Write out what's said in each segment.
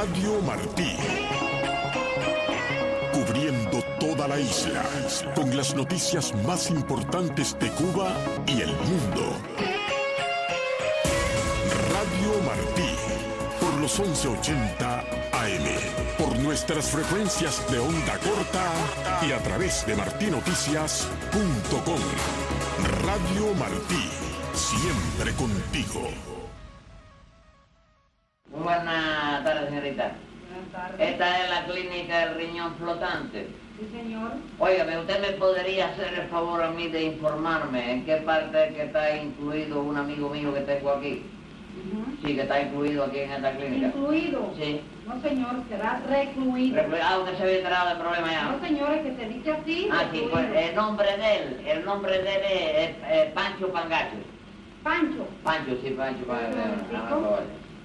Radio Martí. Cubriendo toda la isla con las noticias más importantes de Cuba y el mundo. Radio Martí, por los 1180 AM, por nuestras frecuencias de onda corta y a través de martinoticias.com. Radio Martí, siempre contigo. Buenas tardes, señorita. Buenas tardes. Esta es la clínica del riñón flotante. Sí, señor. Óigame, ¿usted me podría hacer el favor a mí de informarme en qué parte es que está incluido un amigo mío que tengo aquí? Sí, que está incluido aquí en esta clínica. ¿Incluido? Sí. No, señor, será recluido. ¿Usted se había enterado del problema ya? No, señor, es que se dice así. Ah, sí, pues recluido. el nombre de él es Pancho Pangacho. Pancho. Pancho, sí, Pancho Pangacho.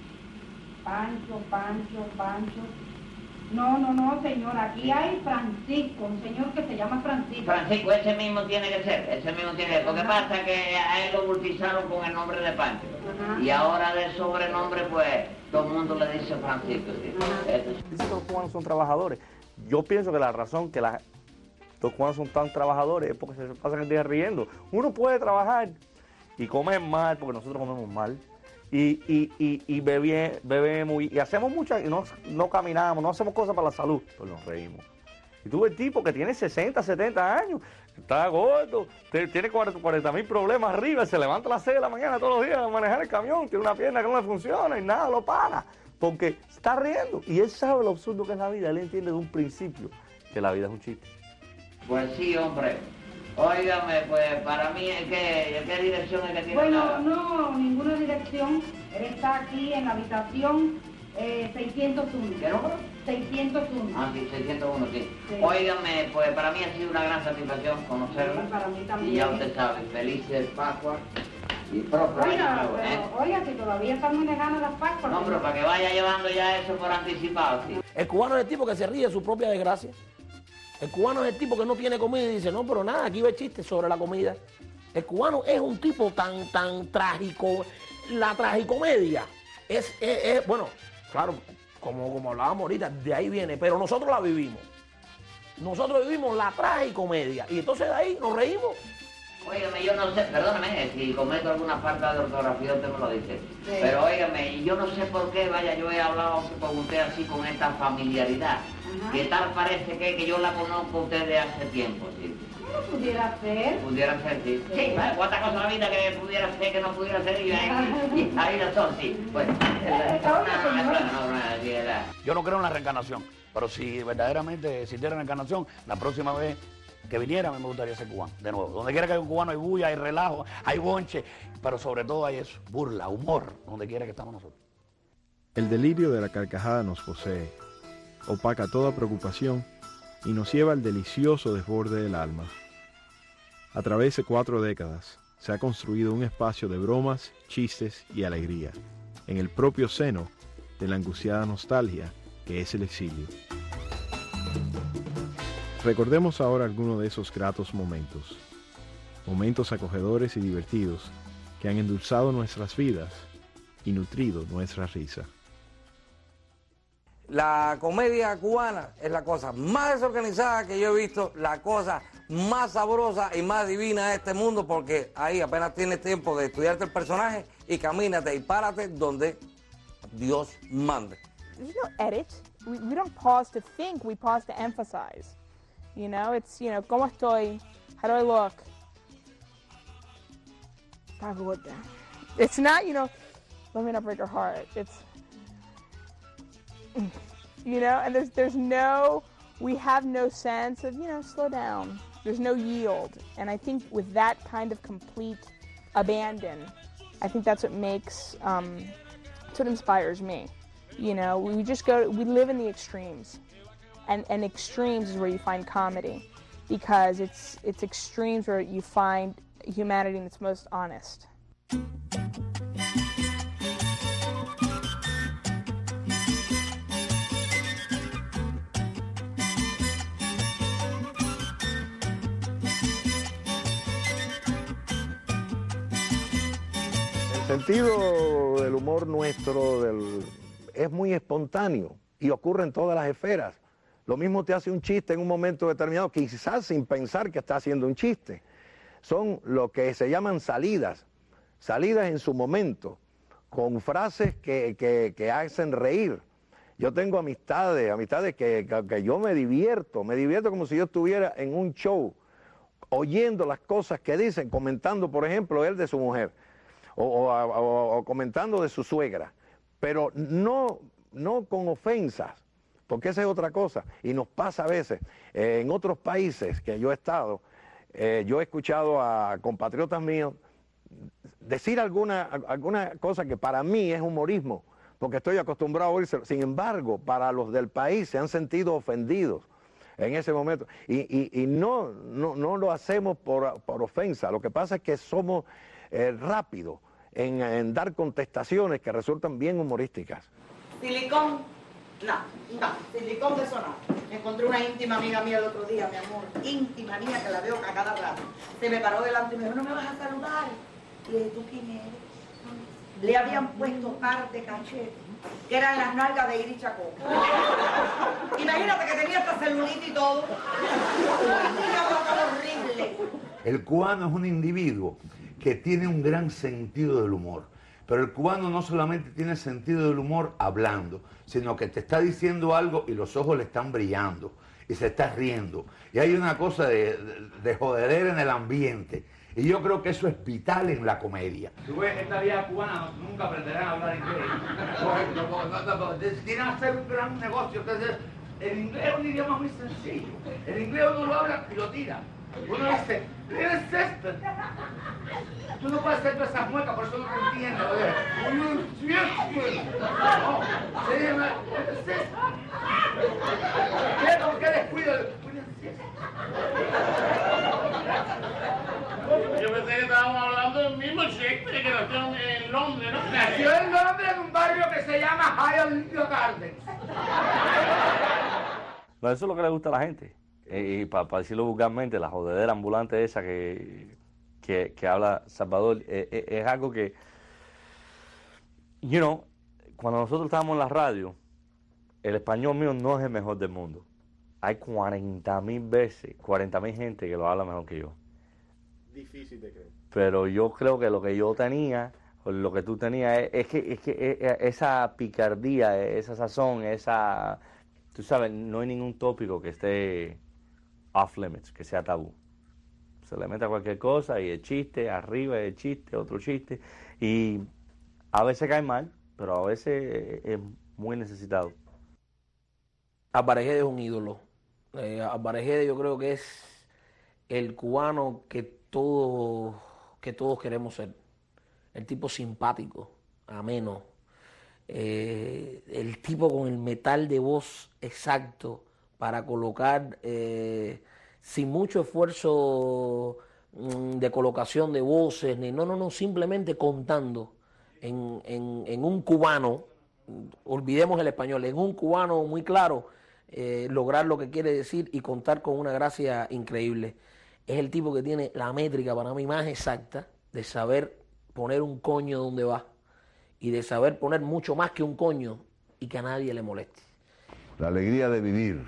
Pancho. No, señor, aquí hay Francisco, un señor que se llama Francisco. Francisco, ese mismo tiene que ser, Lo que pasa es que a él lo bautizaron con el nombre de Pancho. Ajá. Y ahora del sobrenombre, pues, todo el mundo le dice Francisco, sí. Dice que los cubanos son trabajadores. Yo pienso que la razón que los cubanos son tan trabajadores es porque se pasan el día riendo. Uno puede trabajar y comer mal, porque nosotros comemos mal, y bebemos, y hacemos muchas, y no caminamos, no hacemos cosas para la salud, pero nos reímos. Y tú ves el tipo que tiene 60, 70 años, está gordo, tiene 40.000 problemas arriba, se levanta a las 6 de la mañana todos los días a manejar el camión, tiene una pierna que no le funciona y nada, lo para, porque está riendo. Y él sabe lo absurdo que es la vida, él entiende de un principio que la vida es un chiste. Pues sí, hombre. Óigame, pues, para mí, ¿qué dirección es que tiene? Bueno, no, ninguna dirección. Él está aquí en la habitación 601. ¿Qué número? 601. Ah, sí, 601, sí. Sí. Óigame, pues, para mí ha sido una gran satisfacción conocerla. Sí, para mí también. Y ya usted sabe, felices Pascua y próspero año Oiga, nuevo, ¿eh? oiga, si todavía están muy lejanas las Pascuas. No, pero para que vaya llevando ya eso por anticipado, sí. El cubano es el tipo que se ríe de su propia desgracia. El cubano es el tipo que no tiene comida y dice, no, pero nada, aquí va el chiste sobre la comida. El cubano es un tipo tan trágico. La tragicomedia es bueno, claro, como hablábamos ahorita, de ahí viene, pero nosotros la vivimos. Nosotros vivimos la tragicomedia y entonces de ahí nos reímos. Óigame, yo no sé, perdóname, si cometo alguna falta de ortografía usted me lo dice. Sí. Pero óigame, yo no sé por qué, vaya, yo he hablado con usted así con esta familiaridad. Ajá. Que tal parece que yo la conozco a usted de hace tiempo, sí. ¿Cómo pudiera ser? Pudiera ser, sí. Sí. Sí, ¿vale? ¿Cuántas cosas en la vida que pudiera ser, que no pudiera ser? Y ahí las son, sí. Bueno, Yo no creo en la reencarnación, pero si verdaderamente existiera reencarnación, la próxima vez que viniera me gustaría ser cubano, de nuevo. Donde quiera que haya un cubano hay bulla, hay relajo, hay bonche, pero sobre todo hay eso, burla, humor, donde quiera que estamos nosotros. El delirio de la carcajada nos posee, opaca toda preocupación y nos lleva al delicioso desborde del alma. A través de 4 décadas se ha construido un espacio de bromas, chistes y alegría, en el propio seno de la angustiada nostalgia que es el exilio. Recordemos ahora algunos de esos gratos momentos, momentos acogedores y divertidos que han endulzado nuestras vidas y nutrido nuestra risa. La comedia cubana es la cosa más desorganizada que yo he visto, la cosa más sabrosa y más divina de este mundo, porque ahí apenas tienes tiempo de estudiarte el personaje y camínate y párate donde Dios mande. There's no edit. We don't pause to think, we pause to emphasize. You know, it's, you know, ¿cómo estoy? How do I look? Está gorda. It's not, you know, let me not break her heart. It's, you know, and there's no, we have no sense of, you know, slow down. There's no yield. And I think with that kind of complete abandon, I think that's what makes, that's what inspires me. You know, we live in the extremes. And extremes is where you find comedy, because it's extremes where you find humanity in its most honest. El sentido del humor nuestro es muy espontáneo y ocurre en todas las esferas. Lo mismo te hace un chiste en un momento determinado, quizás sin pensar que está haciendo un chiste. Son lo que se llaman salidas en su momento, con frases que hacen reír. Yo tengo amistades que yo me divierto como si yo estuviera en un show, oyendo las cosas que dicen, comentando, por ejemplo, él de su mujer, o comentando de su suegra, pero no con ofensas, porque esa es otra cosa, y nos pasa a veces. En otros países que yo he estado, yo he escuchado a compatriotas míos decir alguna cosa que para mí es humorismo, porque estoy acostumbrado a oírselo. Sin embargo, para los del país se han sentido ofendidos en ese momento. Y no lo hacemos por ofensa. Lo que pasa es que somos rápidos en dar contestaciones que resultan bien humorísticas. Silicón, no, silicón de eso no. Encontré una íntima amiga mía el otro día, mi amor. Íntima mía que la veo a cada rato. Se me paró delante y me dijo, ¿no me vas a saludar? Y le dije, ¿tú quién eres? Le habían puesto par de cachetes, que eran las nalgas de Iris Chacón. Imagínate que tenía hasta celulitis y todo. Horrible. El cubano es un individuo que tiene un gran sentido del humor. Pero el cubano no solamente tiene sentido del humor hablando, sino que te está diciendo algo y los ojos le están brillando y se está riendo. Y hay una cosa de jodedera en el ambiente. Y yo creo que eso es vital en la comedia. Tú ves, esta vida cubana nunca aprenderán a hablar inglés. Tienen que hacer un gran negocio. Entonces, el inglés es un idioma muy sencillo. El inglés uno lo habla y lo tira. Uno dice, eres César. Tú no puedes hacer todas esas muecas, por eso no te entiendo. ¿Por qué descuido? Yo pensé que estábamos hablando del mismo Shakespeare que nació en Londres, ¿no? Nació en Londres en un barrio que se llama Highland Gardens. No, eso es lo que le gusta a la gente. Y para decirlo vulgarmente, la jodedera ambulante esa que habla Salvador, es algo que, cuando nosotros estábamos en la radio, el español mío no es el mejor del mundo. Hay 40.000 gente que lo habla mejor que yo. Difícil de creer. Pero yo creo que lo que yo tenía, o lo que tú tenías, es que esa picardía, esa sazón, tú sabes, no hay ningún tópico que esté off limits, que sea tabú. Se le mete cualquier cosa y el chiste, arriba el chiste, otro chiste, y a veces cae mal, pero a veces es muy necesitado. Álvarez Guedes es un ídolo. Álvarez Guedes yo creo que es el cubano que todos queremos ser. El tipo simpático, ameno, el tipo con el metal de voz exacto para colocar sin mucho esfuerzo de colocación de voces, no, simplemente contando en un cubano, olvidemos el español, en un cubano muy claro, lograr lo que quiere decir y contar con una gracia increíble. Es el tipo que tiene la métrica para mí más exacta de saber poner un coño donde va y de saber poner mucho más que un coño y que a nadie le moleste. La alegría de vivir,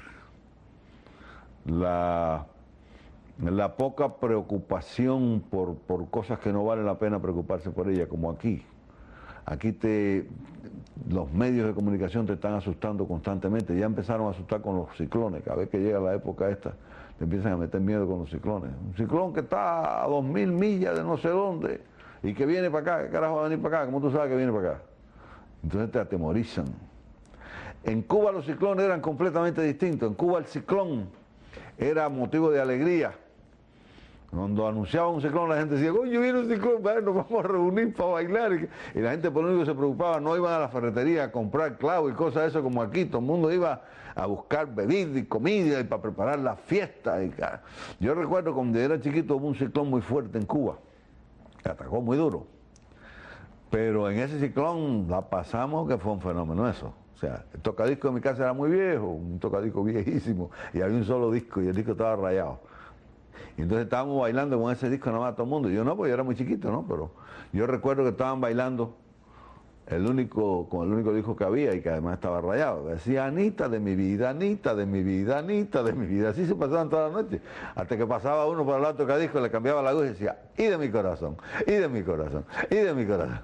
la poca preocupación por cosas que no valen la pena preocuparse por ellas, como aquí. Aquí los medios de comunicación te están asustando constantemente. Ya empezaron a asustar con los ciclones. Cada vez que llega la época esta, te empiezan a meter miedo con los ciclones. Un ciclón que está a 2.000 millas de no sé dónde y que viene para acá. ¿Qué carajo va a venir para acá? ¿Cómo tú sabes que viene para acá? Entonces te atemorizan. En Cuba los ciclones eran completamente distintos. En Cuba el ciclón era motivo de alegría. Cuando anunciaban un ciclón, la gente decía, coño, viene un ciclón, nos vamos a reunir para bailar. Y la gente por lo único que se preocupaba, no iban a la ferretería a comprar clavos y cosas de eso como aquí. Todo el mundo iba a buscar bebida y comida y para preparar la fiesta. Yo recuerdo cuando era chiquito hubo un ciclón muy fuerte en Cuba, que atacó muy duro. Pero en ese ciclón la pasamos, que fue un fenómeno eso. O sea, el tocadisco de mi casa era muy viejo, un tocadisco viejísimo, y había un solo disco y el disco estaba rayado. Y entonces estábamos bailando con ese disco nada más todo el mundo. Yo no, porque yo era muy chiquito, ¿no? Pero yo recuerdo que estaban bailando el único disco que había y que además estaba rayado. Decía Anita de mi vida, Anita de mi vida, Anita de mi vida. Así se pasaban toda la noche. Hasta que pasaba uno por el lado que disco, le cambiaba la aguja y decía, y de mi corazón, y de mi corazón, y de mi corazón.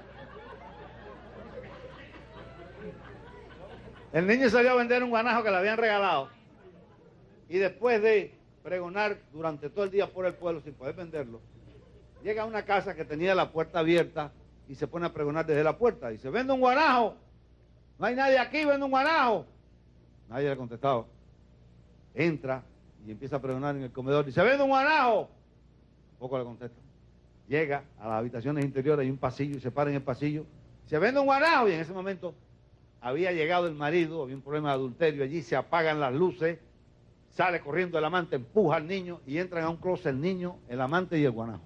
El niño salió a vender un guanajo que le habían regalado. Y después de pregonar durante todo el día por el pueblo sin poder venderlo, llega a una casa que tenía la puerta abierta y se pone a pregonar desde la puerta. Dice, vende un guanajo. No hay nadie aquí, vende un guanajo. Nadie le ha contestado. Entra y empieza a pregonar en el comedor. Dice, vende un guanajo. Poco le contesta. Llega a las habitaciones interiores, hay un pasillo y se para en el pasillo. Se vende un guanajo. Y en ese momento había llegado el marido, había un problema de adulterio allí, se apagan las luces, sale corriendo el amante, empuja al niño y entran a un closet el niño, el amante y el guanajo.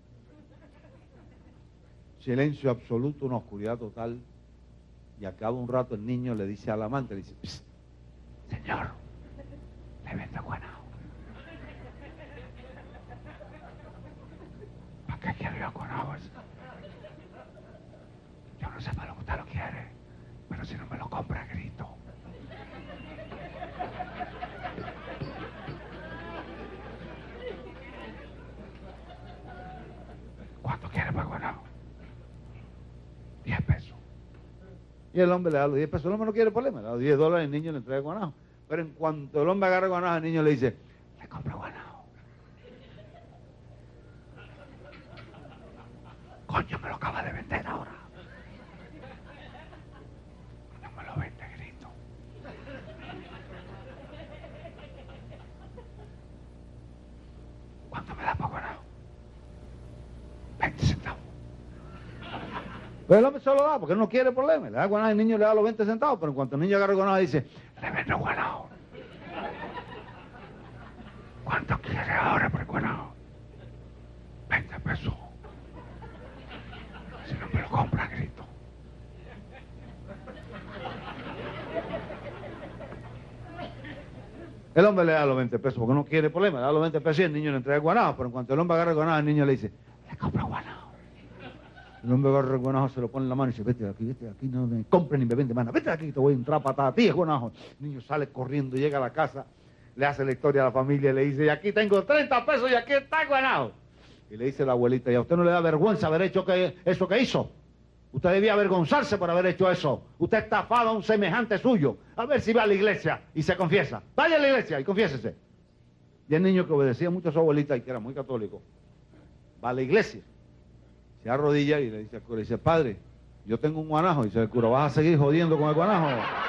Silencio absoluto, una oscuridad total. Y al cabo de un rato el niño le dice al amante, le dice, Psst, señor, le vendo guanajo. ¿Para qué quiero yo guanajo ese? Yo no sé para lo que usted lo quiere, pero si no me lo compra, grito. ¿Cuánto quiere para guanajo? 10 pesos. Y el hombre le da los 10 pesos. El hombre no quiere problema. Le da $10, el niño le entrega el guanajo. Pero en cuanto el hombre agarra el guanajo, el niño le dice, le compro guanajo. Coño, me lo acaba de vender ahora. No me lo vende, grito. ¿Cuánto me da por guanajo? 20 centavos. Pero el hombre se lo da porque él no quiere problema. Le da guanajo y el niño le da los 20 centavos, pero en cuanto el niño agarra el guanajo dice, le vendo guanajo. ¿Cuánto quiere ahora por el guanajo? 20 pesos. Si no me lo compra, grito. El hombre le da los 20 pesos porque no quiere problema. Le da los 20 pesos y el niño le entrega el guanajo, pero en cuanto el hombre agarra el guanajo, el niño le dice, le compro guanajo. El hombre agarra el guanajo, se lo pone en la mano y dice, vete de aquí, no me compres ni me vende más. Vete de aquí, te voy a entrar a patada a ti, guanajo. El niño sale corriendo, llega a la casa, le hace la historia a la familia y le dice, y aquí tengo 30 pesos y aquí está el guanajo. Y le dice la abuelita, ¿y a usted no le da vergüenza haber hecho eso que hizo? Usted debía avergonzarse por haber hecho eso. Usted estafaba a un semejante suyo. A ver si va a la iglesia y se confiesa. Vaya a la iglesia y confiésese. Y el niño que obedecía mucho a su abuelita y que era muy católico, va a la iglesia. Se arrodilla y le dice al cura, dice, padre, yo tengo un guanajo. Y dice el cura, ¿vas a seguir jodiendo con el guanajo?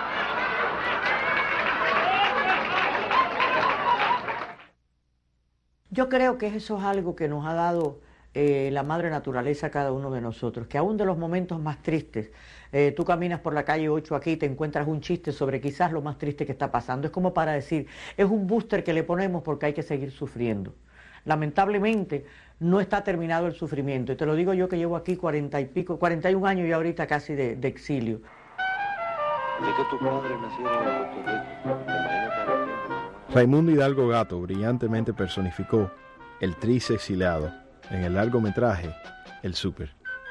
Yo creo que eso es algo que nos ha dado la madre naturaleza a cada uno de nosotros, que aún de los momentos más tristes, tú caminas por la calle 8 aquí y te encuentras un chiste sobre quizás lo más triste que está pasando. Es como para decir, es un booster que le ponemos porque hay que seguir sufriendo. Lamentablemente no está terminado el sufrimiento, y te lo digo yo que llevo aquí 41 años y ahorita casi de exilio. ¿De que tu padre naciera en Puerto Rico? Raimundo Hidalgo Gato brillantemente personificó el triste exiliado en el largometraje El Súper.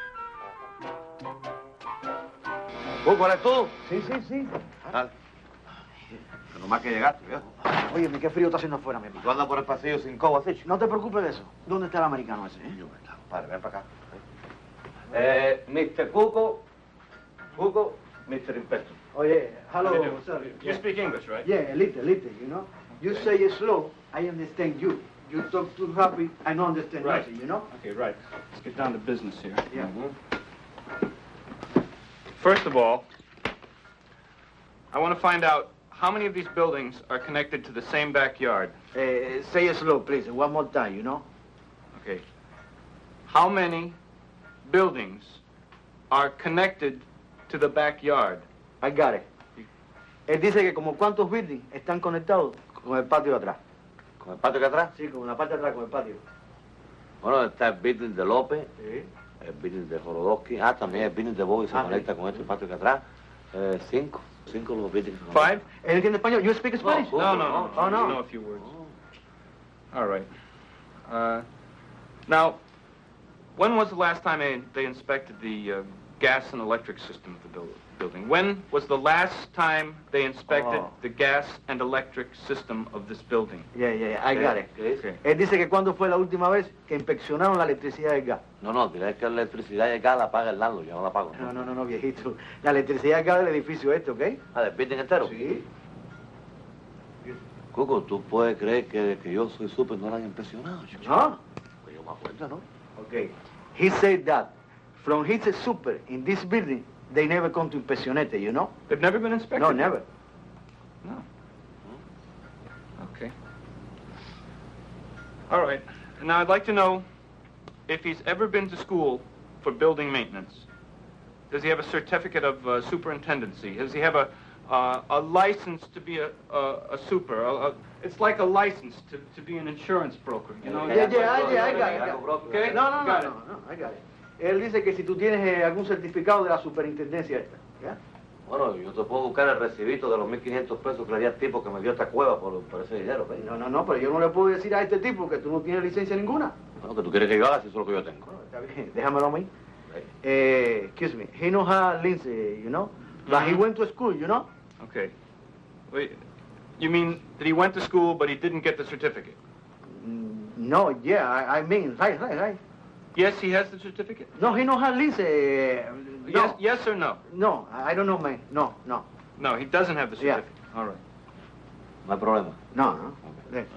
¿Cuál es tú? Sí. Dale. Pero más que llegaste, viejo. Oye, qué frío está haciendo afuera, mi hermano. ¿Tú andas por el pasillo sin cobo, así? No te preocupes de eso. ¿Dónde está el americano ese? Padre, ven para acá. Mr. Cuco, Mr. Inspector. Oh, yeah. Hello, How do you do? what's up? You speak English, right? Yeah, a little, you know. You say it slow, I understand you. You talk too rapid, I don't understand Right. nothing, you know? Okay, right. Let's get down to business here. Yeah. First of all, I want to find out how many of these buildings are connected to the same backyard. Say it slow, please, one more time, you know? Okay. How many buildings are connected to the backyard? I got it. Él dice que como cuántos buildings están conectados con el patio de atrás. ¿Con el patio que atrás? Sí, con la parte de atrás, con el patio. Bueno, está el building de López, Sí. el building de Jorodowski. También el building de Boy se conecta con este patio que atrás. 5 los buildings. Five? ¿Él entiende español? You speak Spanish? No. Oh, no. You know a few words. All right. Now, when was the last time they inspected the gas and electric system of the building. When was the last time they inspected the gas and electric system of this building? Yeah, I got it. Okay. Él dice que cuándo fue la última vez que inspeccionaron la electricidad del gas. No, diré que la electricidad y el gas la paga el landlord, yo no la pago. No, viejito. La electricidad del gas del edificio este, ¿ok? Ah, ¿del building entero? Sí. Cuco, ¿tú puedes creer que yo soy súper no la han impresionado, chico? No. Pues yo me acuerdo, ¿no? Okay. He said that from his super in this building, they never come to impressionate, you know? They've never been inspected? No, never. No. Okay. All right. Now, I'd like to know if he's ever been to school for building maintenance. Does he have a certificate of superintendency? Does he have a license to be a super? It's like a license to be an insurance broker, you know? I got it. Okay? No, I got it. Él dice que si tú tienes algún certificado de la superintendencia esta, ¿ya? Bueno, yo te puedo buscar el recibito de los 1.500 pesos que le di al tipo que me dio esta cueva por ese dinero, ¿ves? No, pero yo no le puedo decir a este tipo que tú no tienes licencia ninguna. Bueno, que tú quieres que yo haga, si eso es lo que yo tengo. Bueno, está bien, déjamelo a mí. Excuse me, he knows how Lindsay, you know? But he went to school, you know? Okay. Wait, you mean that he went to school but he didn't get the certificate? No, yeah, I mean, right. Yes, he has the certificate? No, he knows how Lindsay, no. Yes or no? No, I don't know, man. No. No, he doesn't have the certificate. Yeah. All right. No hay problema. No. Okay.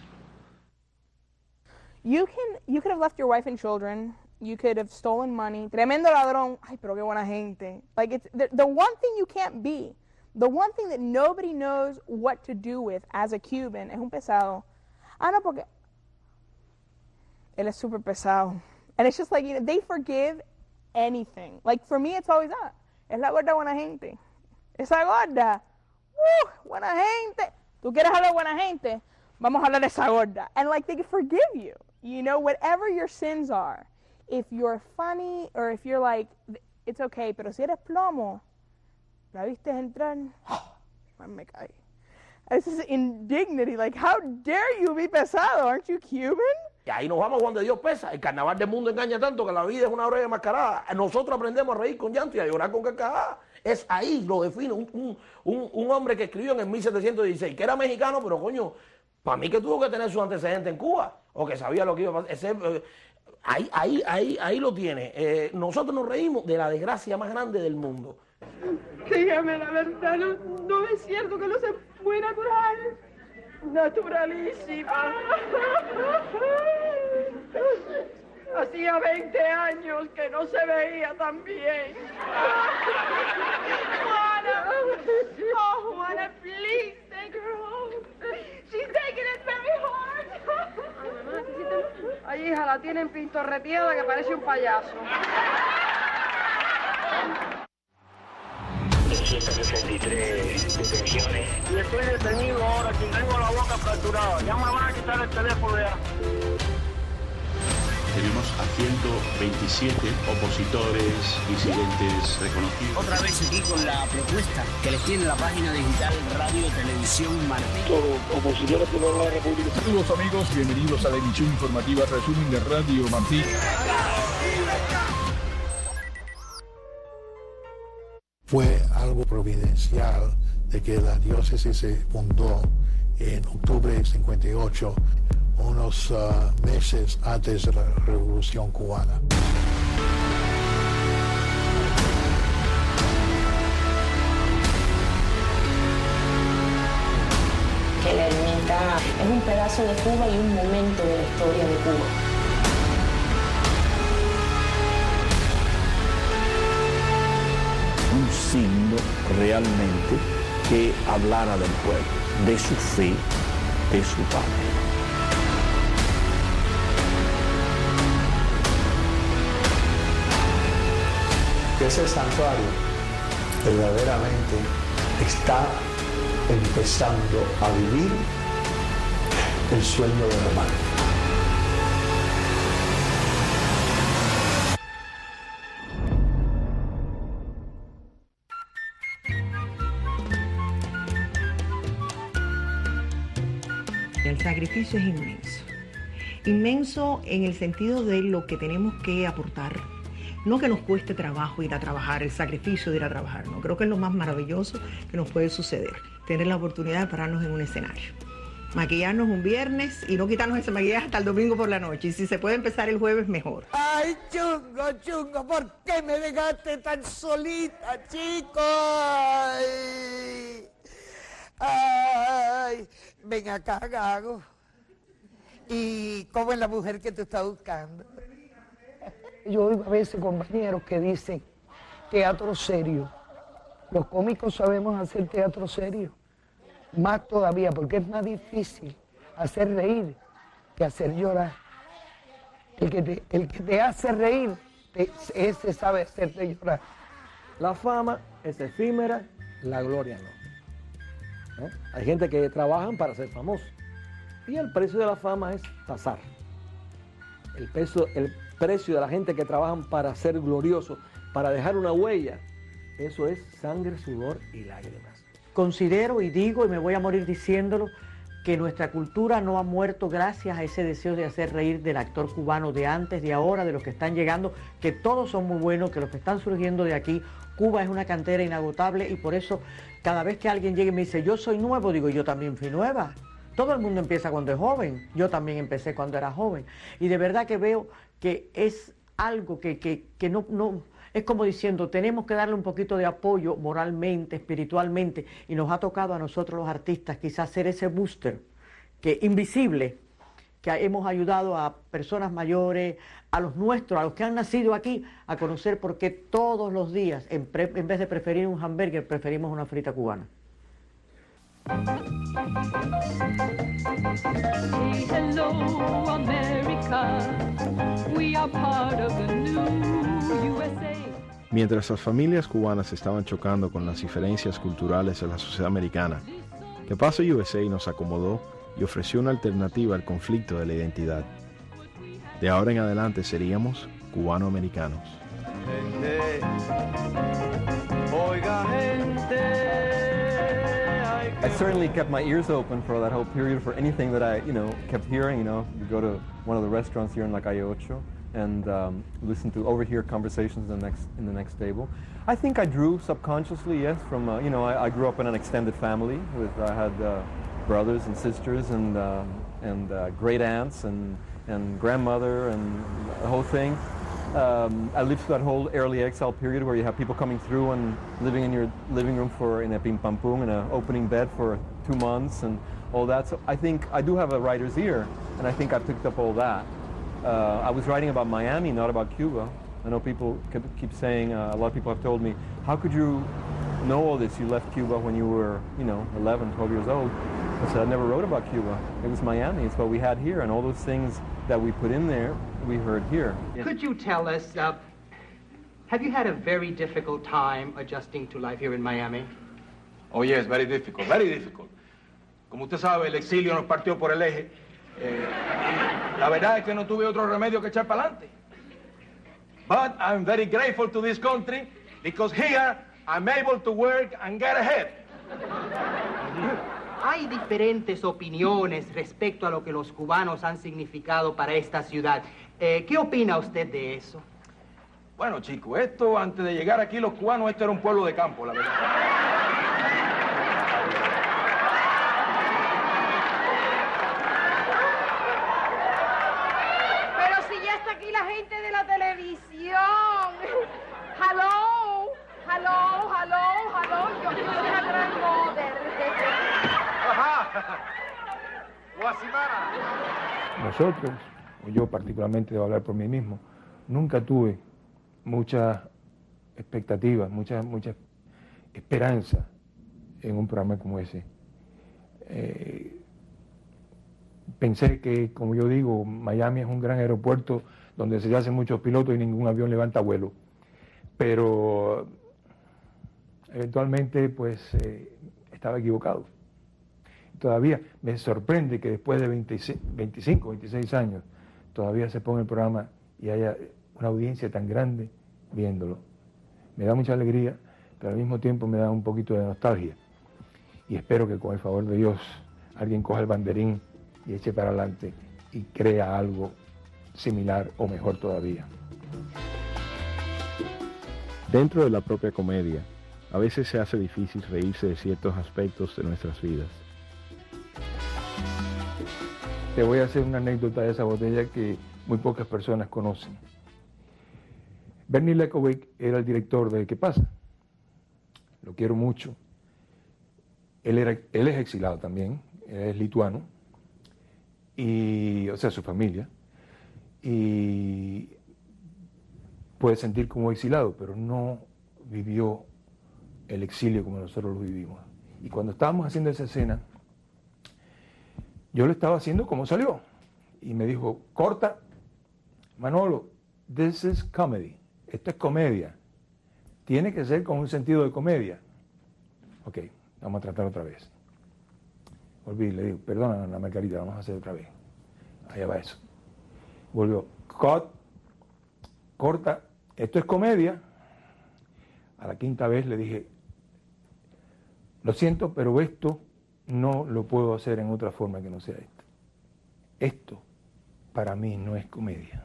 You could have left your wife and children. You could have stolen money. Tremendo ladrón. Ay, pero qué buena gente. Like, it's the one thing you can't be, the one thing that nobody knows what to do with as a Cuban es un pesado. Ah, no, porque él es súper pesado. And it's just like, you know, they forgive anything. Like, for me, it's always, es la gorda buena gente. Esa gorda, buena gente. ¿Tú quieres hablar de buena gente? Vamos a hablar de esa gorda. And, like, they can forgive you. You know, whatever your sins are. If you're funny or if you're like, it's okay, pero si eres plomo, ¿la viste entrar? Me caí. This is indignity. Like, how dare you be pesado? Aren't you Cuban? Y ahí nos vamos cuando Dios pesa. El carnaval del mundo engaña tanto que la vida es una breve mascarada. Nosotros aprendemos a reír con llanto y a llorar con carcajada. Es ahí, lo define un hombre que escribió en el 1716, que era mexicano, pero coño, para mí que tuvo que tener su antecedente en Cuba, o que sabía lo que iba a pasar. Ahí lo tiene. Nosotros nos reímos de la desgracia más grande del mundo. Dígame la verdad, no es cierto que no se fue natural. Naturalísima. Hacía 20 años que no se veía tan bien. Juana, oh Juana, please take her home. She's taking it very hard. Ay, hija, la tienen pintorreteada que parece un payaso. 163 detenciones. Y estoy detenido ahora, que tengo la boca fracturada. Ya me van a quitar el teléfono ya. Tenemos a 127 opositores, disidentes reconocidos. Otra vez aquí con la propuesta que les tiene la página digital Radio Televisión Martín. Todos opositores de la República. Saludos amigos, bienvenidos a la emisión informativa Resumen de Radio Martín. Fue algo providencial de que la diócesis se fundó en octubre de 58, unos meses antes de la Revolución Cubana. Que la ermita es un pedazo de Cuba y un momento de la historia de Cuba. Un signo realmente que hablara del pueblo, de su fe, de su patria. Ese santuario verdaderamente está empezando a vivir el sueño de la madre. El sacrificio es inmenso. Inmenso en el sentido de lo que tenemos que aportar, No que nos cueste trabajo ir a trabajar, el sacrificio de ir a trabajar, no. Creo que es lo más maravilloso que nos puede suceder, tener la oportunidad de pararnos en un escenario. Maquillarnos un viernes y no quitarnos ese maquillaje hasta el domingo por la noche. Y si se puede empezar el jueves, mejor. Ay, Chungo, Chungo, ¿por qué me dejaste tan solita, chico? Ay, ven acá, Gago. ¿Y cómo es la mujer que tú estás buscando? Yo oigo a veces compañeros que dicen teatro serio. Los cómicos sabemos hacer teatro serio. Más todavía, porque es más difícil hacer reír que hacer llorar. El que te hace reír, ese sabe hacerte llorar. La fama es efímera, la gloria no. Hay gente que trabajan para ser famoso. Y el precio de la fama es pasar. El precio de la gente que trabajan para ser glorioso, para dejar una huella, eso es sangre, sudor y lágrimas. Considero y digo, y me voy a morir diciéndolo, que nuestra cultura no ha muerto gracias a ese deseo de hacer reír del actor cubano de antes, de ahora, de los que están llegando, que todos son muy buenos, que los que están surgiendo de aquí. Cuba es una cantera inagotable y por eso cada vez que alguien llegue y me dice, yo soy nuevo, digo, yo también fui nueva. Todo el mundo empieza cuando es joven, yo también empecé cuando era joven. Y de verdad que veo que es algo que no es como diciendo, tenemos que darle un poquito de apoyo moralmente, espiritualmente, y nos ha tocado a nosotros los artistas quizás ser ese booster que invisible, que hemos ayudado a personas mayores, a los nuestros, a los que han nacido aquí, a conocer por qué todos los días, en vez de preferir un hamburger, preferimos una frita cubana. Say hello, America. We are part of the new USA. Mientras las familias cubanas estaban chocando con las diferencias culturales de la sociedad americana, Que Paso USA nos acomodó y ofreció una alternativa al conflicto de la identidad. De ahora en adelante seríamos cubano-americanos. Oiga, gente. I certainly kept my ears open for that whole period for anything that I, kept hearing. You go to one of the restaurants here in La Calle Ocho and listen to overhear conversations in the next table. I think I drew subconsciously, yes, from I grew up in an extended family with I had brothers and sisters and great aunts and grandmother and the whole thing. I lived through that whole early exile period where you have people coming through and living in your living room in a pim pam pum in an opening bed for 2 months and all that. So I think I do have a writer's ear, and I think I picked up all that. I was writing about Miami, not about Cuba. I know people keep saying, a lot of people have told me, how could you know all this? You left Cuba when you were, 11, 12 years old. I said, I never wrote about Cuba. It was Miami. It's what we had here, and all those things that we put in there, we heard here. Could you tell us, have you had a very difficult time adjusting to life here in Miami? Oh, yes, very difficult, very difficult. Como usted sabe, el exilio nos partió por el eje. La verdad es que no tuve otro remedio que echar para adelante. But I'm very grateful to this country because here I'm able to work and get ahead. Hay diferentes opiniones respecto a lo que los cubanos han significado para esta ciudad. ¿Qué opina usted de eso? Bueno, chico, esto antes de llegar aquí los cubanos, esto era un pueblo de campo, la verdad. Pero si ya está aquí la gente de la televisión. Hello, hello, hello, hello. Yo soy una grandmother. Nosotros, o yo particularmente debo hablar por mí mismo, nunca tuve mucha expectativa, mucha esperanza en un programa como ese. Pensé que, como yo digo, Miami es un gran aeropuerto donde se hacen muchos pilotos y ningún avión levanta vuelo. Pero eventualmente, pues, estaba equivocado. Todavía me sorprende que después de 25, 26 años, todavía se ponga el programa y haya una audiencia tan grande viéndolo. Me da mucha alegría, pero al mismo tiempo me da un poquito de nostalgia. Y espero que con el favor de Dios alguien coja el banderín y eche para adelante y crea algo similar o mejor todavía. Dentro de la propia comedia, a veces se hace difícil reírse de ciertos aspectos de nuestras vidas. Te voy a hacer una anécdota de esa botella que muy pocas personas conocen. Bernie Lekovic era el director de ¿Qué pasa? Lo quiero mucho. Él es exilado también, es lituano, y, o sea, su familia, y puede sentir como exilado, pero no vivió el exilio como nosotros lo vivimos. Y cuando estábamos haciendo esa escena, yo lo estaba haciendo como salió, y me dijo, corta, Manolo, this is comedy, esto es comedia, tiene que ser con un sentido de comedia. Ok, vamos a tratar otra vez. Volví, le digo, perdona, Ana Margarita, vamos a hacer otra vez. Allá va eso. Volvió, cut, corta, esto es comedia. A la quinta vez le dije, lo siento, pero esto no lo puedo hacer en otra forma que no sea esto. Esto, para mí, no es comedia.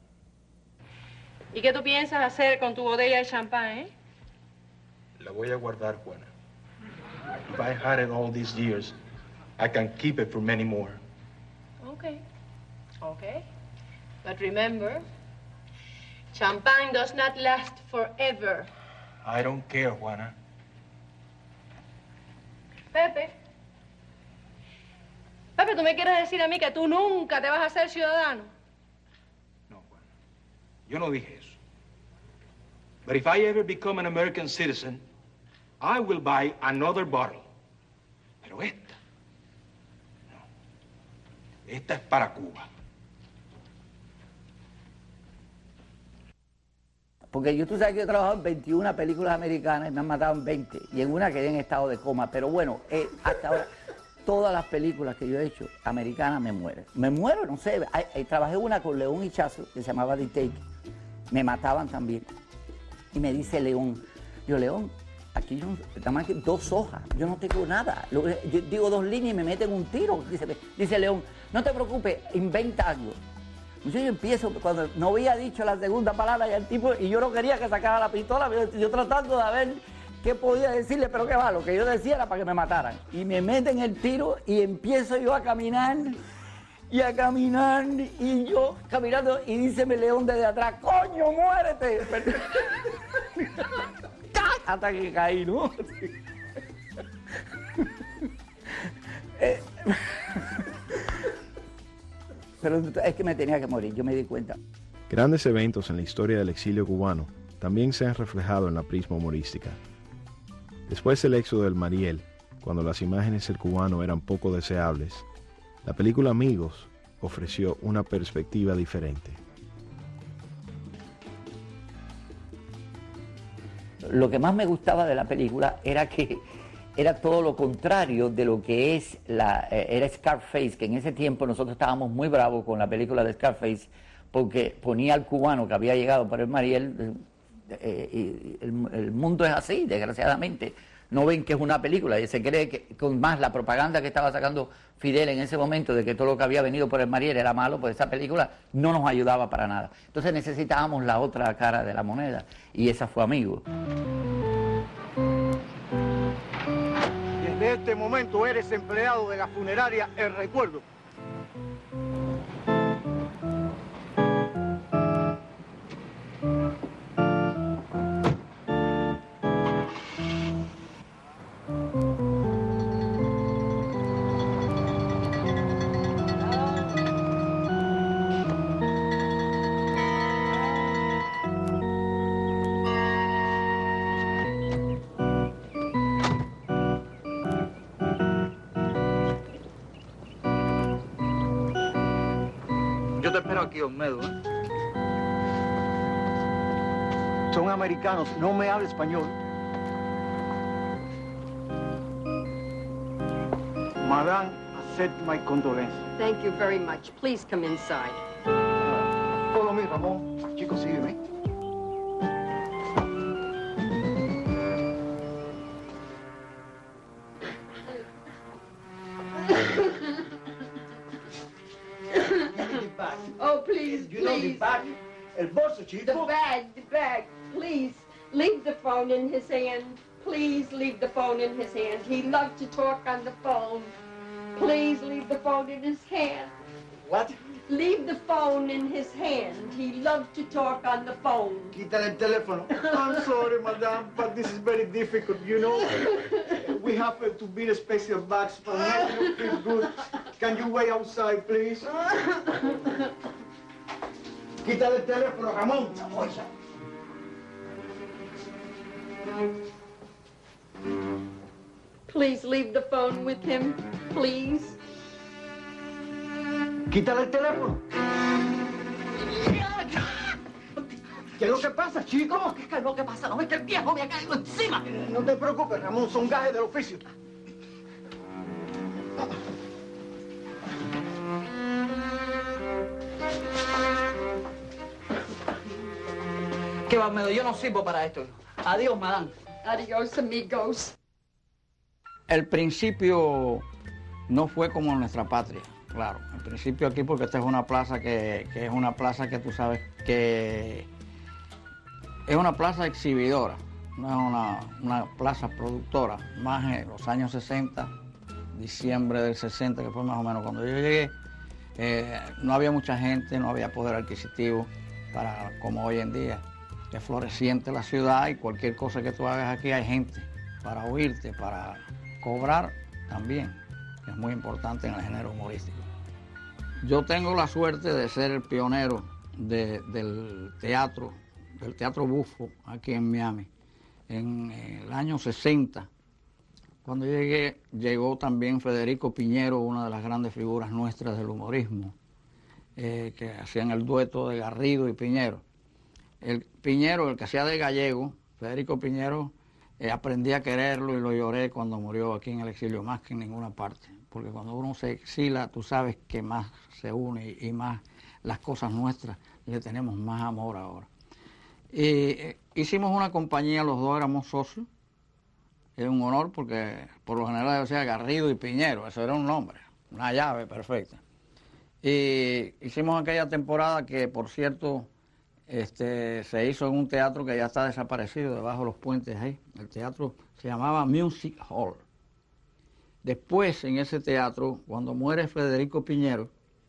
¿Y qué tú piensas hacer con tu botella de champán, eh? La voy a guardar, Juana. If I had it all these years, I can keep it for many more. Okay. Okay. But remember, champagne does not last forever. I don't care, Juana. Pepe. Pepe, ¿tú me quieres decir a mí que tú nunca te vas a hacer ciudadano? Yo no dije eso. But if I ever become an American citizen, I will buy another bottle. Pero esta, no. Esta es para Cuba. Porque tú sabes que yo he trabajado en 21 películas americanas y me han matado en 20. Y en una quedé en estado de coma. Pero bueno, hasta ahora, todas las películas que yo he hecho americanas me mueren. Me muero, no sé. Trabajé una con León Hichazo, que se llamaba The Take. Me mataban también. Y me dice León, yo, León, aquí yo, nada más que 2 hojas, yo no tengo nada. Yo digo 2 líneas y me meten un tiro. Dice León, no te preocupes, inventa algo. Yo empiezo, cuando no había dicho la segunda palabra, y el tipo, y yo no quería que sacara la pistola, yo tratando de ver qué podía decirle, pero qué va, lo que yo decía era para que me mataran. Y me meten el tiro y empiezo yo a caminar, y yo caminando, y díceme León desde atrás, ¡coño, muérete! Hasta que caí, ¿no? Pero es que me tenía que morir, yo me di cuenta. Grandes eventos en la historia del exilio cubano también se han reflejado en la prisma humorística. Después del éxodo del Mariel, cuando las imágenes del cubano eran poco deseables, la película Amigos ofreció una perspectiva diferente. Lo que más me gustaba de la película era que era todo lo contrario de lo que es era Scarface, que en ese tiempo nosotros estábamos muy bravos con la película de Scarface, porque ponía al cubano que había llegado por el Mariel, y el mundo es así, desgraciadamente. No ven que es una película y se cree que con más la propaganda que estaba sacando Fidel en ese momento de que todo lo que había venido por el Mariel era malo, pues esa película no nos ayudaba para nada. Entonces necesitábamos la otra cara de la moneda y esa fue Amigos. Desde este momento eres empleado de la funeraria El Recuerdo. Yo te espero aquí, Olmedo, ¿eh? Son americanos, no me habla español. Madame, accept my condolences. Thank you very much. Please come inside. Follow me, Ramón. Chicos, sígueme. Oh, please, You know the please. bag, el bolso, chico. The bag, please. Leave the phone in his hand. Please leave the phone in his hand. He loved to talk on the phone. Please leave the phone in his hand. What? Leave the phone in his hand. He loved to talk on the phone. Quítale el teléfono. I'm sorry, madam, but this is very difficult, you know. We have to build a special box for making you feel good. Can you wait outside, please? Quítale el teléfono, Ramón. Please leave the phone with him, please. Quítale el teléfono. ¿Qué es lo que pasa, chico? ¿Cómo que qué es lo que pasa? No ves que el viejo me ha caído encima. No te preocupes, Ramón, son gajes del oficio. ¿Qué va, Almedo? Yo no sirvo para esto. Adiós, madame. Adiós, amigos. El principio no fue como nuestra patria, claro. El principio aquí, porque esta es una plaza que es una plaza que tú sabes que es una plaza exhibidora, no es una plaza productora. Más en los años 60, diciembre del 60, que fue más o menos cuando yo llegué, no había mucha gente, no había poder adquisitivo para como hoy en día. Es floreciente la ciudad y cualquier cosa que tú hagas aquí hay gente para oírte, para cobrar también, que es muy importante en el género humorístico. Yo tengo la suerte de ser el pionero del teatro bufo aquí en Miami. En el año 60, cuando llegué, llegó también Federico Piñero, una de las grandes figuras nuestras del humorismo, que hacían el dueto de Garrido y Piñero. El Piñero, el que hacía de gallego, Federico Piñero, aprendí a quererlo y lo lloré cuando murió aquí en el exilio, más que en ninguna parte. Porque cuando uno se exila, tú sabes que más se une y más las cosas nuestras le tenemos más amor ahora. Hicimos una compañía, los dos éramos socios. Es un honor porque por lo general yo decía Garrido y Piñero, eso era un nombre, una llave perfecta. Y hicimos aquella temporada que, por cierto, se hizo en un teatro que ya está desaparecido, debajo de los puentes ahí. El teatro se llamaba Music Hall. Después, en ese teatro, cuando muere Federico Piñero,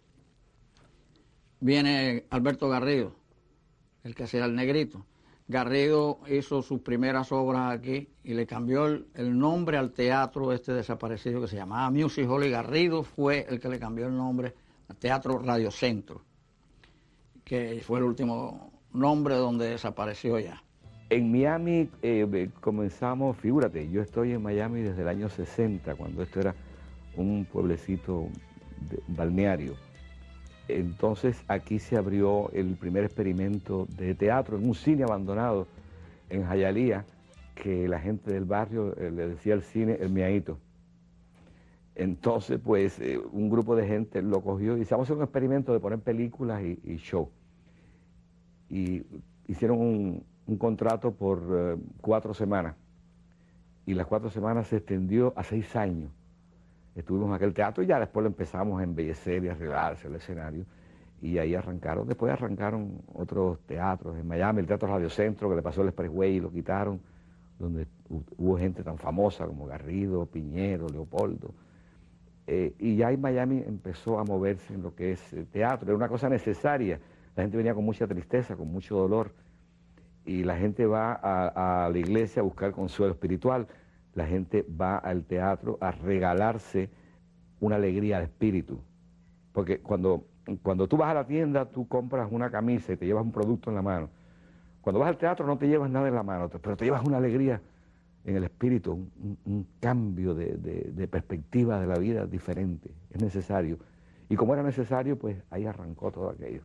viene Alberto Garrido, el que hacía el negrito. Garrido hizo sus primeras obras aquí y le cambió el nombre al teatro desaparecido que se llamaba Music Hall, y Garrido fue el que le cambió el nombre al Teatro Radio Centro, que fue el último nombre donde desapareció ya. En Miami comenzamos, figúrate, yo estoy en Miami desde el año 60, cuando esto era un pueblecito balneario. Entonces aquí se abrió el primer experimento de teatro en un cine abandonado en Hialeah, que la gente del barrio le decía al cine El Miaito. Entonces, pues, un grupo de gente lo cogió y hicimos un experimento de poner películas y show. Y hicieron un contrato por 4 semanas. Y las 4 semanas se extendió a 6 años. Estuvimos en aquel teatro y ya después lo empezamos a embellecer y arreglarse el escenario. Y ahí arrancaron. Después arrancaron otros teatros en Miami, el Teatro Radio Centro, que le pasó el Expressway y lo quitaron, donde hubo gente tan famosa como Garrido, Piñero, Leopoldo. Y ya en Miami empezó a moverse en lo que es teatro. Era una cosa necesaria. La gente venía con mucha tristeza, con mucho dolor. Y la gente va a la iglesia a buscar consuelo espiritual. La gente va al teatro a regalarse una alegría al espíritu. Porque cuando tú vas a la tienda, tú compras una camisa y te llevas un producto en la mano. Cuando vas al teatro no te llevas nada en la mano, pero te llevas una alegría en el espíritu, un cambio de perspectiva de la vida diferente. Es necesario. Y como era necesario, pues ahí arrancó todo aquello.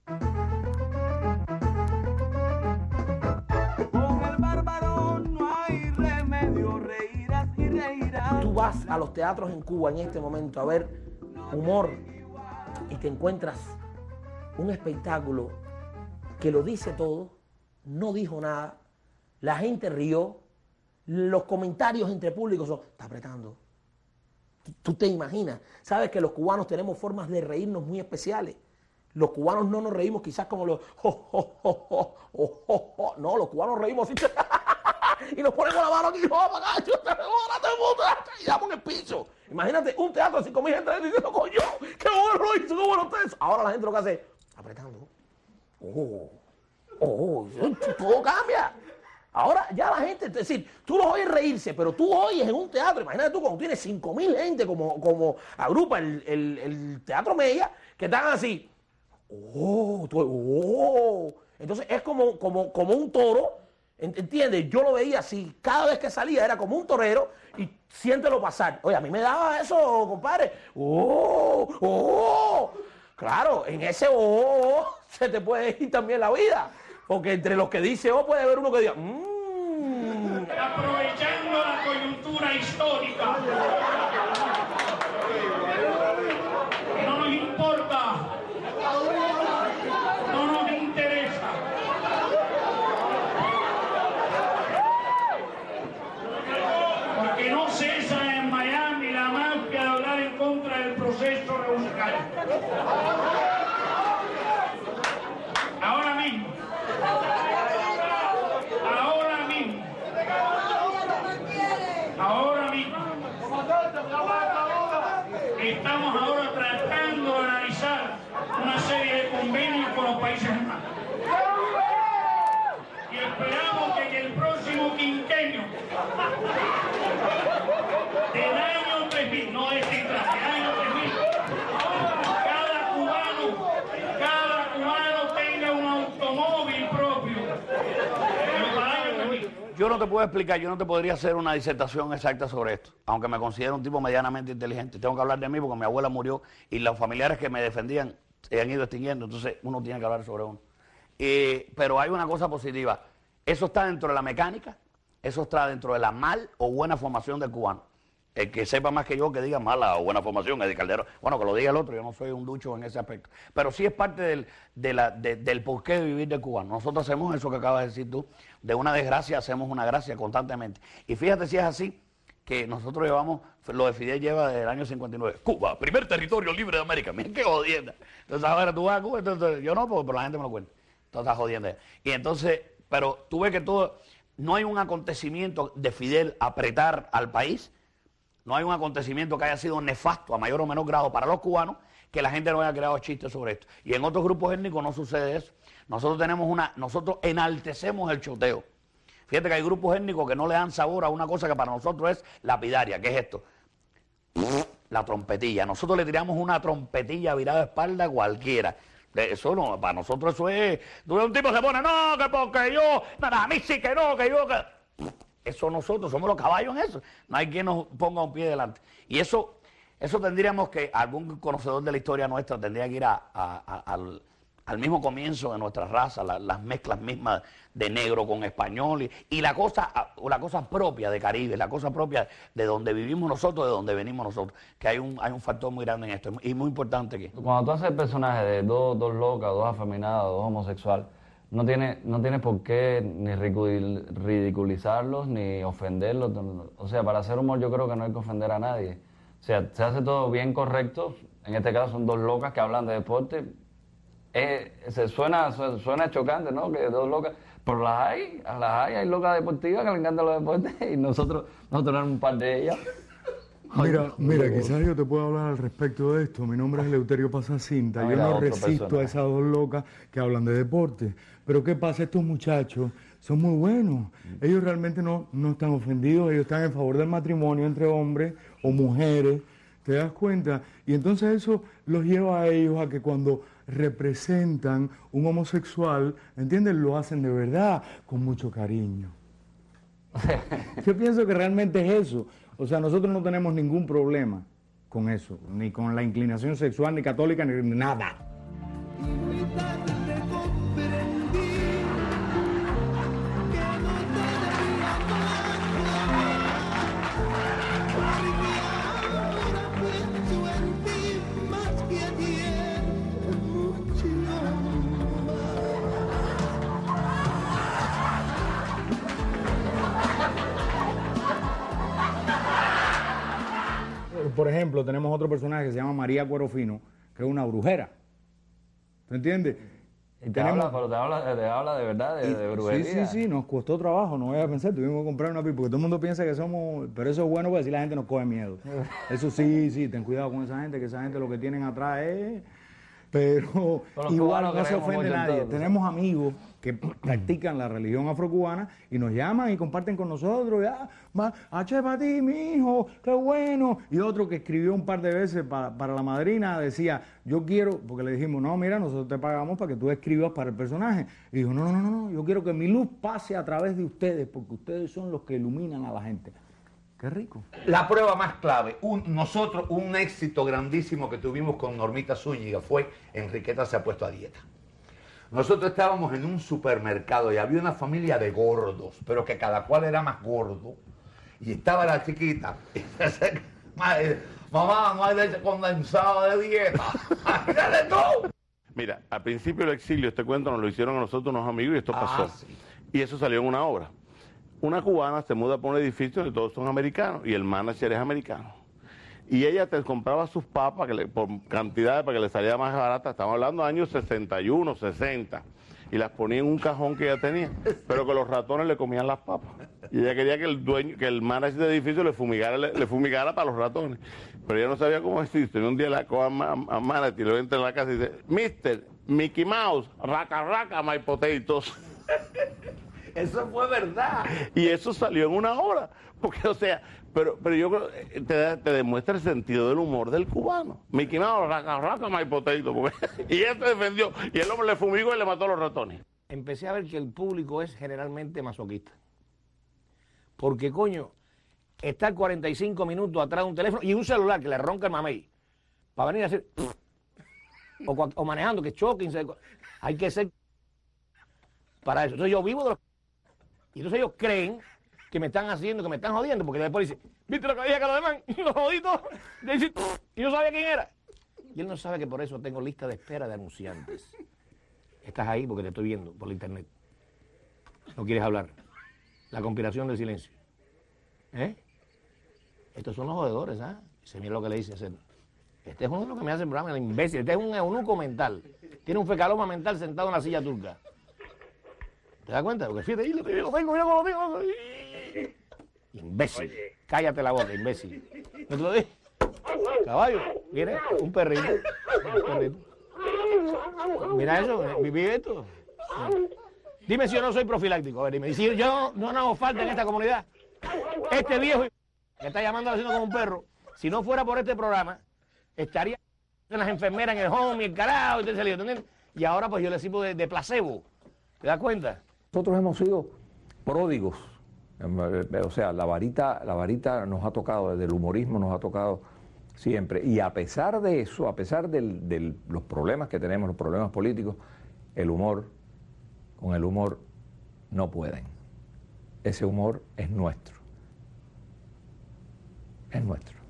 Tú vas a los teatros en Cuba en este momento a ver humor y te encuentras un espectáculo que lo dice todo, no dijo nada, la gente rió, los comentarios entre públicos son, está apretando. Tú te imaginas, sabes que los cubanos tenemos formas de reírnos muy especiales. Los cubanos no nos reímos quizás como los no, los cubanos reímos así. y nos ponemos la mano aquí, vamos acá, y damos en el piso. Imagínate un teatro de 5.000 gente diciendo, coño, qué bueno lo hizo, qué bueno está eso. Ahora la gente lo que hace es apretando. Todo cambia. Ahora ya la gente, es decir, tú los oyes reírse, pero tú oyes en un teatro, imagínate tú cuando tienes 5.000 gente como agrupa el Teatro Mella, que están así. Entonces es como un toro, ¿entiendes? Yo lo veía así, cada vez que salía era como un torero y siéntelo pasar. Oye, a mí me daba eso, compadre. Claro, en ese se te puede ir también la vida. Porque entre los que dice puede haber uno que diga, Aprovechando la coyuntura histórica. No nos importa. No nos interesa. Porque no cesa en Miami la mafia de hablar en contra del proceso revolucionario. Ahora mismo. Estamos ahora tratando de analizar una serie de convenios con los países hermanos. Y esperamos que en el próximo quinquenio del año 3000, no de cifra, del año 3000, cada cubano tenga un automóvil propio. Yo no te puedo explicar, yo no te podría hacer una disertación exacta sobre esto, aunque me considero un tipo medianamente inteligente. Tengo que hablar de mí porque mi abuela murió y los familiares que me defendían se han ido extinguiendo, entonces uno tiene que hablar sobre uno. Pero hay una cosa positiva, eso está dentro de la mecánica, eso está dentro de la mal o buena formación del cubano. El que sepa más que yo que diga mala o buena formación es de Calderón. Bueno, que lo diga el otro, yo no soy un ducho en ese aspecto. Pero sí es parte del porqué de vivir del cubano. Nosotros hacemos eso que acabas de decir tú, de una desgracia hacemos una gracia constantemente. Y fíjate si es así, que nosotros llevamos, lo de Fidel lleva desde el año 59. Cuba, primer territorio libre de América. Miren qué jodienda. Entonces ahora tú vas a Cuba, entonces yo no, pero la gente me lo cuenta. Entonces estás jodiendo. Y entonces, pero tú ves que todo, no hay un acontecimiento de Fidel apretar al país. No hay un acontecimiento que haya sido nefasto a mayor o menor grado para los cubanos que la gente no haya creado chistes sobre esto. Y en otros grupos étnicos no sucede eso. Nosotros enaltecemos el choteo. Fíjate que hay grupos étnicos que no le dan sabor a una cosa que para nosotros es lapidaria. ¿Qué es esto? La trompetilla. Nosotros le tiramos una trompetilla virada de espalda a cualquiera. Eso no, para nosotros eso es... Un tipo se pone, no, que porque yo... Nada, a mí sí que no, que yo... Eso nosotros somos los caballos en eso. No hay quien nos ponga un pie delante. Y eso tendríamos que, algún conocedor de la historia nuestra tendría que ir al mismo comienzo de nuestra raza, las mezclas mismas de negro con español y la cosa propia de Caribe, la cosa propia de donde vivimos nosotros, de donde venimos nosotros. Que hay un factor muy grande en esto y muy importante aquí. Cuando tú haces el personaje de dos locas, dos afeminadas, dos homosexuales, no tiene por qué ni ridiculizarlos ni ofenderlos. O sea, para hacer humor yo creo que no hay que ofender a nadie. O sea, se hace todo bien correcto. En este caso son dos locas que hablan de deporte. Suena chocante, ¿no? Que dos locas. Pero hay locas deportivas que le encantan los deportes y nosotros tenemos un par de ellas. Mira, quizás yo te puedo hablar al respecto de esto. Mi nombre es Eleuterio Pasacinta. Yo no resisto a esas dos locas que hablan de deporte. Pero ¿qué pasa? Estos muchachos son muy buenos. Ellos realmente no están ofendidos. Ellos están en favor del matrimonio entre hombres o mujeres. ¿Te das cuenta? Y entonces eso los lleva a ellos a que cuando representan un homosexual, ¿entiendes? Lo hacen de verdad, con mucho cariño. Yo pienso que realmente es eso. O sea, nosotros no tenemos ningún problema con eso, ni con la inclinación sexual, ni católica, ni nada. Por ejemplo, tenemos otro personaje que se llama María Cuerofino, que es una brujera. ¿Te entiendes? Y te habla de verdad de brujería. Sí, nos costó trabajo, no voy a pensar, tuvimos que comprar una pipa, porque todo el mundo piensa que somos, pero eso es bueno porque así la gente nos coge miedo. Eso sí, ten cuidado con esa gente, que esa gente lo que tienen atrás es... Pero igual no se ofende nadie. Tenemos amigos que practican la religión afrocubana y nos llaman y comparten con nosotros. H para ti, mi hijo, qué bueno. Y otro que escribió un par de veces para la madrina decía, yo quiero, porque le dijimos, no, mira, nosotros te pagamos para que tú escribas para el personaje. Y dijo, no, yo quiero que mi luz pase a través de ustedes, porque ustedes son los que iluminan a la gente. Qué rico. La prueba más clave, un éxito grandísimo que tuvimos con Normita Zúñiga fue Enriqueta se ha puesto a dieta. Nosotros estábamos en un supermercado y había una familia de gordos, pero que cada cual era más gordo. Y estaba la chiquita. Mamá, no hay leche condensada de dieta. ¡Mírale tú! Mira, al principio del exilio, este cuento nos lo hicieron a nosotros unos amigos y esto pasó. Sí. Y eso salió en una obra. Una cubana se muda por un edificio donde todos son americanos y el manager es americano. Y ella te compraba sus papas por cantidades para que le saliera más barata. Estamos hablando de años 61, 60. Y las ponía en un cajón que ella tenía. Pero que los ratones le comían las papas. Y ella quería que el manager del edificio le fumigara para los ratones. Pero ella no sabía cómo decirse. Y un día la coja a manager y lo entra en la casa y dice, Mister, Mickey Mouse, raca, my potatoes. Eso fue verdad. Y eso salió en una obra. Porque, o sea, pero yo creo te demuestra el sentido del humor del cubano. Mickey Mouse, raca, my potato. Y él se defendió. Y el hombre le fumigó y le mató a los ratones. Empecé a ver que el público es generalmente masoquista. Porque, coño, estar 45 minutos atrás de un teléfono y un celular que le ronca el mamey para venir a hacer... o manejando, que choquen. Hay que ser... para eso. Entonces yo vivo de los... Y entonces ellos creen que me están haciendo, que me están jodiendo, porque después dicen, ¿viste lo que dije a Carlos Alemán? Y lo jodí todo. Y no sabía quién era. Y él no sabe que por eso tengo lista de espera de anunciantes. Estás ahí porque te estoy viendo por la internet. No quieres hablar. La conspiración del silencio. Estos son los jodedores, ¿ah? Se mira lo que le dice hacer. Este es uno de los que me hace el programa, el imbécil. Este es un eunuco mental. Tiene un fecaloma mental sentado en la silla turca. ¿Te das cuenta? Porque fíjate, lo tengo, mira cómo lo tengo. Imbécil. Cállate la boca, imbécil. ¿No te lo dije? Caballo, mira, un perrito. Mira eso, vive esto. Dime si yo no soy profiláctico. A ver, dime. Si yo no hago falta en esta comunidad. Este viejo que está llamando a la vecina como un perro, si no fuera por este programa, estaría en las enfermeras en el home y el carajo, y ahora pues yo le sirvo de placebo. ¿Te das cuenta? Nosotros hemos sido pródigos, o sea, la varita nos ha tocado, desde el humorismo nos ha tocado siempre. Y a pesar de eso, a pesar de los problemas que tenemos, los problemas políticos, con el humor no pueden. Ese humor es nuestro. Es nuestro.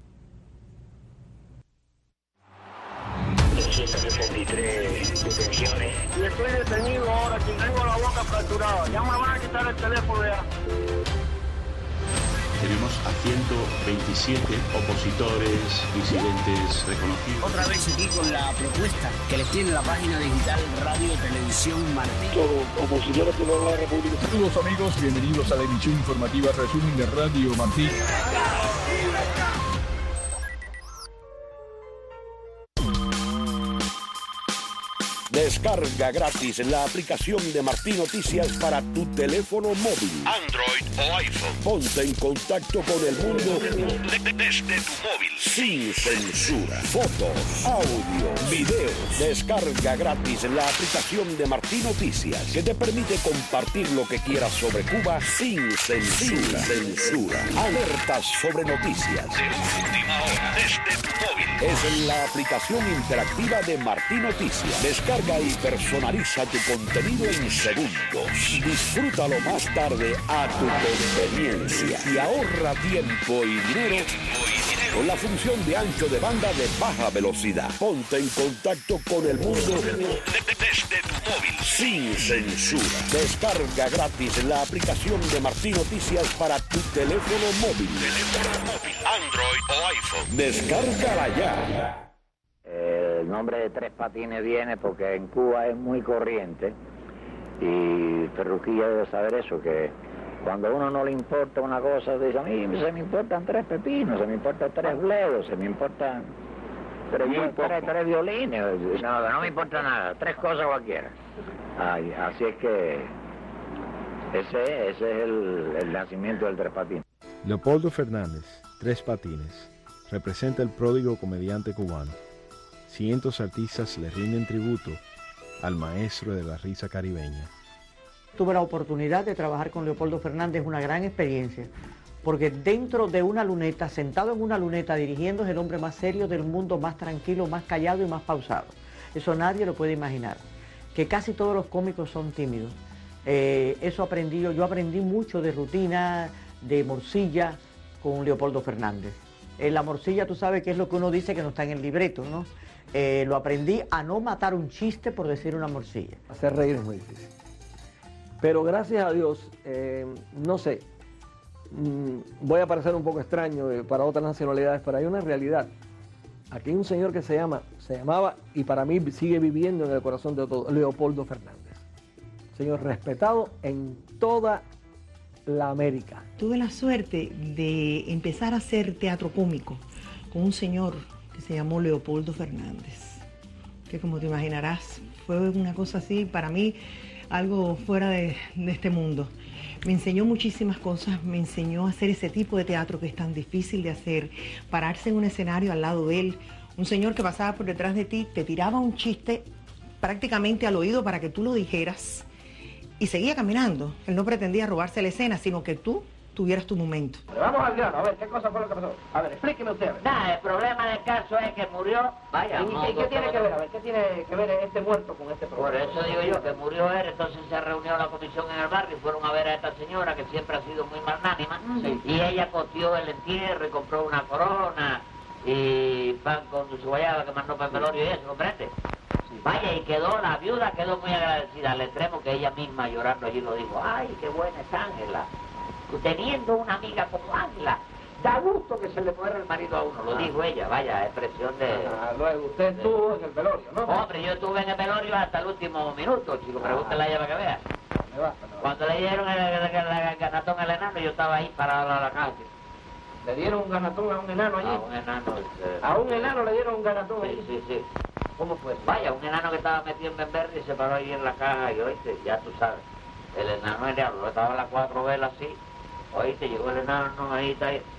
263 detenciones. Y estoy detenido ahora, que tengo la boca fracturada. Ya me van a quitar el teléfono ya. Tenemos a 127 opositores, disidentes reconocidos. Otra vez aquí con la propuesta que les tiene la página digital Radio Televisión Martín. Opositores de la República. Saludos amigos, bienvenidos a la emisión informativa Resumen de Radio Martín. Descarga gratis la aplicación de Martín Noticias para tu teléfono móvil, Android o iPhone. Ponte en contacto con el mundo desde tu móvil. Sin censura. Fotos, audio, videos. Descarga gratis la aplicación de Martín Noticias que te permite compartir lo que quieras sobre Cuba sin censura. Alertas sobre noticias. De última hora, desde tu móvil. Es la aplicación interactiva de Martín Noticias. Descarga y personaliza tu contenido en segundos. Disfrútalo más tarde a tu conveniencia y ahorra tiempo y dinero con la función de ancho de banda de baja velocidad. Ponte en contacto con el mundo desde tu móvil. Sin censura. Descarga gratis la aplicación de Martín Noticias para tu teléfono móvil. Android o iPhone. Descárgala ya. el nombre de Tres Patines viene porque en Cuba es muy corriente, y Ferruquilla debe saber eso, que cuando a uno no le importa una cosa, dice, a mí se me importan 3 pepinos, se me importan 3 bledos, se me importan 3 violines, no me importa nada, 3 cosas cualquiera. Ay, así es que ese es el nacimiento del Tres Patines. Leopoldo Fernández, Tres Patines, representa el pródigo comediante cubano. Cientos de artistas le rinden tributo al maestro de la risa caribeña. Tuve la oportunidad de trabajar con Leopoldo Fernández, una gran experiencia, porque dentro de una luneta, sentado en una luneta, dirigiendo, es el hombre más serio del mundo, más tranquilo, más callado y más pausado. Eso nadie lo puede imaginar, que casi todos los cómicos son tímidos. Eso aprendí yo aprendí mucho de rutina, de morcilla, con Leopoldo Fernández. La morcilla, tú sabes que es lo que uno dice que no está en el libreto, ¿no? Lo aprendí a no matar un chiste por decir una morcilla. Hacer reír es muy difícil. Pero gracias a Dios, no sé, voy a parecer un poco extraño para otras nacionalidades, pero hay una realidad. Aquí hay un señor que se llamaba, y para mí sigue viviendo en el corazón de todos, Leopoldo Fernández. Señor respetado en toda la América. Tuve la suerte de empezar a hacer teatro cómico con un señor que se llamó Leopoldo Fernández, que como te imaginarás fue una cosa así, para mí, algo fuera de este mundo. Me enseñó muchísimas cosas, me enseñó a hacer ese tipo de teatro que es tan difícil de hacer, pararse en un escenario al lado de él, un señor que pasaba por detrás de ti, te tiraba un chiste prácticamente al oído para que tú lo dijeras y seguía caminando. Él no pretendía robarse la escena, sino que tú tuvieras tu momento. Pero vamos al grano, a ver, ¿qué cosa fue lo que pasó? A ver, explíqueme usted. Nada, el problema del caso es que murió. Vaya, ¿Y qué tiene que ver? A ver, ¿qué tiene que ver este muerto con este problema? Por eso digo yo que murió él, entonces se reunió la comisión en el barrio y fueron a ver a esta señora que siempre ha sido muy magnánima. Sí. Y ella costeó el entierro y compró una corona y pan con su guayaba que mandó para el velorio y eso, ¿comprende? Sí. Vaya, y la viuda quedó muy agradecida al extremo que ella misma llorando allí lo dijo, ay, qué buena es Ángela. Teniendo una amiga como Ángela, da gusto que se le muera el marido a uno, lo dijo ella, vaya, expresión de... Luego, usted estuvo en el velorio, ¿no? Hombre, yo estuve en el velorio hasta el último minuto, chico, pregúntale a ella para que vea. Cuando le dieron el ganatón al enano, yo estaba ahí parado a la calle. ¿Le dieron un ganatón a un enano allí? A un enano. ¿A un enano le dieron un ganatón allí? Sí, sí. ¿Cómo fue? Vaya, un enano que estaba metido en Benverde y se paró ahí en la caja y oíste, ya tú sabes, el enano el diablo, estaba en las 4 velas así. Oíste, llegó el enano, ahí está ahí.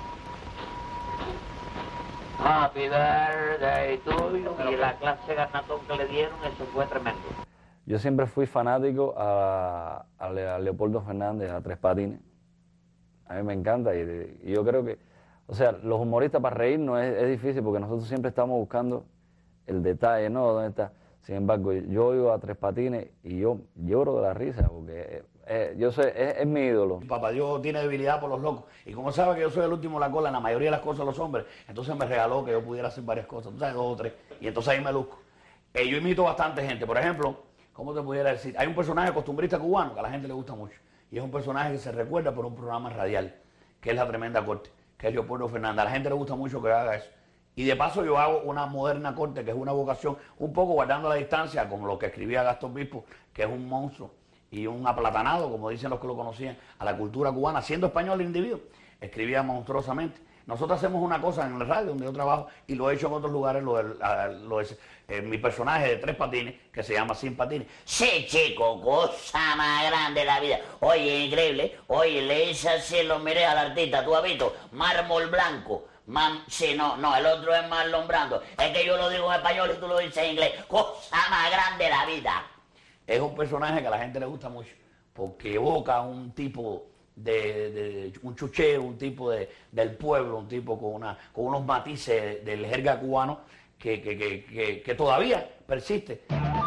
Happy birthday to you. Y la clase de ganatón que le dieron, eso fue tremendo. Yo siempre fui fanático a Leopoldo Fernández, a Tres Patines. A mí me encanta y yo creo que, o sea, los humoristas para reírnos es difícil porque nosotros siempre estamos buscando el detalle, ¿no? ¿Dónde está? Sin embargo, yo oigo a Tres Patines y yo lloro de la risa porque... yo sé, es mi ídolo. Papá Dios tiene debilidad por los locos. Y como sabe que yo soy el último en la cola en la mayoría de las cosas de los hombres, entonces me regaló que yo pudiera hacer varias cosas, tú sabes, 2 o 3. Y entonces ahí me luzco. Yo imito bastante gente. Por ejemplo, ¿cómo te pudiera decir? Hay un personaje costumbrista cubano que a la gente le gusta mucho. Y es un personaje que se recuerda por un programa radial, que es La Tremenda Corte, que es Leopoldo Fernández. A la gente le gusta mucho que haga eso. Y de paso yo hago una moderna corte, que es una vocación, un poco guardando la distancia, como lo que escribía Gastón Bispo, que es un monstruo y un aplatanado, como dicen los que lo conocían, a la cultura cubana, siendo español el individuo, escribía monstruosamente. Nosotros hacemos una cosa en el radio donde yo trabajo y lo he hecho en otros lugares, mi personaje de Tres Patines, que se llama Sin Patines. Sí, chico, cosa más grande de la vida. Oye, increíble. Oye, le hice así los miré al artista, ¿tú has visto? Mármol blanco. Sí, no, el otro es Marlon Brando. Es que yo lo digo en español y tú lo dices en inglés. Cosa más grande de la vida. Es un personaje que a la gente le gusta mucho, porque evoca un tipo de un chuchero, un tipo del pueblo, un tipo con unos matices del jerga cubano que todavía persiste.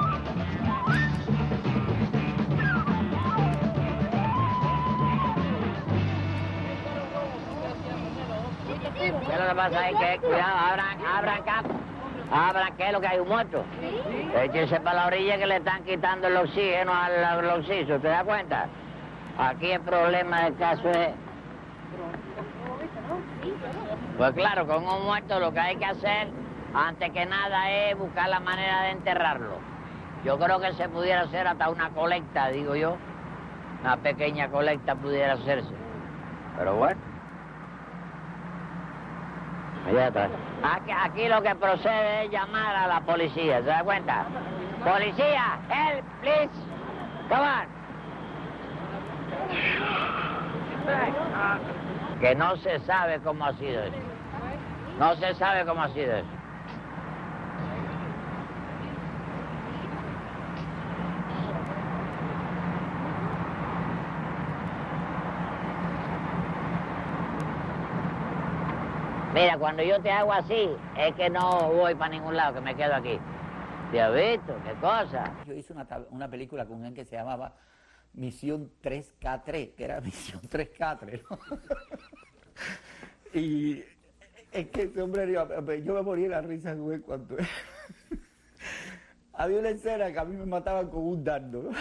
¿Qué es lo que pasa ahí? Que cuidado, abran, que es lo que hay un muerto. Échense para la orilla que le están quitando el oxígeno al oxiso, ¿te das cuenta? Aquí el problema del caso es... Pues claro, con un muerto lo que hay que hacer antes que nada es buscar la manera de enterrarlo. Yo creo que se pudiera hacer hasta una colecta, digo yo. Una pequeña colecta pudiera hacerse. Pero bueno. Ya está. Aquí lo que procede es llamar a la policía, ¿se da cuenta? Policía, help, please. Come on. Que no se sabe cómo ha sido eso. No se sabe cómo ha sido eso. Mira, cuando yo te hago así, es que no voy para ningún lado, que me quedo aquí. ¿Te has visto? ¿Qué cosa? Yo hice una película con él que se llamaba Misión 3K3, que era Misión 3K3, ¿no? Y es que ese hombre, yo me moría de la risa, güey, cuando... Había una escena que a mí me mataban con un dardo, ¿no?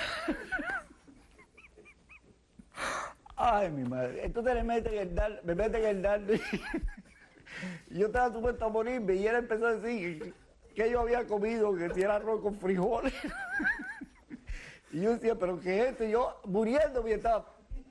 Ay, mi madre. Entonces me meten el dardo y yo estaba supuesto a morirme y él empezó a decir que yo había comido, que si era arroz con frijoles. Y yo decía, ¿pero qué es esto? Y yo muriéndome estaba...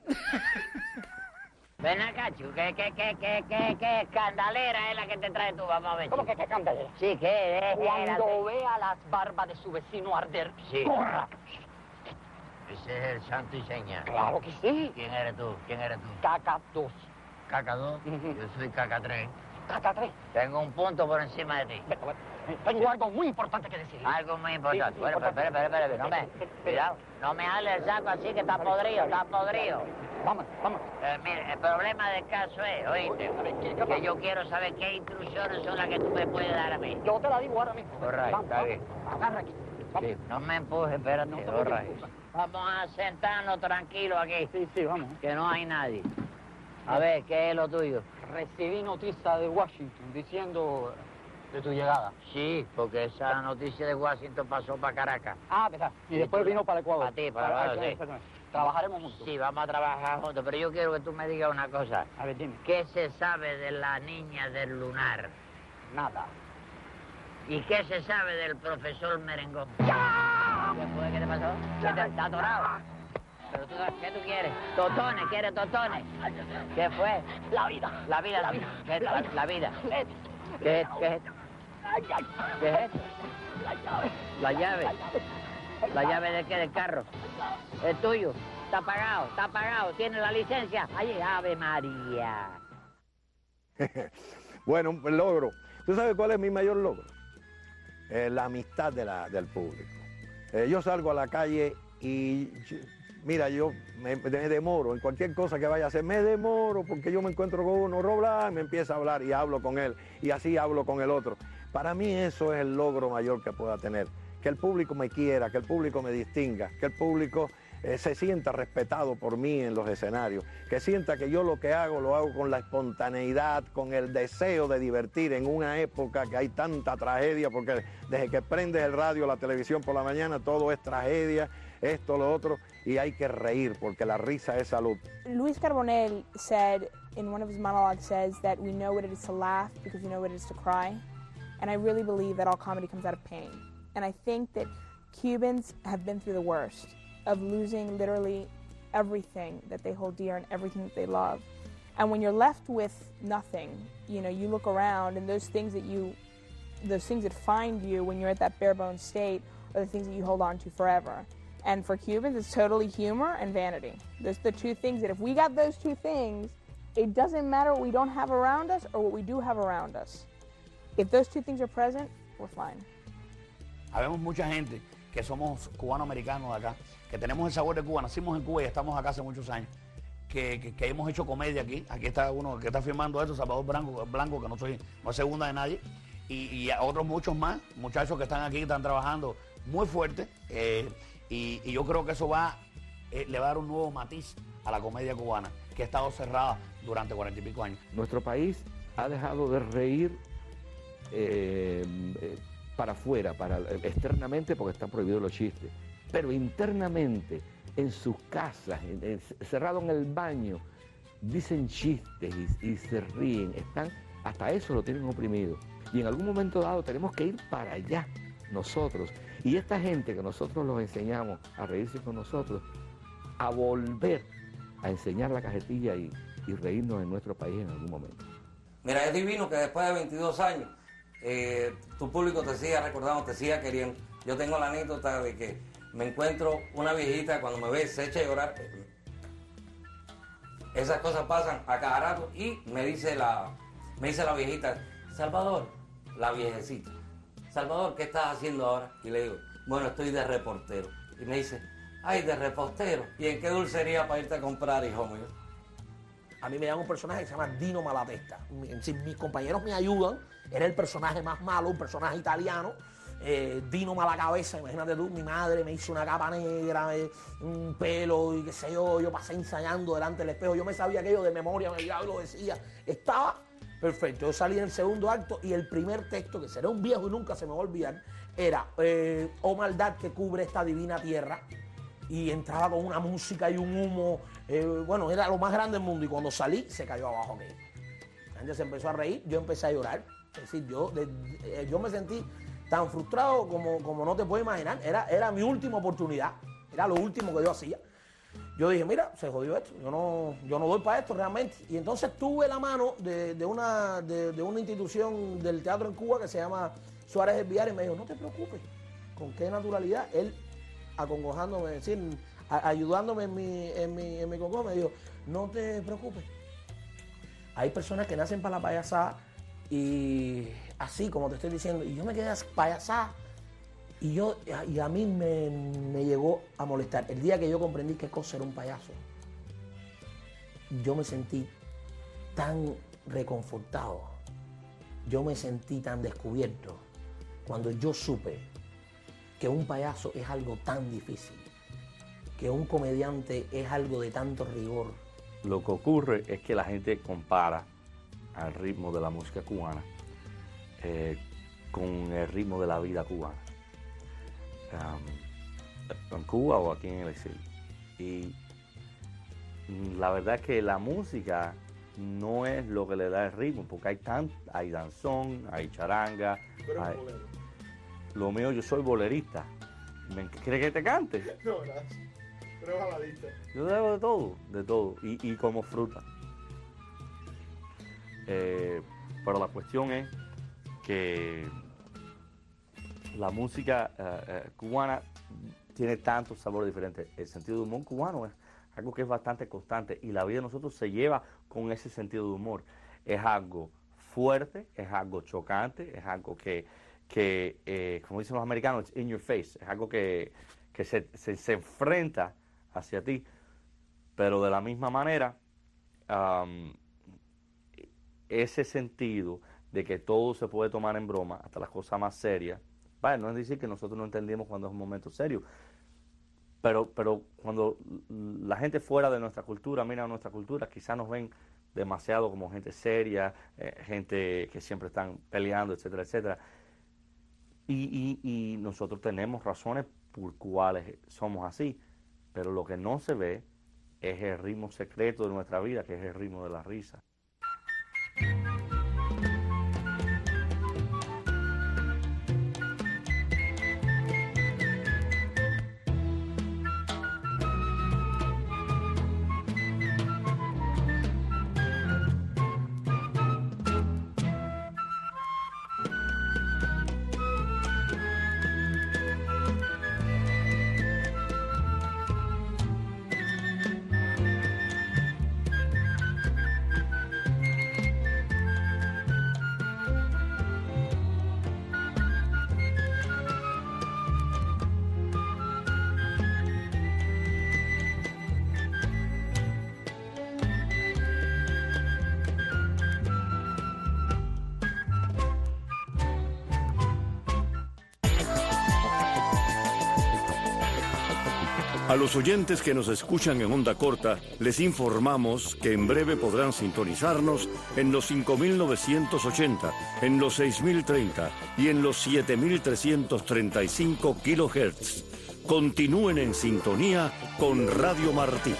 Ven acá, Chu, ¿qué escandalera es la que te trae tú? Vamos a ver. ¿Cómo que qué escandalera? Sí, ¿qué es? Cuando vea las barbas de su vecino arder, sí. ¡corra! Ese es el santo y seña. Claro que sí. ¿Quién eres tú? Caca 2. ¿Caca 2? Yo soy Caca 3. Caca 3. Tengo un punto por encima de ti. Tengo algo muy importante que decir. Algo muy importante. Bueno, espera. Cuidado. No me hables el saco así que está podrido. Vamos. Mire, el problema del caso es, oíste, que yo quiero saber qué instrucciones son las que tú me puedes dar a mí. Yo te la digo ahora mismo. Correcto, está bien. Agarra aquí. Sí, no me empujes, espérate. Vamos a sentarnos tranquilos aquí. Sí, vamos. Que no hay nadie. A ver, ¿qué es lo tuyo? Recibí noticia de Washington diciendo de tu llegada. Sí, porque esa noticia de Washington pasó para Caracas. Ah, verdad. Y después vino para Ecuador. Para ti, para sí. Trabajaremos juntos. Sí, vamos a trabajar juntos, pero yo quiero que tú me digas una cosa. A ver, dime. ¿Qué se sabe de la niña del lunar? Nada. ¿Y qué se sabe del profesor Merengón? ¡Ya! ¿Qué fue? ¿Qué te pasó? ¿Está atorado? ¿Pero tú, qué tú quieres? ¿Totones? ¿Quieres totones? ¿Qué fue? La vida. La vida. ¿Qué es la vida? ¿Qué es esto? ¿Qué es esto? La llave. ¿La llave de qué? ¿Del carro? ¿Es tuyo? Está pagado. ¿Tiene la licencia? Allí, Ave María. Bueno, un logro. ¿Tú sabes cuál es mi mayor logro? La amistad del público. Yo salgo a la calle y, mira, yo me demoro en cualquier cosa que vaya a hacer, me demoro porque yo me encuentro con uno, Robla, me empieza a hablar y hablo con él y así hablo con el otro. Para mí eso es el logro mayor que pueda tener, que el público me quiera, que el público me distinga, que el público se sienta respetado por mí en los escenarios, que sienta que yo lo hago con la espontaneidad, con el deseo de divertir en una época que hay tanta tragedia, porque desde que prendes el radio, la televisión por la mañana, todo es tragedia, esto, lo otro, y hay que reír, porque la risa es salud. Luis Carbonell said, in one of his monologues, says that we know what it is to laugh because we know what it is to cry, and I really believe that all comedy comes out of pain. And I think that Cubans have been through the worst of losing literally everything that they hold dear and everything that they love. And when you're left with nothing, you know, you look around and those things that find you when you're at that bare bones state are the things that you hold on to forever. And for Cubans, it's totally humor and vanity. There's the two things that if we got those two things, it doesn't matter what we don't have around us or what we do have around us. If those two things are present, we're fine. Habemos mucha gente que somos cubano-americanos de acá, que tenemos el sabor de Cuba, nacimos en Cuba y estamos acá hace muchos años, que hemos hecho comedia aquí. Aquí está uno que está firmando esto, Salvador Blanco, que no es segunda de nadie, y otros muchos más, muchachos que están aquí, que están trabajando muy fuerte, y yo creo que eso le va a dar un nuevo matiz a la comedia cubana, que ha estado cerrada durante 40 y pico años. Nuestro país ha dejado de reír para afuera, externamente, porque están prohibidos los chistes, pero internamente, en sus casas, cerrado en el baño, dicen chistes y se ríen, están hasta eso lo tienen oprimido. Y en algún momento dado tenemos que ir para allá nosotros. Y esta gente que nosotros los enseñamos a reírse con nosotros, a volver a enseñar la cajetilla y reírnos en nuestro país en algún momento. Mira, es divino que después de 22 años tu público te siga recordando, te siga queriendo. Yo tengo la anécdota de que me encuentro una viejita, cuando me ve se echa a llorar. Esas cosas pasan a cada rato y me dice la viejita, Salvador, la viejecita, Salvador, ¿qué estás haciendo ahora? Y le digo, bueno, estoy de reportero. Y me dice, ay, de reportero. ¿Y en qué dulcería para irte a comprar, hijo mío? A mí me llama un personaje que se llama Dino Malatesta. Si mis compañeros me ayudan, era el personaje más malo, un personaje italiano. Dino Malacabeza, imagínate tú, mi madre me hizo una capa negra, un pelo y qué sé yo pasé ensayando delante del espejo. Yo me sabía aquello de memoria, me lo decía. Estaba perfecto. Yo salí en el segundo acto y el primer texto, que será un viejo y nunca se me va a olvidar, era oh maldad que cubre esta divina tierra. Y entraba con una música y un humo, bueno, era lo más grande del mundo. Y cuando salí, se cayó abajo aquello. La gente se empezó a reír, yo empecé a llorar. Es decir, yo me sentí tan frustrado como no te puedes imaginar. Era mi última oportunidad, era lo último que yo hacía. Yo dije, mira, se jodió esto, yo no doy para esto realmente. Y entonces tuve la mano de una institución del teatro en Cuba que se llama Suárez del Villar y me dijo, no te preocupes, con qué naturalidad. Él, acongojándome, es decir, ayudándome en mi congojo, me dijo, no te preocupes. Hay personas que nacen para la payasada y así como te estoy diciendo, y yo me quedé payasada y a mí me llegó a molestar. El día que yo comprendí qué cosa era un payaso, yo me sentí tan reconfortado, yo me sentí tan descubierto cuando yo supe que un payaso es algo tan difícil, que un comediante es algo de tanto rigor. Lo que ocurre es que la gente compara al ritmo de la música cubana con el ritmo de la vida cubana. En Cuba o aquí en el exilio. Y la verdad es que la música no es lo que le da el ritmo, porque hay danzón, hay charanga. Lo mío, yo soy bolerista. ¿Quieres que te cante? No, gracias. Pero baladista. Yo debo de todo. Y como fruta. Pero la cuestión es que la música cubana tiene tantos sabores diferentes. El sentido de humor cubano es algo que es bastante constante y la vida de nosotros se lleva con ese sentido de humor. Es algo fuerte, es algo chocante, es algo que como dicen los americanos, it's in your face, es algo que se enfrenta hacia ti, pero de la misma manera, ese sentido de que todo se puede tomar en broma, hasta las cosas más serias, vale, no es decir que nosotros no entendemos cuando es un momento serio, pero cuando la gente fuera de nuestra cultura mira a nuestra cultura, quizás nos ven demasiado como gente seria, gente que siempre están peleando, etcétera, etcétera. Y nosotros tenemos razones por cuales somos así, pero lo que no se ve es el ritmo secreto de nuestra vida, que es el ritmo de la risa. A los oyentes que nos escuchan en onda corta, les informamos que en breve podrán sintonizarnos en los 5.980, en los 6.030 y en los 7.335 kHz. Continúen en sintonía con Radio Martí.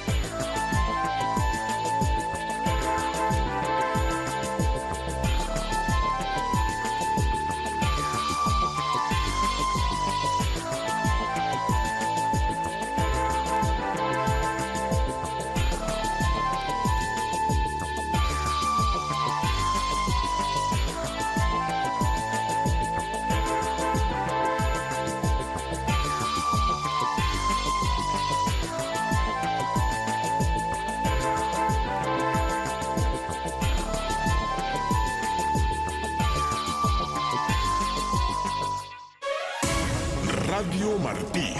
Radio Martí.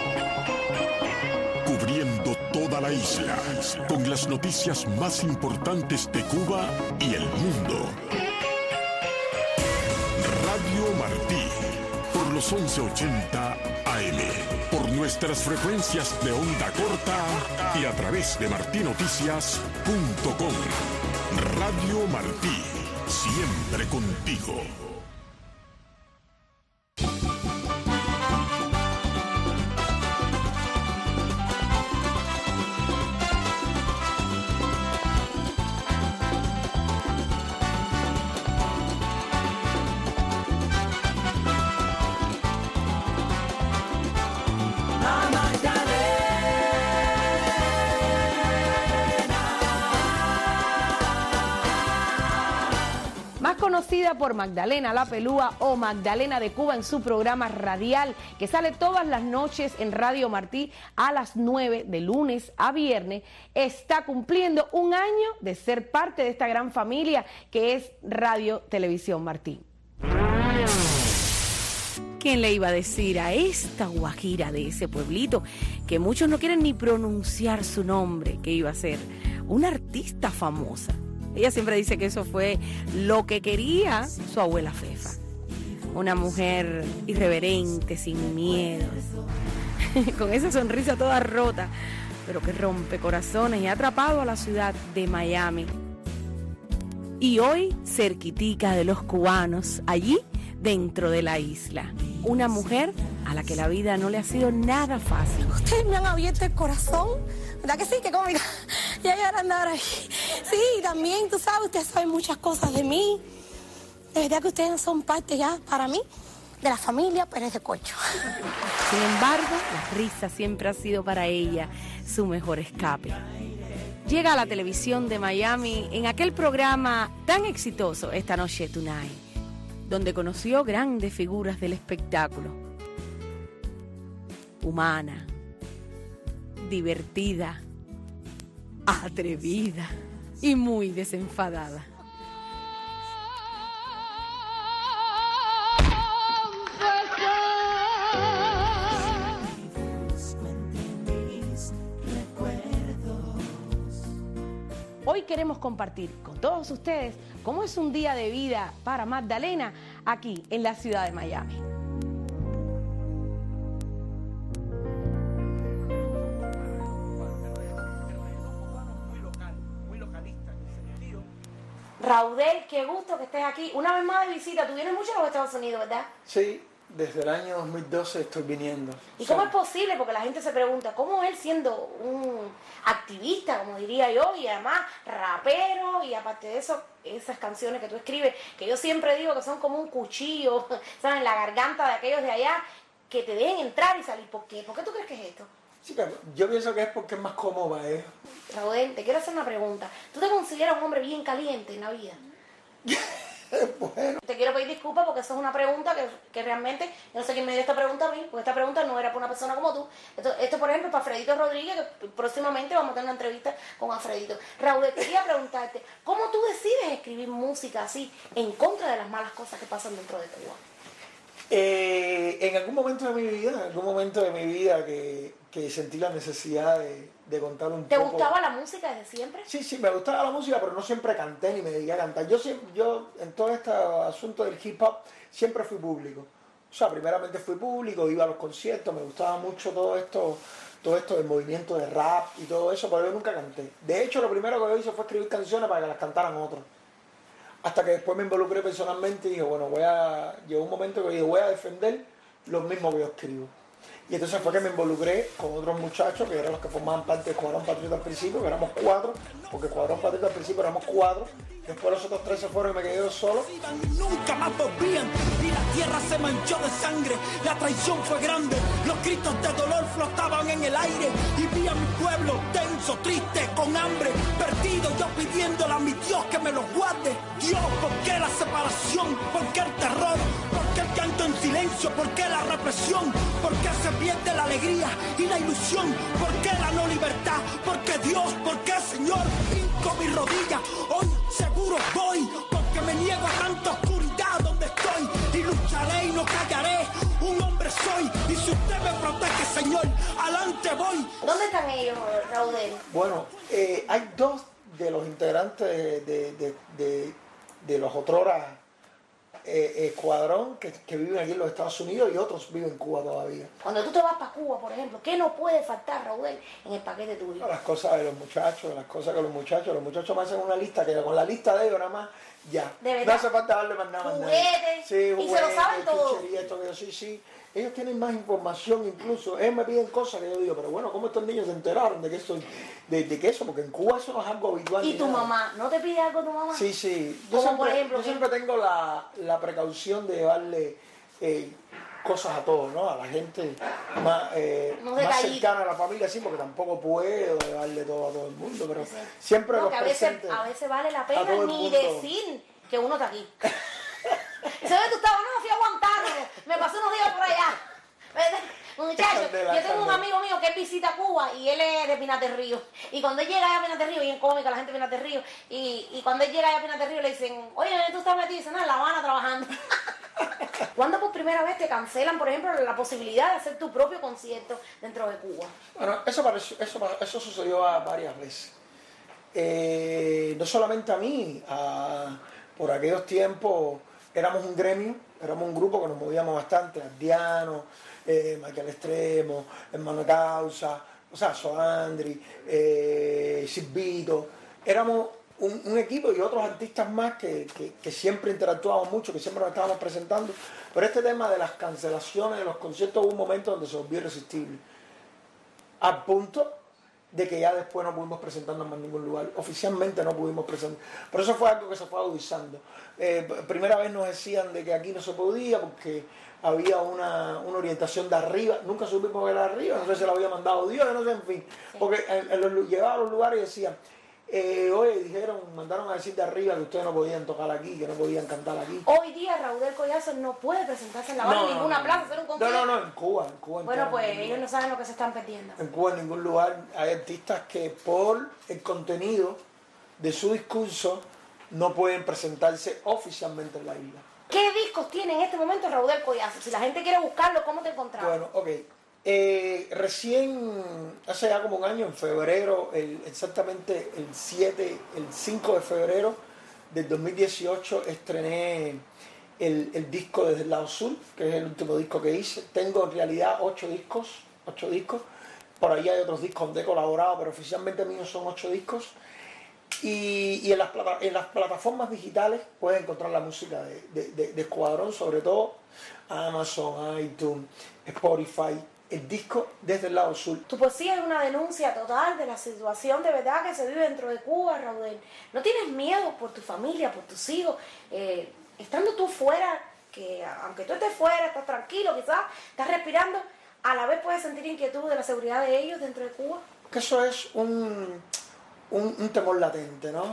Cubriendo toda la isla, con las noticias más importantes de Cuba y el mundo. Radio Martí, por los 1180 AM, por nuestras frecuencias de onda corta y a través de martinoticias.com. Radio Martí, siempre contigo. Conocida por Magdalena la Pelúa o Magdalena de Cuba en su programa radial que sale todas las noches en Radio Martí a las 9 de lunes a viernes, está cumpliendo un año de ser parte de esta gran familia que es Radio Televisión Martí. ¿Quién le iba a decir a esta guajira de ese pueblito, que muchos no quieren ni pronunciar su nombre, que iba a ser una artista famosa? Ella siempre dice que eso fue lo que quería su abuela Fefa. Una mujer irreverente, sin miedo, con esa sonrisa toda rota, pero que rompe corazones y ha atrapado a la ciudad de Miami. Y hoy, cerquitica de los cubanos, allí dentro de la isla. Una mujer a la que la vida no le ha sido nada fácil. Ustedes me han abierto el corazón, ¿verdad que sí? Que como mira, ya llegar a andar ahí. Sí, también, tú sabes, ustedes saben muchas cosas de mí. De verdad que ustedes son parte ya, para mí, de la familia Pérez de Cocho. Sin embargo, la risa siempre ha sido para ella su mejor escape. Llega a la televisión de Miami en aquel programa tan exitoso, Esta Noche Tonight, donde conoció grandes figuras del espectáculo. Humana, divertida, atrevida y muy desenfadada. Hoy queremos compartir con todos ustedes cómo es un día de vida para Magdalena aquí en la ciudad de Miami. Raudel, qué gusto que estés aquí. Una vez más de visita. Tú vienes mucho a los Estados Unidos, ¿verdad? Sí, desde el año 2012 estoy viniendo. ¿Y cómo es posible? Porque la gente se pregunta, ¿cómo él siendo un activista, como diría yo, y además rapero, y aparte de eso, esas canciones que tú escribes, que yo siempre digo que son como un cuchillo, ¿sabes? En la garganta de aquellos de allá, que te dejen entrar y salir? ¿Por qué? ¿Por qué tú crees que es esto? Sí, pero yo pienso que es porque es más cómodo para ellos. Raudel, te quiero hacer una pregunta. ¿Tú te consideras un hombre bien caliente en la vida? Bueno. Te quiero pedir disculpas porque eso es una pregunta que realmente, yo no sé quién me dio esta pregunta a mí, porque esta pregunta no era para una persona como tú. Esto por ejemplo, es para Alfredito Rodríguez, que próximamente vamos a tener una entrevista con Alfredito. Raúl, quería preguntarte, ¿cómo tú decides escribir música así en contra de las malas cosas que pasan dentro de Cuba? En algún momento de mi vida, que sentí la necesidad de contar un poco. ¿Te gustaba la música desde siempre? Sí, me gustaba la música, pero no siempre canté ni me dediqué a cantar. Yo en todo este asunto del hip hop siempre fui público. O sea, primeramente fui público, iba a los conciertos, me gustaba mucho todo esto del movimiento de rap y todo eso, pero yo nunca canté. De hecho, lo primero que yo hice fue escribir canciones para que las cantaran otros. Hasta que después me involucré personalmente y dije, bueno, llegó un momento que dije, voy a defender lo mismo que yo escribo. Y entonces fue que me involucré con otros muchachos que eran los que formaban parte de Escuadrón Patriota al principio, que éramos 4, porque Escuadrón Patriota al principio éramos 4, después los otros 3 se fueron y me quedé yo solo. Nunca más volvían y la tierra se manchó de sangre, la traición fue grande, los gritos de dolor flotaban en el aire y vi a mi pueblo tenso, triste, con hambre, perdido, yo pidiéndole a mi Dios que me los guarde. Dios, ¿por qué la separación? ¿Por qué el terror? ¿Por qué el canto en silencio? ¿Por qué la represión? ¿Por qué se pierde la alegría y la ilusión? ¿Por qué la no libertad? ¿Por qué Dios? ¿Por qué Señor? Hinco mi rodilla, hoy seguro voy, porque me niego a tanta oscuridad donde estoy, y lucharé y no callaré, un hombre soy, y si York, adelante voy. ¿Dónde están ellos, Raudel? Bueno, hay dos de los integrantes de los otrora escuadrón que viven aquí en los Estados Unidos y otros viven en Cuba todavía. Cuando tú te vas para Cuba, por ejemplo, ¿qué no puede faltar, Raudel, en el paquete tuyo? Las cosas de los muchachos, los muchachos me hacen una lista que con la lista de ellos nada más, ya. ¿De verdad? No hace falta darle más nada. Juguetes, Sí, y juguetes, se lo saben todo. chuchería, esto, aquello, sí. Ellos tienen más información incluso. Ellos me piden cosas que yo digo, pero bueno, ¿cómo estos niños se enteraron de que eso? De que eso? Porque en Cuba eso no es algo habitual. ¿Y tu mamá? ¿No te pide algo tu mamá? Sí. Como Yo siempre tengo la precaución de llevarle cosas a todos, ¿no? A la gente más cercana a la familia, sí, porque tampoco puedo llevarle todo a todo el mundo, pero siempre no, los que a veces vale la pena ni decir que uno está aquí. ¿Sabes? Tú estabas, no, fui a Guantánamo, me pasé unos días por allá. Muchachos, yo tengo un amigo mío que él visita Cuba y él es de Pinar del Río. Y cuando él llega allá a Pinar del Río, y en cómica la gente de Pinar del Río, y cuando él llega allá a Pinar del Río le dicen, oye, ¿tú estás metido? Y dicen, no, en La Habana trabajando. ¿Cuándo por primera vez te cancelan, por ejemplo, la posibilidad de hacer tu propio concierto dentro de Cuba? Bueno, eso sucedió varias veces. No solamente a mí, por aquellos tiempos éramos un gremio, éramos un grupo que nos movíamos bastante, Ardiano, Michael Extremo, Hermano Causa, o sea, Soandri, Silvito. Éramos un equipo y otros artistas más que siempre interactuábamos mucho, que siempre nos estábamos presentando. Pero este tema de las cancelaciones de los conciertos hubo un momento donde se volvió irresistible. Al punto de que ya después no pudimos presentarnos más en ningún lugar. Oficialmente no pudimos presentar. Pero eso fue algo que se fue agudizando. Primera vez nos decían de que aquí no se podía porque había una orientación de arriba. Nunca supimos que era de arriba. No sé si se lo había mandado Dios, no sé, en fin. Porque llegaba a los lugares y decían, oye, mandaron a decir de arriba que ustedes no podían tocar aquí, que no podían cantar aquí. Hoy día Raudel Collazo no puede presentarse en La Habana en ninguna plaza, hacer un concierto. No, en Cuba. Bueno, pues ellos no saben lo que se están perdiendo. En Cuba, en ningún lugar, hay artistas que por el contenido de su discurso no pueden presentarse oficialmente en la isla. ¿Qué discos tiene en este momento Raudel Collazo? Si la gente quiere buscarlo, ¿cómo te encontramos? Bueno, ok. Recién, hace ya como un año, en febrero, exactamente el 5 de febrero del 2018, estrené el disco Desde el Lado Sur, que es el último disco que hice. Tengo en realidad 8 discos. Por ahí hay otros discos donde he colaborado, pero oficialmente míos son 8 discos. Y en las plataformas digitales puedes encontrar la música de Escuadrón, sobre todo Amazon, iTunes, Spotify. El disco Desde el Lado Sur. Tu poesía es una denuncia total de la situación de verdad que se vive dentro de Cuba, Raudel. ¿No tienes miedo por tu familia, por tus hijos? Estando tú fuera, que aunque tú estés fuera, estás tranquilo, quizás estás respirando, a la vez puedes sentir inquietud de la seguridad de ellos dentro de Cuba. Que eso es un temor latente, ¿no?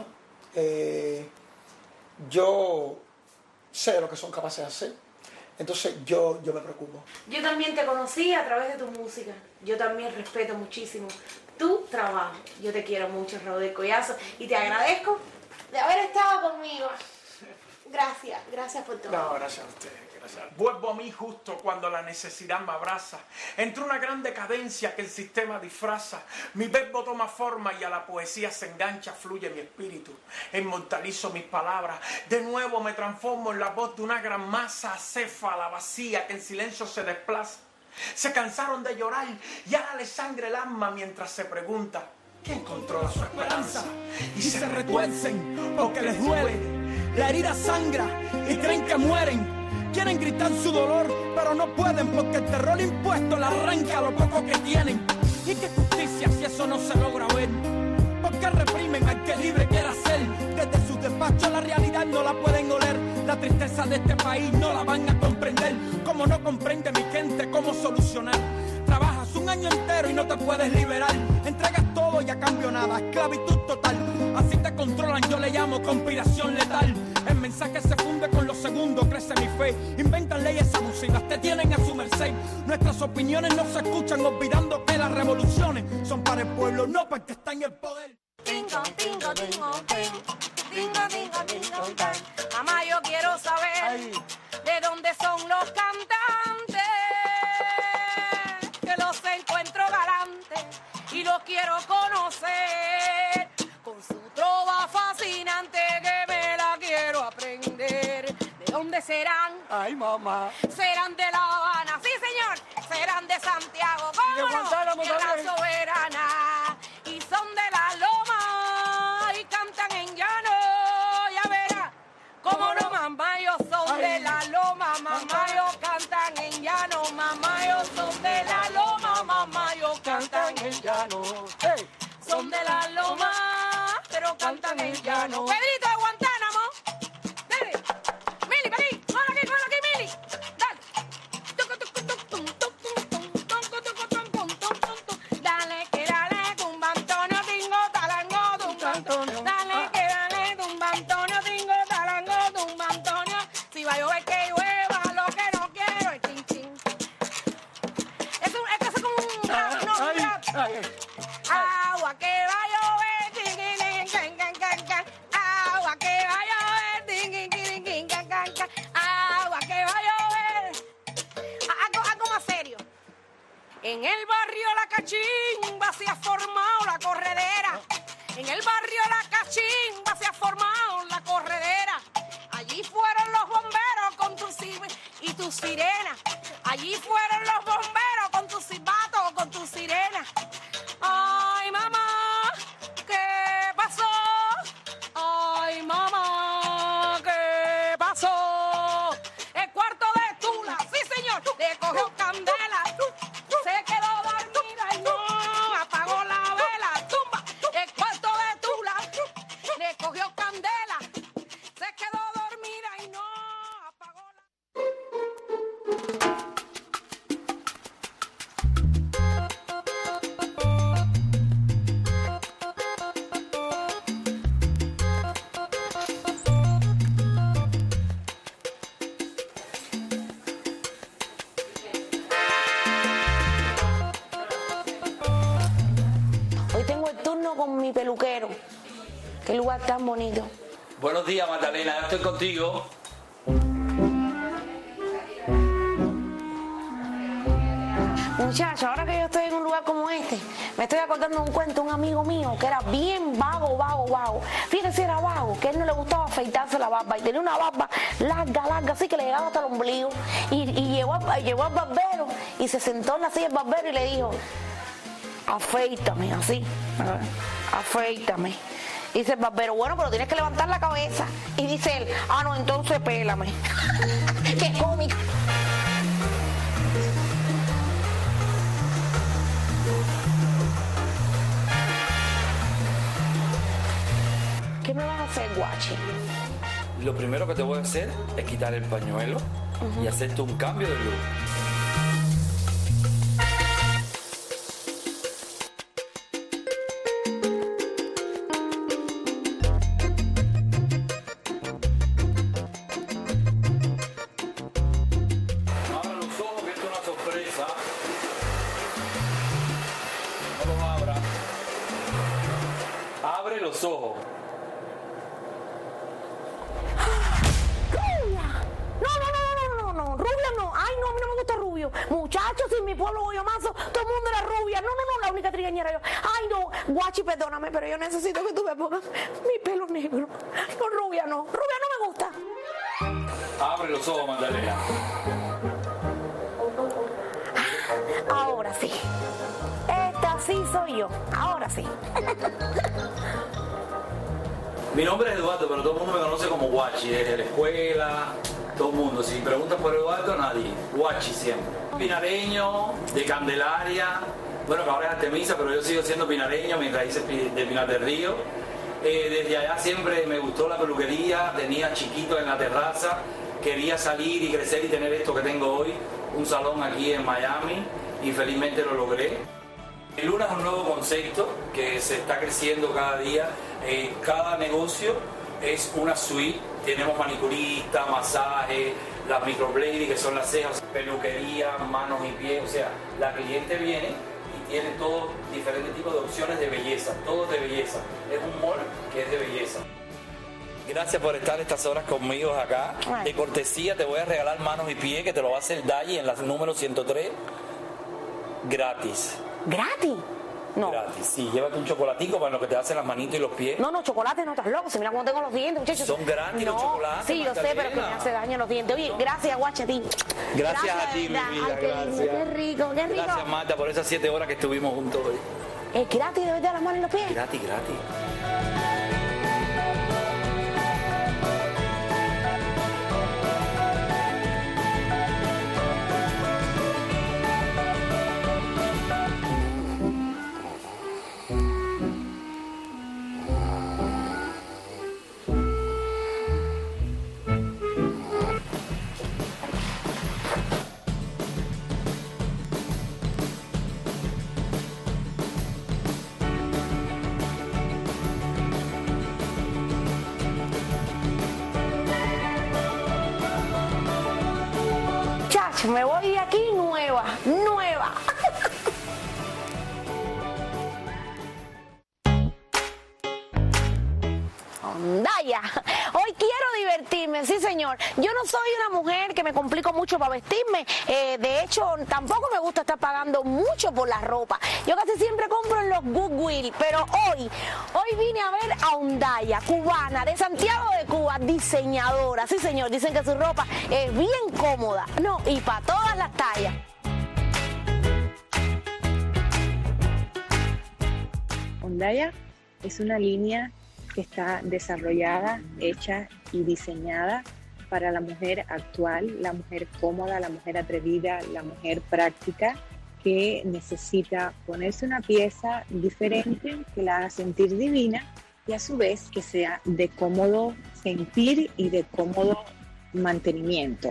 Yo sé lo que son capaces de hacer. Entonces yo me preocupo. Yo también te conocí a través de tu música. Yo también respeto muchísimo tu trabajo. Yo te quiero mucho, Raudel Collazo, y te agradezco de haber estado conmigo. Gracias por todo. No, gracias a usted. Vuelvo a mí justo cuando la necesidad me abraza. Entre una gran decadencia que el sistema disfraza. Mi verbo toma forma y a la poesía se engancha, fluye mi espíritu. Inmortalizo mis palabras. De nuevo me transformo en la voz de una gran masa acéfala, vacía, que en silencio se desplaza. Se cansaron de llorar y ahora les sangre el alma mientras se pregunta ¿quién controla su esperanza? Y se retuercen porque les duele. La herida sangra y creen que mueren. Quieren gritar su dolor, pero no pueden porque el terror impuesto le arranca lo poco que tienen. ¿Y qué justicia si eso no se logra ver? ¿Por qué reprimen al que libre quiera ser? Desde sus despachos la realidad no la pueden oler. La tristeza de este país no la van a comprender. Como no comprende mi gente cómo solucionar. Trabajas un año entero y no te puedes liberar. Entregas todo y a cambio nada, esclavitud total. Así te controlan, yo le llamo conspiración letal. El mensaje se funde con los segundos, crece mi fe. Inventan leyes abusivas, te tienen a su merced. Nuestras opiniones no se escuchan, olvidando que las revoluciones son para el pueblo, no para el que está en el poder. Tingo, tingo, tingo, tingo, tingo, tingo, mamá, yo quiero saber de dónde son los cantantes que los encuentran los quiero conocer. Con su trova fascinante que me la quiero aprender. ¿De dónde serán? Ay, mamá. Serán de La Habana, sí señor. Serán de Santiago, ¿cómo no? Tierra soberana. Y son de la loma y cantan en llano. Ya verá, cómo no, mamá, ellos son de la loma. Mamá, ellos cantan en llano. Mamá, ellos son de la loma. Mamá, ellos cantan en llano. Hey. Son de la loma, pero cantan en llano. Pedrito de Guantánamo. Dale. Mili, para aquí. Cógelo aquí, Mili. Dale. Dale, que dale, tumba Antonio, tingo, talango, tumba Antonio. Dale, que dale, tumba Antonio, tingo, talango, tumba Antonio. Si va a llover, que llueva, lo que no quiero es chin, chin. Es que es como un rap, no, un rap. Agua que va a llover, tinguin, can, can, can, can. Agua que va a llover, tinguin, can, can, can. Agua que va a llover. Algo más serio. En el barrio La Cachimba se ha formado la corredera. En el barrio La Cachimba se ha formado la corredera. Allí fueron los bomberos con tu y tu sirena. Allí fueron los bomberos con tu silbato, con tu sirena. Ay, mamá, ¿qué pasó? Ay, mamá, ¿qué pasó? El cuarto de Tula, sí señor, le cogió candela. Se quedó dormida y no apagó la vela. Tumba, el cuarto de Tula, le cogió candela. Se quedó dormida y no apagó la... Hoy tengo el turno con mi peluquero. Qué lugar tan bonito. Buenos días, Magdalena, ya estoy contigo. Muchachos, ahora que yo estoy en un lugar como este, me estoy acordando de un cuento de un amigo mío que era bien vago. Fíjense, era vago, que a él no le gustaba afeitarse la barba y tenía una barba larga, así que le llegaba hasta el ombligo. Y llevó al barbero y se sentó en la silla del barbero y le dijo: afeítame, así, afeítame. Y dice el barbero: bueno, pero tienes que levantar la cabeza. Y dice él: ah, no, entonces pélame. Qué cómico. ¿Qué me vas a hacer, guachi? Lo primero que te voy a hacer es quitar el pañuelo y hacerte un cambio de look. Abra los ojos, que esto es una sorpresa. No los abra. Abre los ojos. No, rubia no. Ay, no, a mí no me gusta rubio. Muchachos, en mi pueblo Guayamazo, todo el mundo era rubia. No, la única trigueñera yo. Ay, no, guachi, perdóname, pero yo necesito que tú me pongas mi pelo negro. No, rubia no me gusta. Abre los ojos, Magdalena. Ahora sí. Esta sí soy yo. Ahora sí. Mi nombre es Eduardo, pero todo el mundo me conoce como Guachi, desde la escuela, todo el mundo. Si preguntan por Eduardo, nadie. Guachi siempre. Pinareño, de Candelaria, bueno, que ahora es Artemisa, pero yo sigo siendo pinareño, mis raíces de Pinar del Río. Desde allá siempre me gustó la peluquería, tenía chiquito en la terraza, quería salir y crecer y tener esto que tengo hoy, un salón aquí en Miami, y felizmente lo logré. Luna es un nuevo concepto que se está creciendo cada día. Cada negocio es una suite. Tenemos manicurista, masaje, las microblading, que son las cejas, peluquería, manos y pies. O sea, la cliente viene y tiene todos diferentes tipos de opciones de belleza. Todo de belleza. Es un mall que es de belleza. Gracias por estar estas horas conmigo acá. De cortesía te voy a regalar manos y pies, que te lo va a hacer Dayi en la número 103. Gratis. ¿Gratis? No. Gratis. Sí, llévate un chocolatico para lo que te hacen las manitos y los pies. No, chocolate no, estás loco. Si mira cómo tengo los dientes, muchachos. Son gratis los chocolates. Sí, yo sé, pero que me hace daño los dientes. Oye, gracias, guacha, a ti. Gracias a ti, mi vida. Ay, qué lindo, qué rico, qué rico. Gracias, Marta, por esas 7 horas que estuvimos juntos hoy. ¿Es gratis de verdad las manos y los pies? Gratis. Me voy de aquí nueva. Ondaya, hoy quiero divertirme, sí señor. Yo no soy una mujer que me complico mucho para vestirme. De hecho, tampoco me gusta estar pagando mucho por la ropa. Yo casi siempre compro en los Goodwill, pero hoy vine a ver a Ondaya, cubana, de Santiago de Cuba, diseñadora. Sí señor, dicen que su ropa es bien cómoda, no, y para todas las tallas. Ondaya es una línea que está desarrollada, hecha y diseñada para la mujer actual, la mujer cómoda, la mujer atrevida, la mujer práctica que necesita ponerse una pieza diferente que la haga sentir divina y a su vez que sea de cómodo sentir y de cómodo mantenimiento.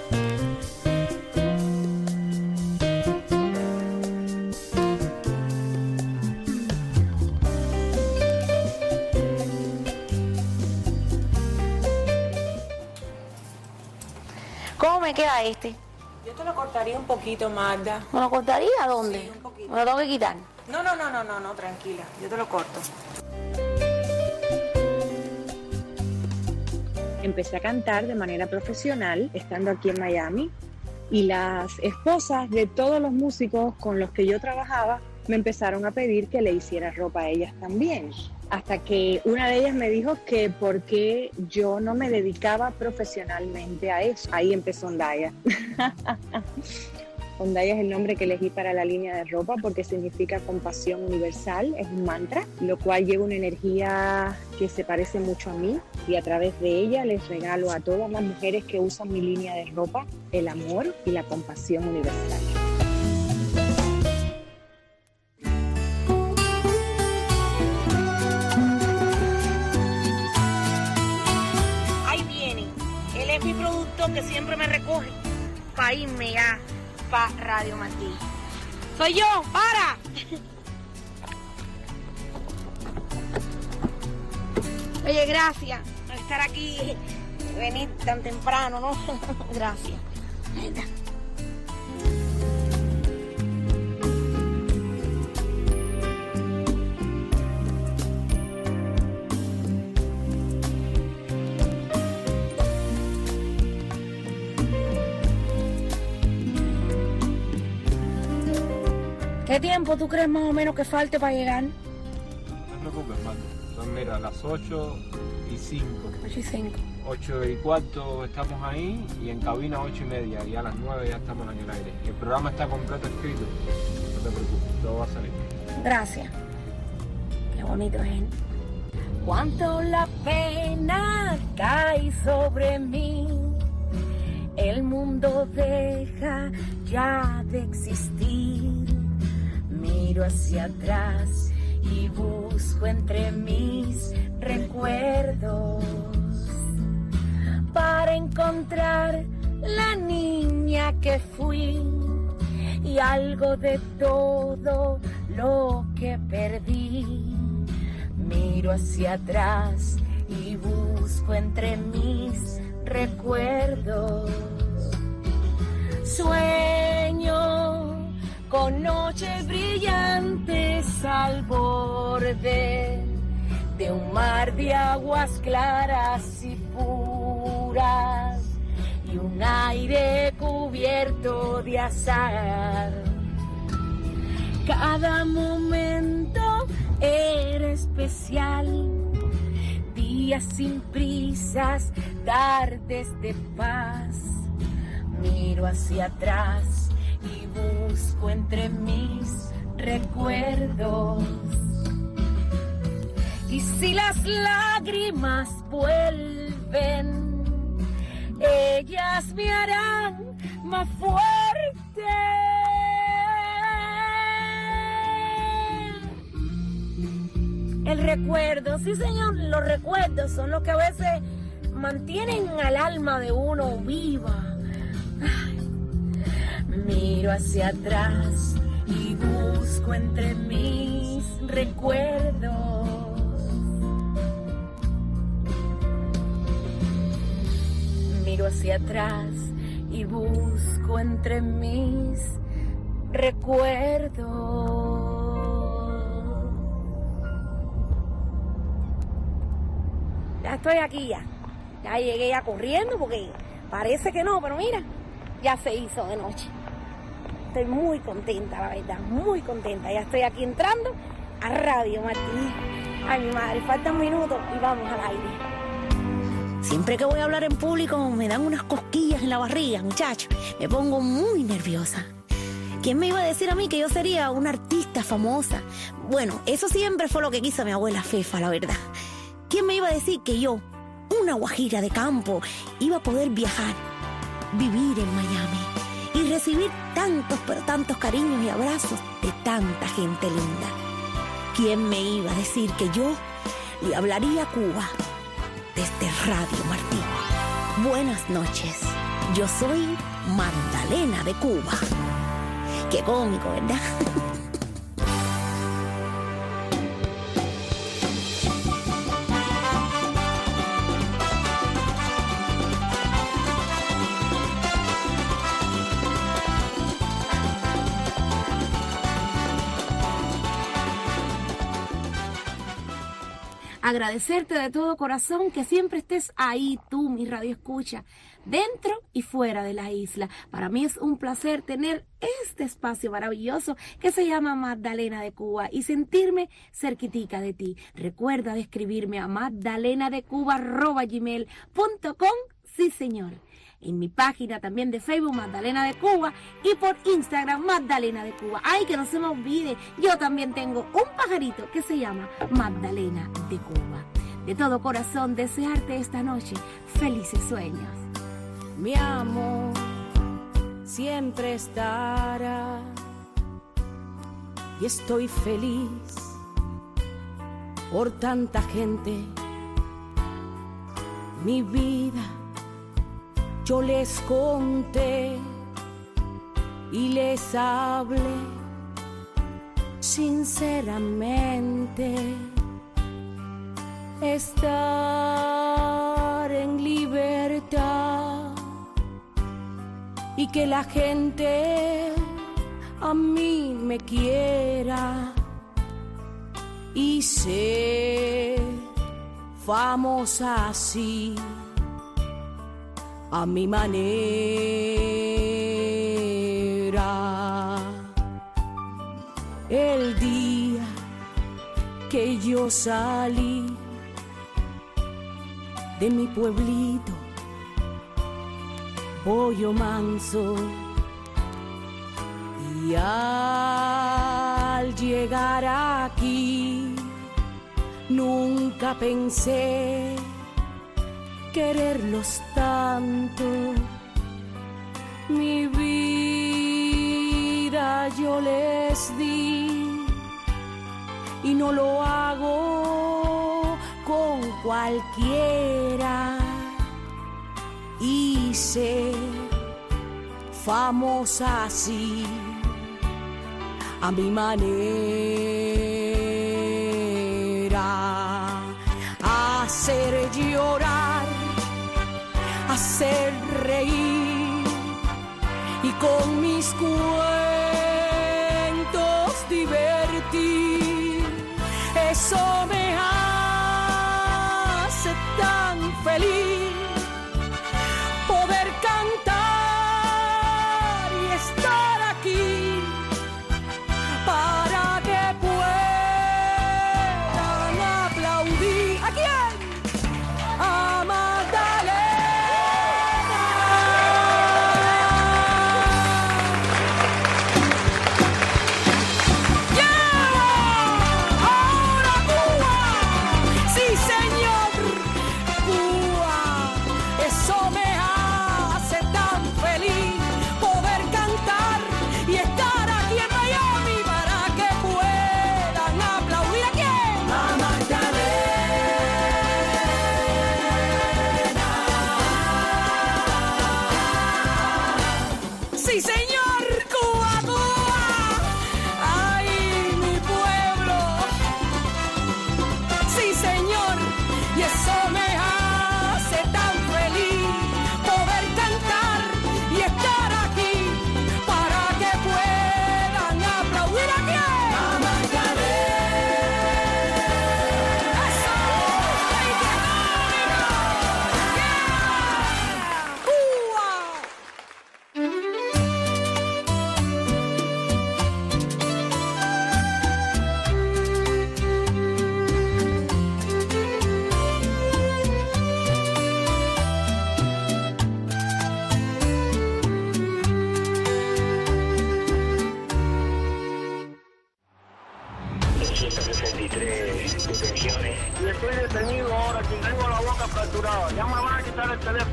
¿Cómo me queda este? Yo te lo cortaría un poquito, Magda. ¿Me lo cortaría a dónde? Sí, un poquito. ¿Me lo tengo que quitar? No, tranquila. Yo te lo corto. Empecé a cantar de manera profesional estando aquí en Miami y las esposas de todos los músicos con los que yo trabajaba me empezaron a pedir que le hiciera ropa a ellas también. Hasta que una de ellas me dijo que por qué yo no me dedicaba profesionalmente a eso. Ahí empezó Ondaya. Ondaya es el nombre que elegí para la línea de ropa porque significa compasión universal, es un mantra, lo cual lleva una energía que se parece mucho a mí y a través de ella les regalo a todas las mujeres que usan mi línea de ropa el amor y la compasión universal. Mi productor que siempre me recoge para irme ya para Radio Martí. Soy yo, para. Oye, gracias por estar aquí, venir tan temprano, ¿no? Gracias. Venga. ¿Qué tiempo tú crees más o menos que falte para llegar? No te preocupes, Marta. Son, mira, a las 8:05. 8:05. 8:15 estamos ahí y en cabina 8:30 y a las 9 ya estamos en el aire. Y el programa está completo escrito. No te preocupes, todo va a salir. Gracias. Qué bonito es. Cuánto la pena cae sobre mí. El mundo deja ya de existir. Miro hacia atrás y busco entre mis recuerdos para encontrar la niña que fui y algo de todo lo que perdí. Miro hacia atrás y busco entre mis recuerdos. Sueño con noches brillantes al borde de un mar de aguas claras y puras y un aire cubierto de azahar. Cada momento era especial. Días sin prisas, tardes de paz. Miro hacia atrás y busco entre mis recuerdos. Y si las lágrimas vuelven, ellas me harán más fuerte. El recuerdo, sí señor, los recuerdos son los que a veces mantienen al alma de uno viva. Ay, miro hacia atrás y busco entre mis recuerdos. Miro hacia atrás y busco entre mis recuerdos. Ya estoy aquí ya llegué ya corriendo porque parece que no, pero mira, ya se hizo de noche. Estoy muy contenta, la verdad, muy contenta. Ya estoy aquí entrando a Radio Martín. Ay, mi madre, faltan minutos y vamos al aire. Siempre que voy a hablar en público me dan unas cosquillas en la barriga, muchacho. Me pongo muy nerviosa. ¿Quién me iba a decir a mí que yo sería una artista famosa? Bueno, eso siempre fue lo que quiso mi abuela Fefa, la verdad. ¿Quién me iba a decir que yo, una guajira de campo, iba a poder viajar, vivir en Miami y recibir tantos, pero tantos cariños y abrazos de tanta gente linda? ¿Quién me iba a decir que yo le hablaría a Cuba desde Radio Martín? Buenas noches, yo soy Magdalena de Cuba. Qué cómico, ¿verdad? Agradecerte de todo corazón que siempre estés ahí, tú, mi radio escucha, dentro y fuera de la isla. Para mí es un placer tener este espacio maravilloso que se llama Magdalena de Cuba y sentirme cerquitica de ti. Recuerda de escribirme a magdalenadecuba@gmail.com, sí señor. En mi página también de Facebook, Magdalena de Cuba, y por Instagram, Magdalena de Cuba. Ay, que no se me olvide, yo también tengo un pajarito que se llama Magdalena de Cuba. De todo corazón, desearte esta noche felices sueños. Mi amor siempre estará y estoy feliz por tanta gente. Mi vida yo les conté y les hablé sinceramente. Estar en libertad y que la gente a mí me quiera y ser famosa así a mi manera. El día que yo salí de mi pueblito, Pollo Manso, y al llegar aquí nunca pensé quererlos tanto. Mi vida yo les di y no lo hago con cualquiera. Hice famosa así a mi manera. Hacer llorar, hacer reír y con mis cuentos divertir. Eso me hace tan feliz, poder cantar y estar aquí para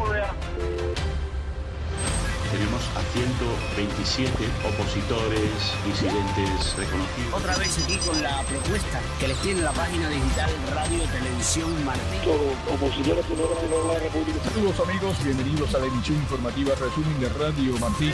Tenemos a 127 opositores, disidentes reconocidos. Otra vez aquí con la propuesta que les tiene la página digital Radio Televisión Martí. Opositores por la República. Saludos amigos, bienvenidos a la emisión informativa Resumen de Radio Martí.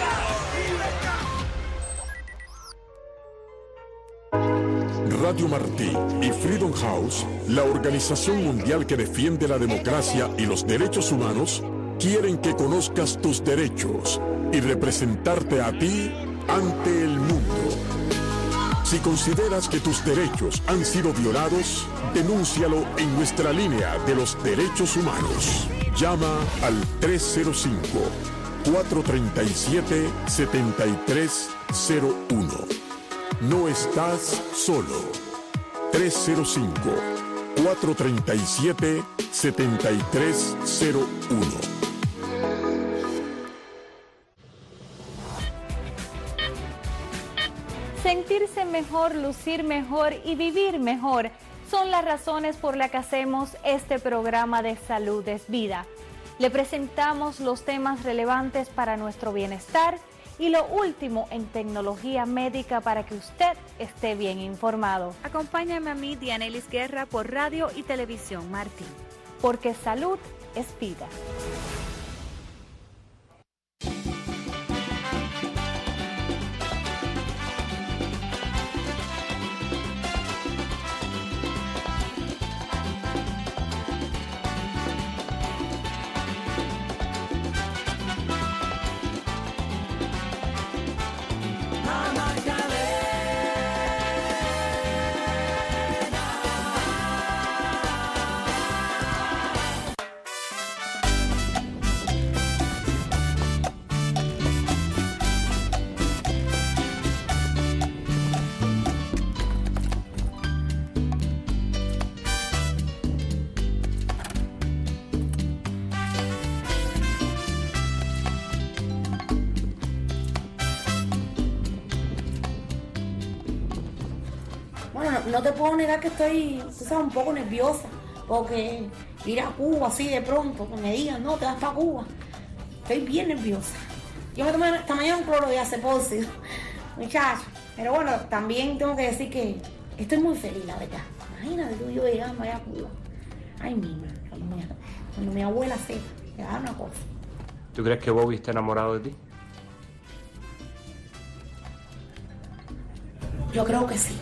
Radio Martí y Freedom House, la organización mundial que defiende la democracia y los derechos humanos, quieren que conozcas tus derechos y representarte a ti ante el mundo. Si consideras que tus derechos han sido violados, denúncialo en nuestra línea de los derechos humanos. Llama al 305-437-7301. No estás solo. 305-437-7301. Sentirse mejor, lucir mejor y vivir mejor son las razones por las que hacemos este programa de Salud es Vida. Le presentamos los temas relevantes para nuestro bienestar y lo último en tecnología médica para que usted esté bien informado. Acompáñame a mí, Dianelis Guerra, por Radio y Televisión Martí. Porque salud es vida. No te puedo negar que estoy, tú sabes, un poco nerviosa, porque ir a Cuba así de pronto, que me digan, no, te vas para Cuba, estoy bien nerviosa. Yo me tomé esta mañana un cloro de acepóxido, muchachos, pero bueno, también tengo que decir que estoy muy feliz, la verdad. Imagínate tú y yo llegando allá a Cuba. Ay, mira, cuando mi abuela sepa, te va a dar una cosa. ¿Tú crees que Bobby está enamorado de ti? Yo creo que sí.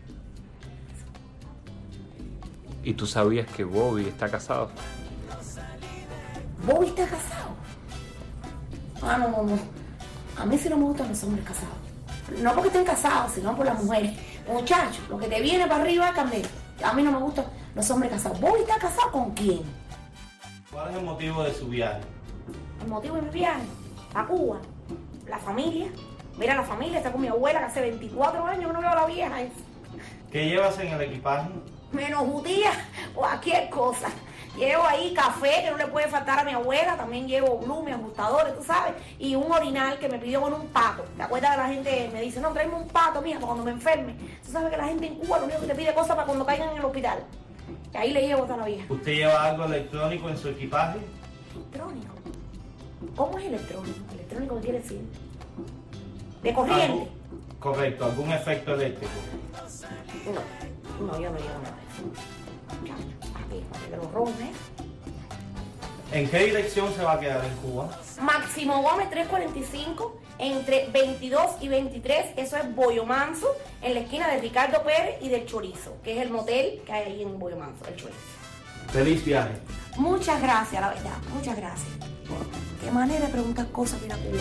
¿Y tú sabías que Bobby está casado? ¿Bobby está casado? Ah, no. A mí sí no me gustan los hombres casados. No porque estén casados, sino por las mujeres. Muchachos, lo que te viene para arriba, cambia. A mí no me gustan los hombres casados. ¿Bobby está casado con quién? ¿Cuál es el motivo de su viaje? El motivo de mi viaje a Cuba. La familia. Mira, la familia está con mi abuela que hace 24 años que no veo a la vieja. ¿Qué llevas en el equipaje? Menos judía o cualquier cosa. Llevo ahí café que no le puede faltar a mi abuela, también llevo blumes, ajustadores, tú sabes, y un orinal que me pidió con un pato. ¿Te acuerdas que la gente me dice, no, tráeme un pato, mija, para cuando me enferme? Tú sabes que la gente en Cuba lo único que te pide cosas para cuando caigan en el hospital. Y ahí le llevo a la vieja. ¿Usted lleva algo electrónico en su equipaje? ¿Electrónico? ¿Cómo es electrónico? ¿Electrónico qué quiere decir? ¿De corriente? Correcto, ¿algún efecto eléctrico? No, yo no llevo nada de eso. Aquí, de los rones. ¿En qué dirección se va a quedar en Cuba? Máximo Gómez 345, entre 22 y 23, eso es Boyo Manso, en la esquina de Ricardo Pérez y del Chorizo, que es el motel que hay ahí en Boyo Manso, el Chorizo. Feliz viaje. Muchas gracias, la verdad, muchas gracias. Qué manera de preguntar cosas para Cuba.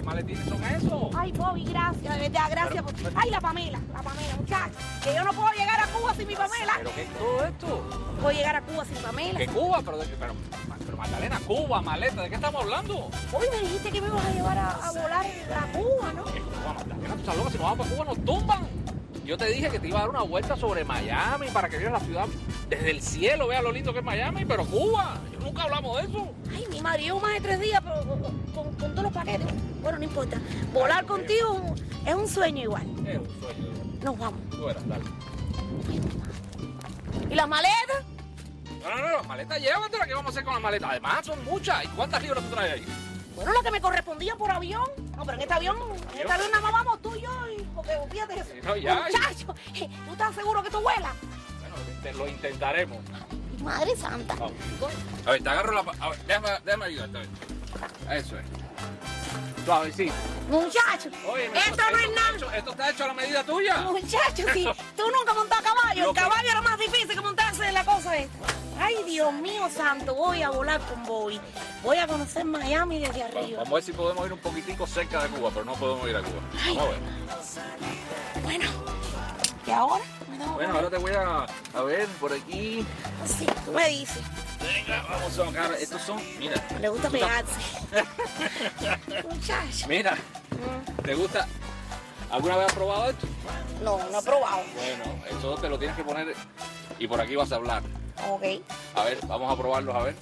¿Qué maletines son esos? Ay, Bobby, gracias, de verdad, gracias. Ay, la Pamela, muchacha. Que yo no puedo llegar a Cuba sin mi Pamela. ¿Pero qué es todo esto? No puedo llegar a Cuba sin Pamela. ¿Qué Cuba? Pero Magdalena, Cuba, maleta, ¿de qué estamos hablando? Hoy me dijiste que me ibas a llevar a volar a Cuba, ¿no? ¿Qué Cuba, Magdalena? ¿Tú estás loca? Si nos vamos para Cuba nos tumban. Yo te dije que te iba a dar una vuelta sobre Miami para que vieras la ciudad desde el cielo, veas lo lindo que es Miami, pero Cuba, nunca hablamos de eso. Ay, mi madre, llevo más de 3 días pero con todos los paquetes. Bueno, no importa. Volar contigo es un sueño igual. Es un sueño. Nos vamos. Tú eras, dale. ¿Y las maletas? No, las maletas llévatelas. ¿Qué vamos a hacer con las maletas? Además, son muchas. ¿Y cuántas libras tú traes ahí? Bueno, lo que me correspondía por avión. No, pero en este avión nada más vamos tú y yo. Porque fíjate eso. No, ya, muchacho, ¿tú estás seguro que tú vuelas? Bueno, lo intentaremos. Madre santa. Vamos. A ver, te agarro la... A ver, déjame ayudarte. A ver. Eso es. Suavecito. Muchacho, Oye, esto no es nada. ¿Esto está hecho a la medida tuya? Muchacho, sí. Tú nunca montas a caballo. El caballo era más difícil que montarse en la cosa esta. Ay, Dios mío santo, voy a volar con Bobby. Voy a conocer Miami desde arriba. Vamos a ver si podemos ir un poquitico cerca de Cuba, pero no podemos ir a Cuba. Ay. Vamos a ver. Bueno, ¿y ahora? Bueno, ahora te voy a ver por aquí. Sí, tú me dices. Venga, vamos a sacar. Estos son, mira. Le gusta pegarse. Muchacho. Mira, ¿te gusta? ¿Alguna vez has probado esto? No he probado. Bueno, eso te lo tienes que poner y por aquí vas a hablar. Ok. A ver, vamos a probarlos, a ver.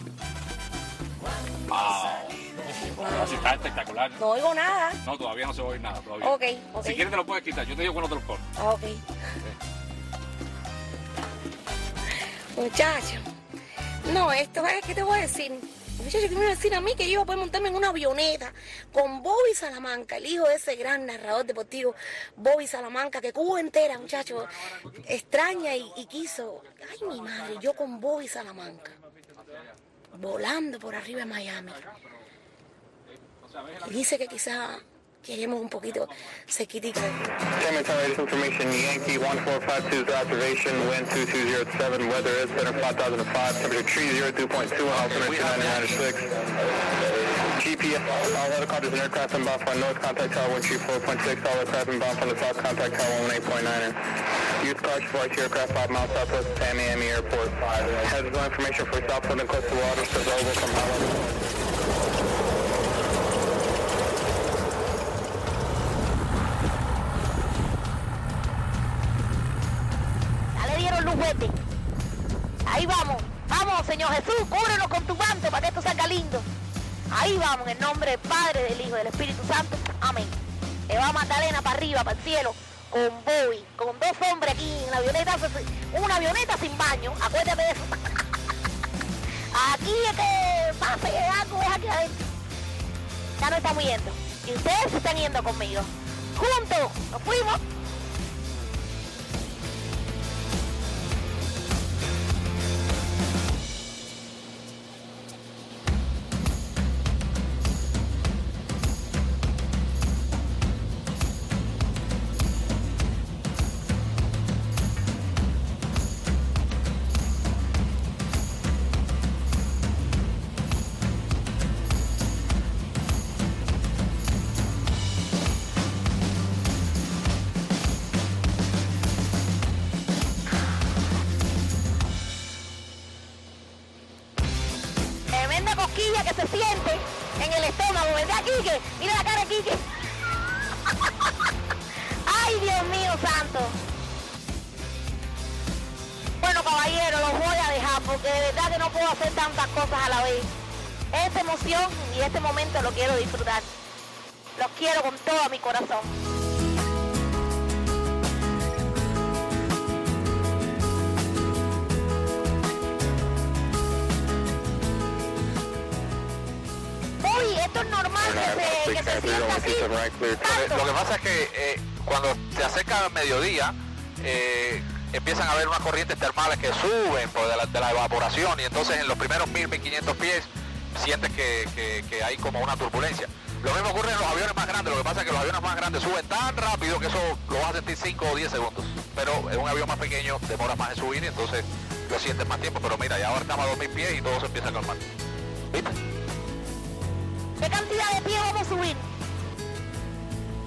Así está espectacular. No oigo nada. No, todavía no se va a oír nada. Todavía. Ok. Si quieres te lo puedes quitar. Yo te digo cuando te lo pones. Ok. Muchacho. No, esto es, ¿qué te voy a decir? Muchacho, ¿qué me iba a decir a mí? Que yo iba a poder montarme en una avioneta con Bobby Salamanca, el hijo de ese gran narrador deportivo, Bobby Salamanca, que Cuba entera, muchacho, extraña y quiso. Ay, mi madre, yo con Bobby Salamanca, volando por arriba de Miami. Y dice que quizá queremos un poquito sequitica. This information, Yankee 1452's observation, wind 2207, weather is center 5005, temperature 302.2, altimeter 9906. GPS, all helicopters and aircraft inbound from north, contact tower 134.6, all aircraft inbound from the south, contact tower 18.9. Use cars for aircraft 5 miles southwest of Miami Airport. Has no information for South Southern Coastal Waters, available from Howard. Vete. Ahí vamos, vamos Señor Jesús, cúbrenos con tu manto para que esto salga lindo. Ahí vamos, en el nombre del Padre, del Hijo y del Espíritu Santo, amén. Le va Magdalena para arriba, para el cielo, con Bobby, con 2 hombres aquí en la avioneta, una avioneta sin baño, acuérdate de eso. Aquí es que pase algo, es aquí adentro. Ya no estamos yendo, y ustedes se están yendo conmigo. Juntos, nos fuimos. Cosquilla que se siente en el estómago, ¿verdad, Quique? Mira la cara de Quique. Ay, Dios mío santo. Bueno, caballero, los voy a dejar porque de verdad que no puedo hacer tantas cosas a la vez. Esta emoción y este momento lo quiero disfrutar. Los quiero con todo mi corazón. Esto es normal que se sienta así. Lo que pasa es que cuando se acerca el mediodía, empiezan a haber unas corrientes termales que suben por de la evaporación y entonces en los primeros 1.500 pies sientes que hay como una turbulencia. Lo mismo ocurre en los aviones más grandes, lo que pasa es que los aviones más grandes suben tan rápido que eso lo vas a sentir 5 o 10 segundos. Pero en un avión más pequeño demora más en subir y entonces lo sientes más tiempo. Pero mira, ya ahora estamos a 2.000 pies y todo se empieza a calmar. ¿Viste? ¿Qué cantidad de pies vamos a subir?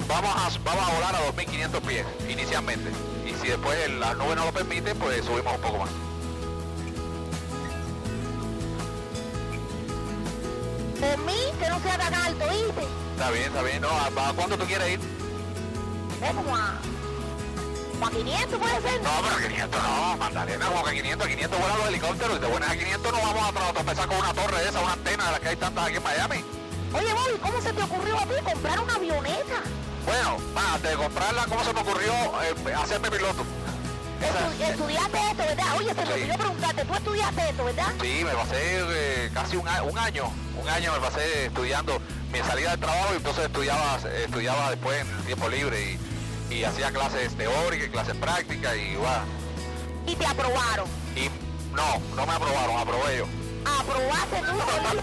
Vamos a volar a 2.500 pies inicialmente. Y si después la nube no lo permite, pues subimos un poco más. Por mí, que no sea tan alto, ¿viste? Está bien, ¿no? ¿A cuánto tú quieres ir? Es como a 500, ¿puede ser? No, pero a 500 no, Magdalena, como que 500 vuelan los helicópteros y te pones a 500 no vamos a tropezar con una torre de esa, una antena de las que hay tantas aquí en Miami. Oye, Bobby, ¿cómo se te ocurrió a ti comprar una avioneta? Bueno, antes de comprarla, ¿cómo se me ocurrió hacerme piloto? Estudiaste esto, ¿verdad? Oye, se me olvidó preguntarte, ¿tú estudiaste esto, verdad? Sí, me pasé casi un año me pasé estudiando mi salida del trabajo y entonces estudiaba después en el tiempo libre y hacía clases teóricas y clases prácticas y va. ¿Y te aprobaron? Y no me aprobaron, aprobé yo. ¿Aprobaste tú?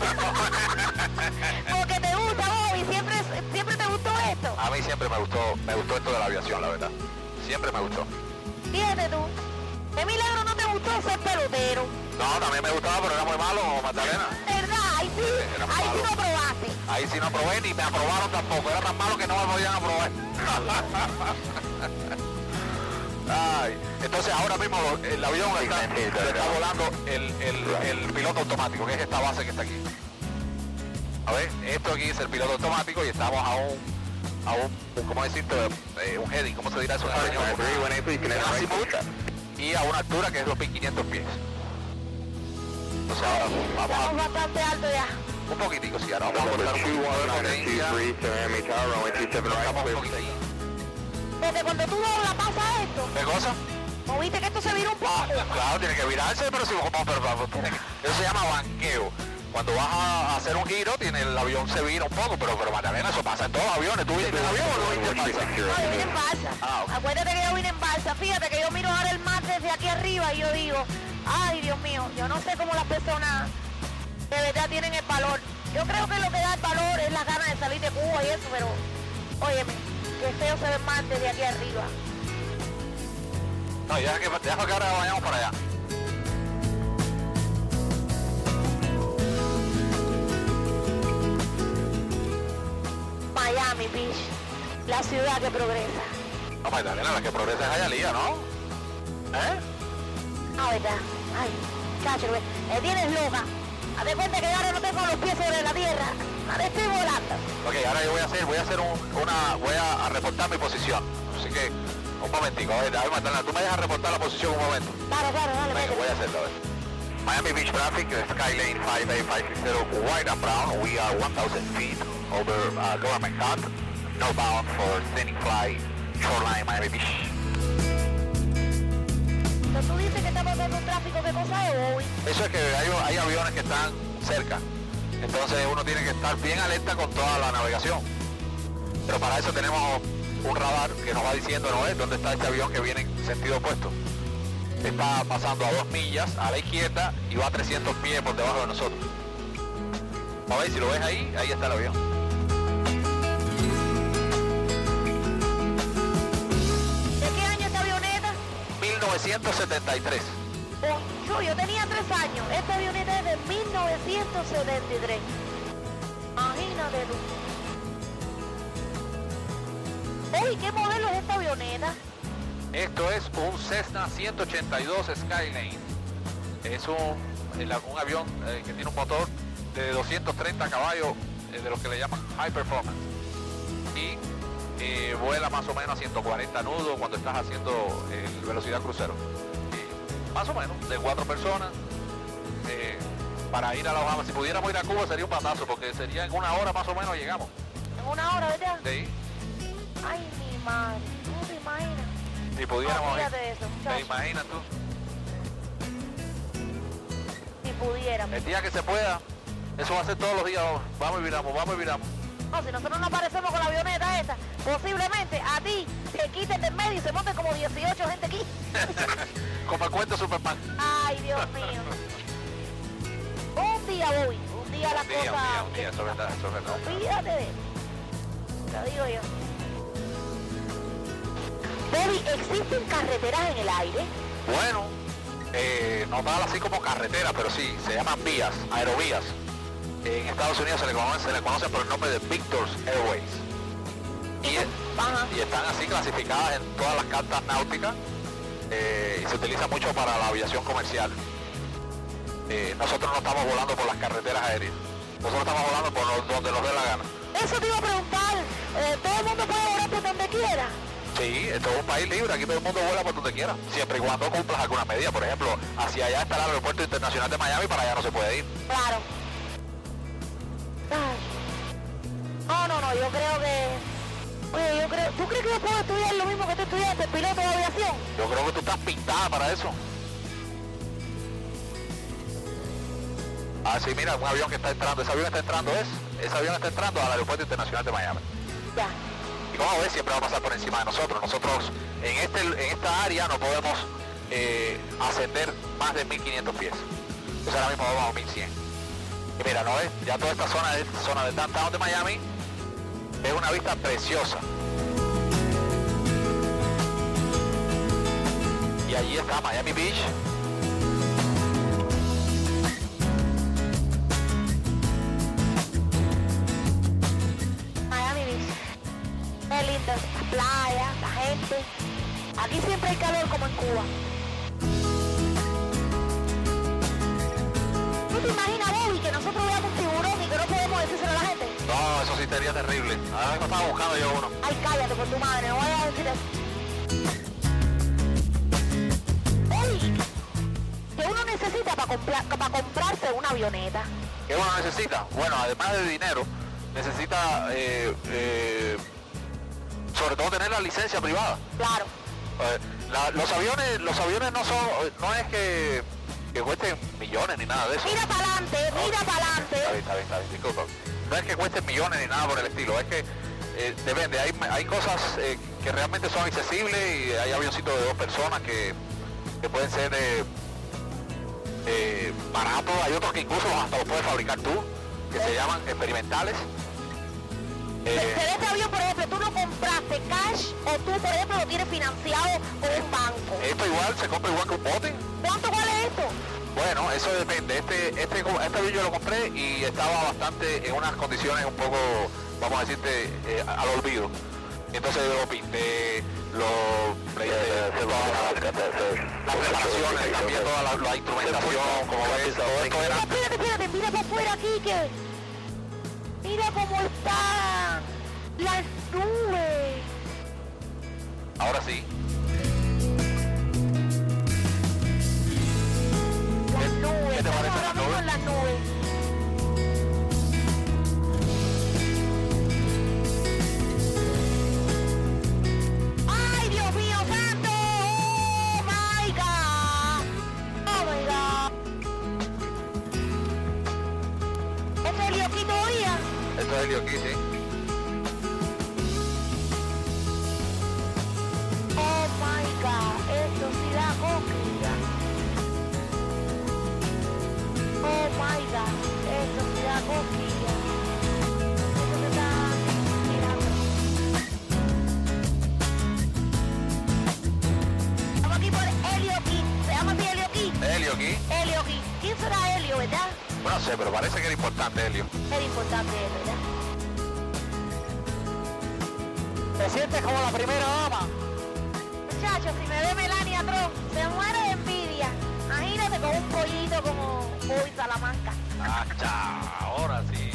Porque te gusta, Bobby, siempre te gustó esto. A mí siempre me gustó esto de la aviación, la verdad. Siempre me gustó. Fíjate tú, ¿qué milagro no te gustó ser pelotero? No, también me gustaba, pero era muy malo, Magdalena. ¿Verdad? Ahí sí no aprobaste. Ahí sí no aprobé, ni me aprobaron tampoco. Era tan malo que no me podían aprobar. Ay, entonces ahora mismo el avión está volando el piloto automático, que es esta base que está aquí. A ver, esto aquí es el piloto automático y estamos a un ¿cómo decirte? Un heading, ¿cómo se dirá eso en español? Y a una altura que es 2.500 pies. Entonces ahora vamos bastante alto ya. Un poquitico, sí, ahora vamos a cortar un poquito de potencia. Porque cuando tú doblas pasa esto. ¿Qué cosa? ¿No viste que esto se vira un poco? Claro, tiene que virarse, pero si eso se llama banqueo. Cuando vas a hacer un giro, el avión se vira un poco, pero Magdalena, eso pasa en todos los aviones. ¿Tú viste el avión o no viste en balsa? No, yo vine en balsa. Acuérdate que yo vine en balsa. Fíjate que yo miro ahora el mar desde aquí arriba y yo digo, ay, Dios mío, yo no sé cómo las personas de verdad tienen el valor. Yo creo que lo que da el valor es la ganas de salir de Cuba y eso, pero, óyeme, que feo se ve el mar desde aquí arriba. No, ya que ahora vayamos para allá. Miami Beach, la ciudad que progresa. No, Magdalena, la que progresa es Hialeah, ¿no? ¿Eh? Ah, verdad. Ay, cacho, me tienes loca. Haz de cuenta que ahora no tengo los pies sobre la tierra. Ahora estoy volando. Ok, ahora yo voy a reportar mi posición. Así que, un momentico, a ver, Magdalena, tú me dejas reportar la posición un momento. Claro, dale. Venga, voy a hacerlo, a ver. Miami Beach traffic, Skylane 58560, white and brown. We are 1,000 feet over government cut. Northbound for scenic fly, shoreline Miami Beach. Pero tú dices que está pasando un tráfico, ¿qué cosa es hoy? Eso es que hay aviones que están cerca. Entonces uno tiene que estar bien alerta con toda la navegación. Pero para eso tenemos un radar que nos va diciendo, ¿no es? ¿Dónde está este avión que viene en sentido opuesto? Está pasando a 2 millas a la izquierda y va a 300 pies por debajo de nosotros. A ver, si lo ves ahí está el avión. ¿De qué año esta avioneta? 1973. Yo tenía 3 años. Esta avioneta es de 1973. Imagínate tú. Uy, ¿qué modelo es esta avioneta? Esto es un Cessna 182 Skylane. Es un avión que tiene un motor de 230 caballos, de los que le llaman High Performance. Y vuela más o menos a 140 nudos cuando estás haciendo velocidad crucero. Más o menos, de 4 personas. Para ir a La Bahama, si pudiéramos ir a Cuba sería un patazo, porque sería en 1 hora más o menos llegamos. ¿En 1 hora, verdad? Sí. Ay, mi madre, ¿tú te imaginas? Si pudiéramos ir. De eso, ¿Te imaginas tú? Si pudiéramos. El día que se pueda, eso va a ser todos los días. Vamos y viramos. No, si nosotros no aparecemos con la avioneta esta, posiblemente a ti te quiten del medio y se monten como 18 gente aquí. Como el cuento Superman. Ay, Dios mío. Un día voy, un día la cosa. Un día, eso es verdad. Olvídate de eso. Te digo yo. Bobby, ¿existen carreteras en el aire? Bueno, no tal así como carretera, pero sí, se llaman vías, aerovías. En Estados Unidos se le conoce por el nombre de Victor's Airways. Y están así clasificadas en todas las cartas náuticas y se utiliza mucho para la aviación comercial. Nosotros no estamos volando por las carreteras aéreas, nosotros estamos volando por donde nos dé la gana. Eso te iba a preguntar, ¿todo el mundo puede volar por donde quiera? Sí, esto es un país libre, aquí todo el mundo vuela por donde quiera, siempre y cuando cumplas algunas medidas. Por ejemplo, hacia allá está el aeropuerto internacional de Miami, para allá no se puede ir. Claro. No, yo creo que... Oye, ¿tú crees que yo puedo estudiar lo mismo que tú estudiaste, piloto de aviación? Yo creo que tú estás pintada para eso. Ah, sí, mira, un avión que está entrando, ese avión está entrando al aeropuerto internacional de Miami. Ya. Y como ves, siempre va a pasar por encima de nosotros. Nosotros en esta área no podemos ascender más de 1.500 pies. Entonces ahora mismo vamos a 1.100. Y mira, ¿no ves? Ya toda esta zona es zona del downtown de Miami. Es una vista preciosa. Y allí está Miami Beach. Miami Beach. Qué lindo, la playa, la gente. Aquí siempre hay calor como en Cuba. ¿Tú te imaginas, Bobby, que nosotros veamos un tiburón y que no podemos decírselo a la gente? No, eso sí sería terrible. Ahora mismo estaba buscando yo uno. Ay, cállate por tu madre, no vayas a decir eso. Ey, ¿qué uno necesita para comprarse una avioneta? ¿Qué uno necesita? Bueno, además de dinero, necesita sobre todo tener la licencia privada. Claro. Los aviones no es que cuesten millones ni nada de eso. Mira para adelante, mira para adelante. Está bien, disculpa. No es que cuesten millones ni nada por el estilo, es que depende, hay cosas que realmente son accesibles y hay avioncitos de 2 personas que pueden ser baratos, hay otros que incluso hasta los puedes fabricar tú, que se llaman experimentales. Pero este avión, por ejemplo, tú lo compraste cash o tú, por ejemplo, lo tienes financiado con un banco. Esto igual, se compra igual que un bote. ¿Cuánto vale esto? Bueno, eso depende. Este avión yo lo compré y estaba bastante en unas condiciones un poco, vamos a decirte, al olvido. Entonces yo lo pinté, las preparaciones, también toda la instrumentación, como ves, todo esto era... Espérate, mira para afuera aquí que... Mira cómo están las nubes. Ahora sí. Las nubes, ¿Qué te parece ahora mismo en las nubes. ¡Ay, Dios mío santo! ¡Oh, my God! ¡Oh, my God! ¿Esto es Lioquí todavía? Esto es Lioquí, sí. Oh my God, esto sí da cosquilla. Oh my God, esto sí da cosquilla. Esto se está mirando. Estamos aquí por Helioquí. ¿Se llama así Helioquí? Helioquí. Helioquí. ¿Quién será Helio, verdad? Bueno, no sé, pero parece que era importante, Helio. Era importante, ¿verdad? ¿Te sientes como la primera dama? Muchachos, si me ve Melania Trump, se muere de envidia. Imagínate con un pollito como Bobby Salamanca. Ahora sí.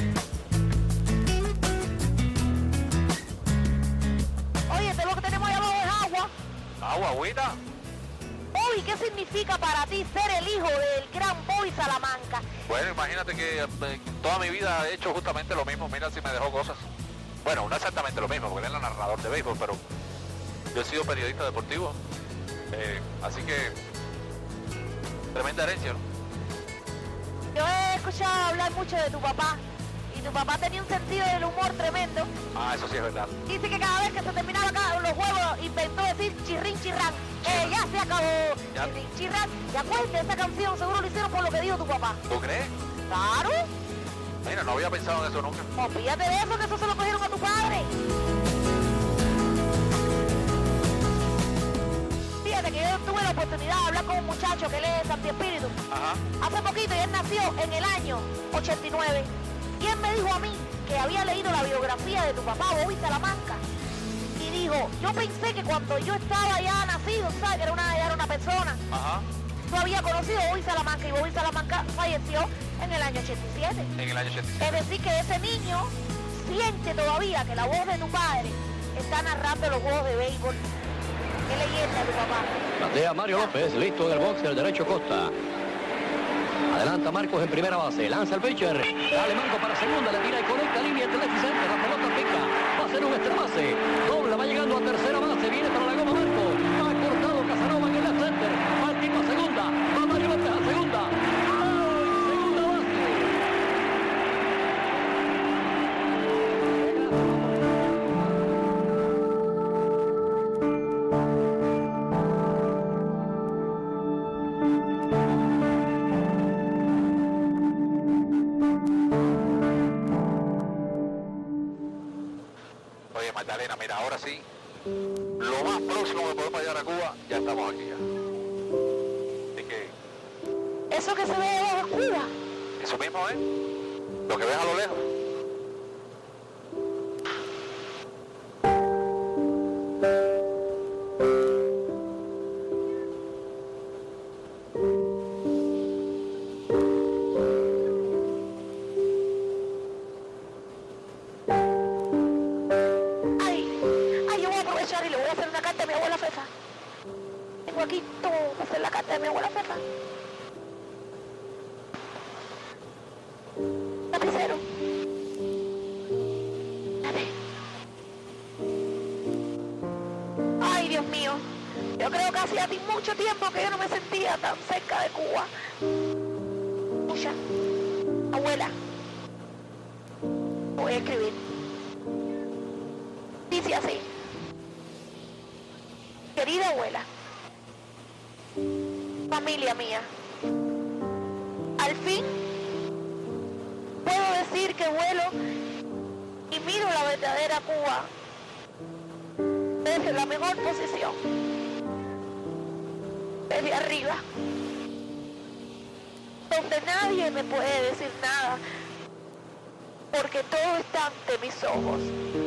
Oye, todo lo que tenemos allá abajo es agua. ¿Agua, agüita? Bobby, ¿qué significa para ti ser el hijo del gran Bobby Salamanca? Bueno, imagínate que toda mi vida he hecho justamente lo mismo. Mira si me dejó cosas. Bueno, no exactamente lo mismo, porque él era narrador de béisbol, pero yo he sido periodista deportivo. Así que, tremenda herencia, ¿no? Yo he escuchado hablar mucho de tu papá. Y tu papá tenía un sentido del humor tremendo. Ah, eso sí es verdad. Dice que cada vez que se terminaba los juegos inventó decir chirrín chirrán. Ya se acabó. Ya. Chirrín chirrán. ¿Te acuerdas de esa canción? Seguro lo hicieron por lo que dijo tu papá. ¿Tú crees? Claro. Mira, no había pensado en eso nunca. Olvídate de eso, que eso se lo cogieron a tu padre. Fíjate que yo tuve la oportunidad de hablar con un muchacho que lee Santi Espíritu. Ajá. Hace poquito, y él nació en el año 89. Y él me dijo a mí que había leído la biografía de tu papá, Bobby Salamanca, y dijo, yo pensé que cuando yo estaba ya nacido, ¿sabes? Que era una persona. Ajá. Yo había conocido a Bobby Salamanca y Bobby Salamanca falleció en el año 87. En el año 87. Es decir, que ese niño siente todavía que la voz de tu padre está narrando los juegos de béisbol. Qué leyenda tu papá. Batea Mario López, listo en el box del derecho Costa. Adelanta Marcos en primera base, lanza el pitcher, dale Marco para segunda, le tira y conecta línea entre left y center, la pelota pica, va a ser un extra base, dobla, va llegando a tercera base, viene para la goma Marco, ha cortado Casanova en el left center, va el tipo a segunda, va Mario López a segunda, ¡ay! Segunda base. Oye, Magdalena, mira, ahora sí, lo más próximo que podemos llegar a Cuba, ya estamos aquí ya. Es que... Eso que se ve debajo es Cuba. Eso mismo, ¿eh? Lo que ves a lo lejos. Yo voy a aprovechar y le voy a hacer una carta a mi abuela Fefa. Tengo aquí todo para hacer la carta de mi abuela Fefa. Lapicero. Ay, Dios mío. Yo creo que hacía mucho tiempo que yo no me sentía tan cerca de Cuba. Mucha. Abuela. Voy a escribir. Dice así. Querida abuela, familia mía, al fin puedo decir que vuelo y miro la verdadera Cuba desde la mejor posición, desde arriba, donde nadie me puede decir nada, porque todo está ante mis ojos.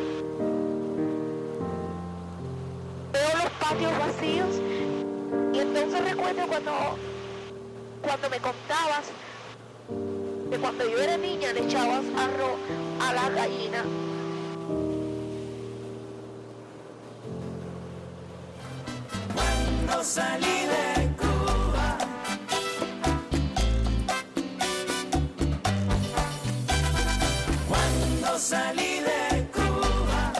Veo los patios vacíos y entonces recuerdo cuando me contabas que cuando yo era niña le echabas arroz a la gallina. Cuando salí de Cuba, cuando salí de Cuba,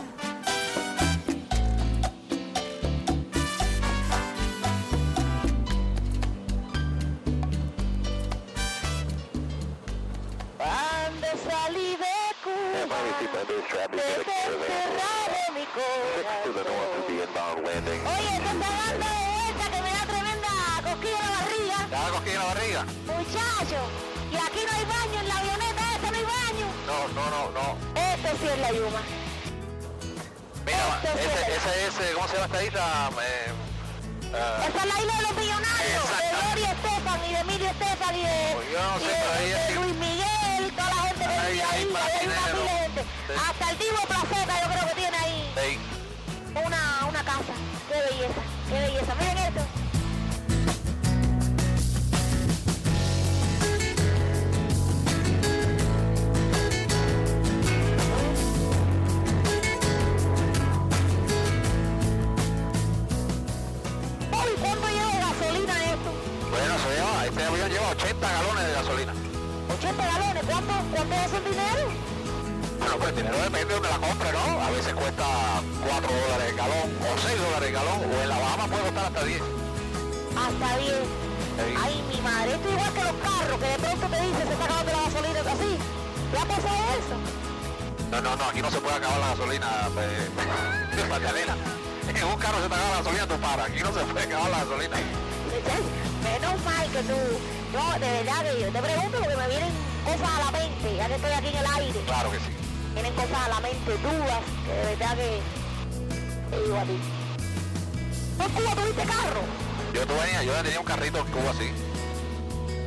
cuando salí de Cuba, desenterrado mi corazón. Oye, te está dando esta que me da tremenda cosquilla en la barriga. ¿Te da cosquilla en la barriga? Muchacho, y aquí no hay baño en la avioneta, esta no hay baño. No. Esto sí es la Yuma. Mira, ese es, ¿cómo se llama esta isla? Esa es la isla de los millonarios, de Gloria Estefan y de Emilio Estefan y de Luis Miguel, toda la gente que vive ahí, hay una pila de gente. Hasta el Divo Placeta yo creo que tiene ahí una casa. Qué belleza, qué belleza. Miren esto. Bobby, ¿cuánto lleva de gasolina esto? Bueno, este avión lleva 80 galones de gasolina. 80 galones, ¿cuánto es el dinero? Bueno, pues el dinero depende de donde la compre, ¿no? A veces cuesta $4 el galón o $6 el galón, o en la Bahama puede costar hasta 10. Hasta 10. Ay, mi madre, esto es igual que los carros, que de pronto te dicen se está acabando la gasolina, así. ¿Te ha pasado eso? No, aquí no se puede acabar la gasolina, Magdalena. En un carro se te acaba la gasolina, tú paras. Aquí no se puede acabar la gasolina. Menos mal que tú. Yo, de verdad que yo te pregunto porque me vienen cosas a la mente, ya que estoy aquí en el aire. Claro que sí. Vienen cosas a la mente, dudas, que de verdad que te digo a ti. ¿Tú en Cuba tuviste carro? Yo tenía un carrito en Cuba, sí.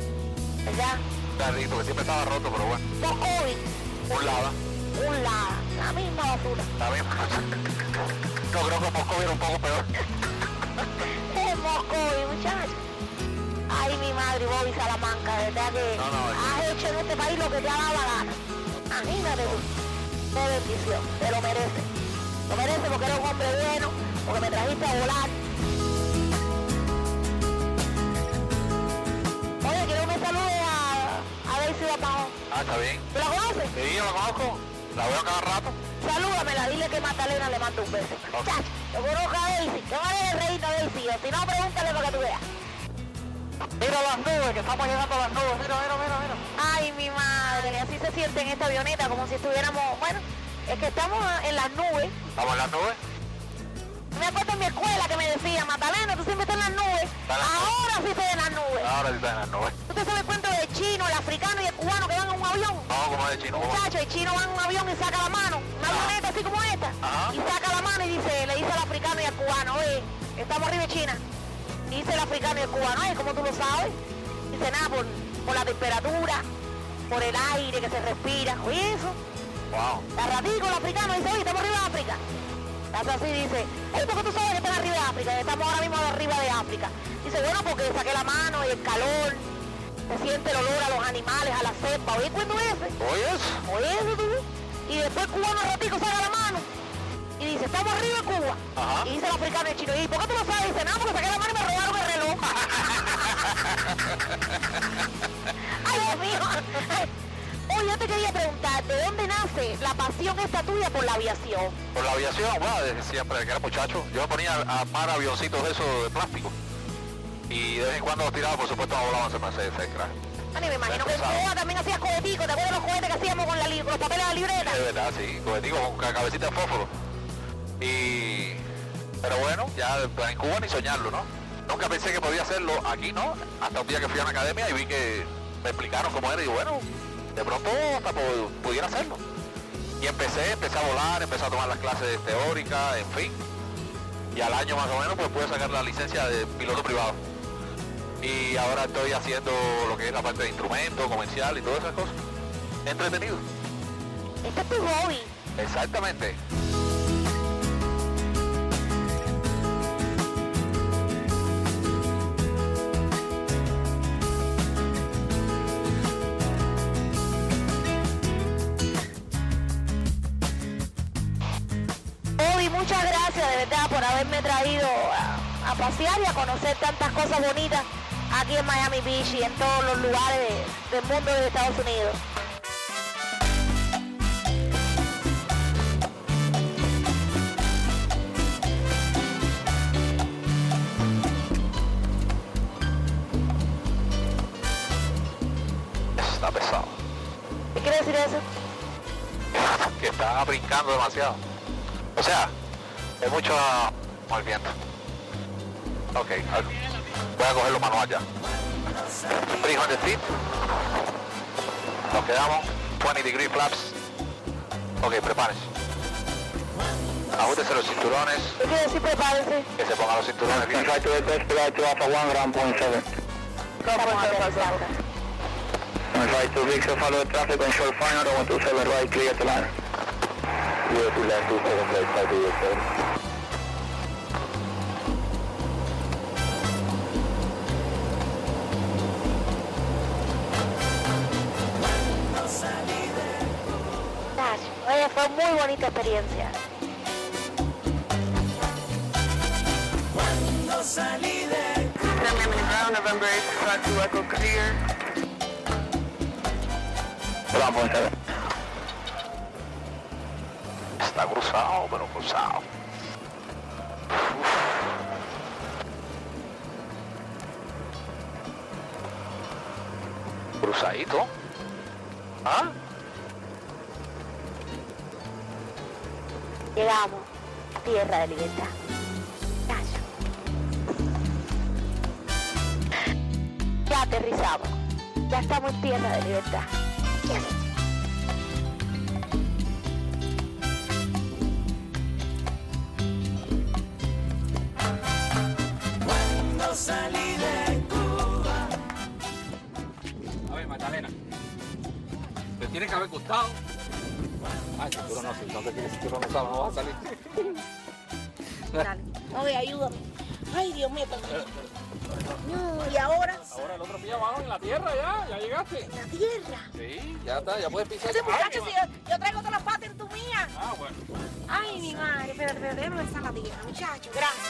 ¿Verdad? Un carrito que siempre estaba roto, pero bueno. ¿Por COVID? Un Lada. Un Lada. La misma basura. La misma. No, creo que Moscovia era un poco peor. Es Moscovia, muchacho. Ay, mi madre, Bobby Salamanca, de verdad que has hecho en este país lo que te ha dado la gana. Imagínate tú. Qué bendición, te lo mereces. Lo mereces porque eres un hombre bueno, porque me trajiste a volar. Oye, quiero que me salude a Daisy Bapao. Ah, está bien. ¿Tú la conoces? Sí, yo la conozco. La veo cada rato. Salúdamela, dile que Magdalena le manda un beso. Chacho, yo conozco a Daisy. ¿Qué va a ver el reino Daisy? Si no, pregúntale para que tú veas. Mira las nubes, que estamos llegando a las nubes. Mira, mira, mira, mira. Ay, mi madre, así se siente en esta avioneta, como si estuviéramos, bueno, es que estamos en las nubes. ¿Estamos en las nubes? Me acuerdo en mi escuela que me decían, Magdalena, tú siempre estás en las nubes. Ahora sí estoy en las nubes. Ahora sí estás en las nubes. ¿Usted sabe el cuento del chino, el africano y el cubano que van en un avión? No, ¿cómo es el chino? Muchacho, el chino va en un avión y saca la mano, una avioneta así como esta, y saca la mano y dice, le dice al africano y al cubano, oye, estamos arriba de China. Y dice el africano y el cubano, ay, ¿cómo tú lo sabes? Dice, nada, por la temperatura, por el aire que se respira. Oye, eso. Wow. La ratico, el africano dice, oye, estamos arriba de África. Hace así, dice, ¿por qué tú sabes que están arriba de África? Estamos ahora mismo arriba de África. Dice, bueno, porque saqué la mano y el calor, se siente el olor a los animales, a la cepa. Oye, ¿cuándo es ese? Oye, eso. Oye, eso tú. Y después el cubano al ratico saca la mano y dice, estamos arriba de Cuba. Y dice el africano y el chino, ¿y por qué tú lo sabes? Dice, nada, porque saqué la mano y me robaron el reloj. Ay, Dios mío. Oye, yo te quería preguntar, ¿de dónde nace la pasión esta tuya por la aviación? Por la aviación, bueno, desde siempre, desde que era muchacho. Yo me ponía a armar avioncitos de esos de plástico. Y de vez en cuando los tiraba, por supuesto, volaban se me hace crack. Bueno, y me imagino que en Cuba también hacías coheticos. ¿Te acuerdas de los cohetes que hacíamos con los papeles de la libreta? Es verdad, sí, coheticos con cabecita de fósforo. Pero bueno, ya en Cuba ni soñarlo, ¿no? Nunca pensé que podía hacerlo aquí, ¿no? Hasta un día que fui a una academia y vi que me explicaron cómo era y bueno, de pronto hasta pudiera hacerlo. Y empecé a volar, empecé a tomar las clases teóricas, en fin. Y al año más o menos pues pude sacar la licencia de piloto privado. Y ahora estoy haciendo lo que es la parte de instrumento, comercial y todas esas cosas. Entretenido. Este es tu hobby. Exactamente. Muchas gracias de verdad por haberme traído a pasear y a conocer tantas cosas bonitas aquí en Miami Beach y en todos los lugares del mundo de Estados Unidos. Está pesado. ¿Qué quiere decir eso? Que está brincando demasiado. O sea, es mucho movimiento. Ok, voy a cogerlo manual ya. 300 feet. Nos quedamos 20 degree flaps. Ok, prepárense. Ajútense los cinturones. ¿Qué quiere decir prepárense? Que se pongan los cinturones. Try to request flight to Alpha 1, ground point 7. Try to Victor, follow the traffic on short final, 127 right, clear to line. Clear to land 27 flight, try to request. Oye, fue muy bonita experiencia. Cuando salí de November 8, track to Echo clear. Ground point 7. Está cruzado, pero cruzado. Cruzadito. ¿Ah? Llegamos a tierra de libertad. Ya aterrizamos. Ya estamos en tierra de libertad. Yes. Cuando salí de Cuba. A ver, Magdalena, te tiene que haber gustado Ay, cinturón no, si no te tienes cinturón no sabes, no vas a salir. Dale, oye, ayúdame. Ay, Dios mío, perdón. No, ¿y ahora? Ahora el otro pie abajo en la tierra ya llegaste. ¿En la tierra? Sí, ya está, ya puedes pisar. Ese muchacho, si yo traigo todas las patas en tu mía. Ah, bueno. Ay, mi madre, espérate, déjame besar la tierra, muchacho, gracias.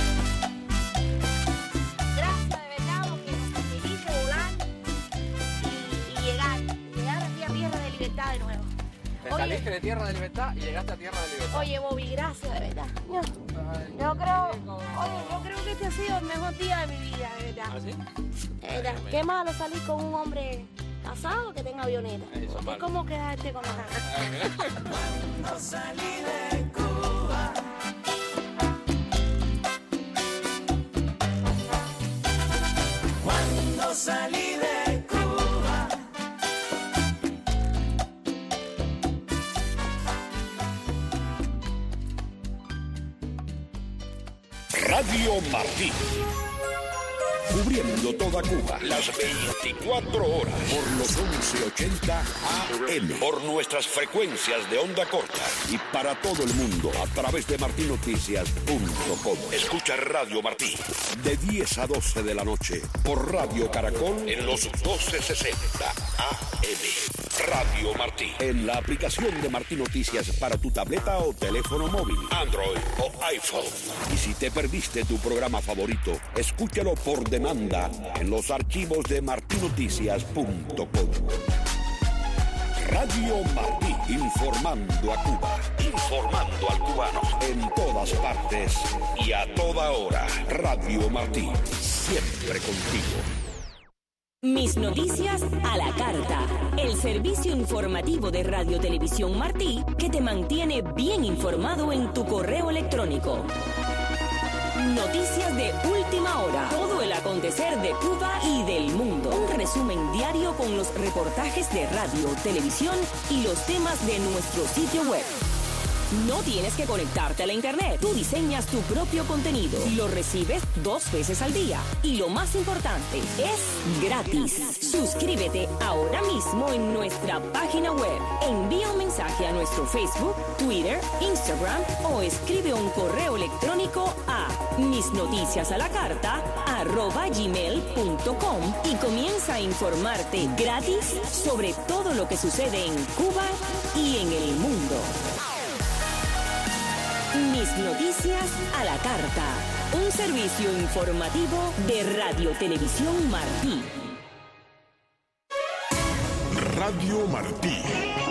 Gracias, de verdad, porque nos permitiste volar y llegar aquí a Tierra de Libertad de nuevo. Te saliste de Tierra de Libertad y llegaste a Tierra de Libertad. Oye, Bobby, gracias, de verdad. Yo creo que este ha sido el mejor día de mi vida, de verdad. ¿Ah, sí? De verdad. Qué malo salir con un hombre casado que tenga avioneta. Eso, Es como quedarte con la cara. Cuando salí de Cuba, cuando salí de Cuba, Radio Martí. Cubriendo toda Cuba, las 24 horas, por los 1180 AM, por nuestras frecuencias de onda corta y para todo el mundo a través de martinoticias.com. Escucha Radio Martí de 10 a 12 de la noche por Radio Caracol en los 1260 AM. Radio Martí, en la aplicación de Martí Noticias para tu tableta o teléfono móvil, Android o iPhone. Y si te perdiste tu programa favorito, escúchalo por demanda en los archivos de martinoticias.com. Radio Martí, informando a Cuba, informando al cubano en todas partes y a toda hora. Radio Martí, siempre contigo. Mis noticias a la carta. El servicio informativo de Radio Televisión Martí que te mantiene bien informado en tu correo electrónico. Noticias de última hora. Todo el acontecer de Cuba y del mundo. Un resumen diario con los reportajes de radio, televisión y los temas de nuestro sitio web. No tienes que conectarte a la internet. Tú diseñas tu propio contenido. Lo recibes 2 veces al día. Y lo más importante, es gratis. Suscríbete ahora mismo en nuestra página web. Envía un mensaje a nuestro Facebook, Twitter, Instagram o escribe un correo electrónico a misnoticiasalacarta@gmail.com y comienza a informarte gratis sobre todo lo que sucede en Cuba y en el mundo. Mis noticias a la carta. Un servicio informativo de Radio Televisión Martí. Radio Martí.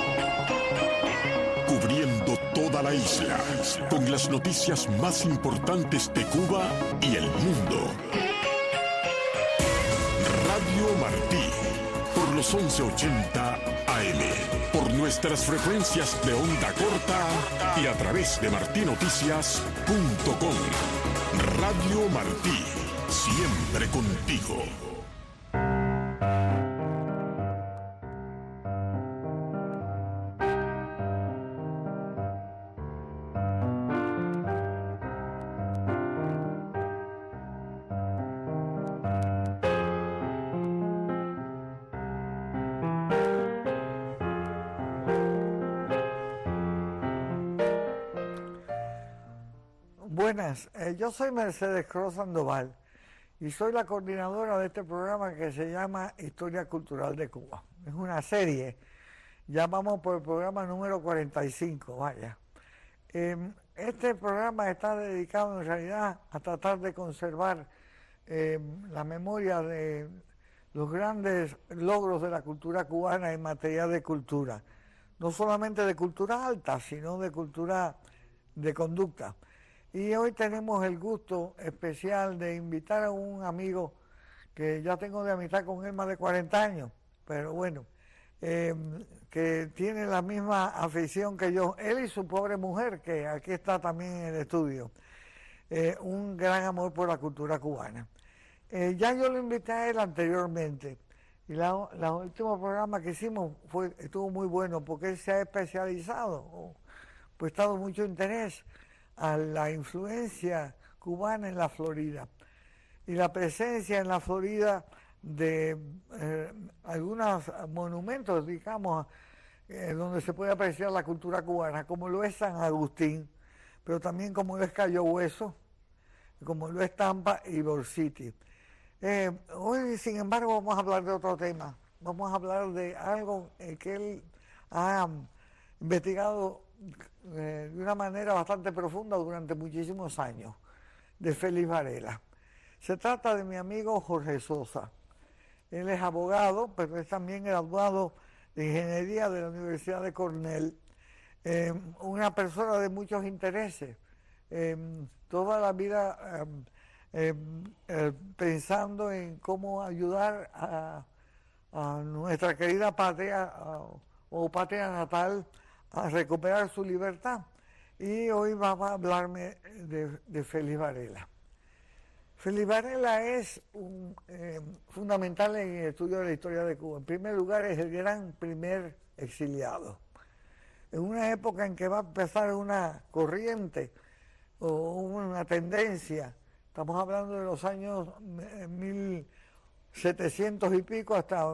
Cubriendo toda la isla con las noticias más importantes de Cuba y el mundo. Radio Martí. Por los 1180 AM. Por nuestras frecuencias de onda corta y a través de martinoticias.com. Radio Martí, siempre contigo. Buenas, yo soy Mercedes Cruz Sandoval y soy la coordinadora de este programa que se llama Historia Cultural de Cuba. Es una serie, ya vamos por el programa número 45, vaya. Este programa está dedicado en realidad a tratar de conservar la memoria de los grandes logros de la cultura cubana en materia de cultura, no solamente de cultura alta, sino de cultura de conducta. Y hoy tenemos el gusto especial de invitar a un amigo que ya tengo de amistad con él más de 40 años, pero bueno, que tiene la misma afición que yo, él y su pobre mujer, que aquí está también en el estudio, un gran amor por la cultura cubana. Ya yo lo invité a él anteriormente, y el último programa que hicimos estuvo muy bueno, porque él se ha especializado, prestado mucho interés a la influencia cubana en la Florida y la presencia en la Florida de algunos monumentos, digamos, donde se puede apreciar la cultura cubana, como lo es San Agustín, pero también como lo es Cayo Hueso, como lo es Tampa y Bor City. Hoy, sin embargo, vamos a hablar de otro tema. Vamos a hablar de algo que él ha investigado de una manera bastante profunda durante muchísimos años, de Félix Varela. Se trata de mi amigo Jorge Sosa. Él es abogado, pero es también graduado de Ingeniería de la Universidad de Cornell. Una persona de muchos intereses. Toda la vida pensando en cómo ayudar a nuestra querida patria o patria natal a recuperar su libertad. Y hoy vamos a hablarme de Félix Varela. Félix Varela es fundamental en el estudio de la historia de Cuba. En primer lugar, es el gran primer exiliado. En una época en que va a empezar una corriente o una tendencia, estamos hablando de los años 1700 y pico hasta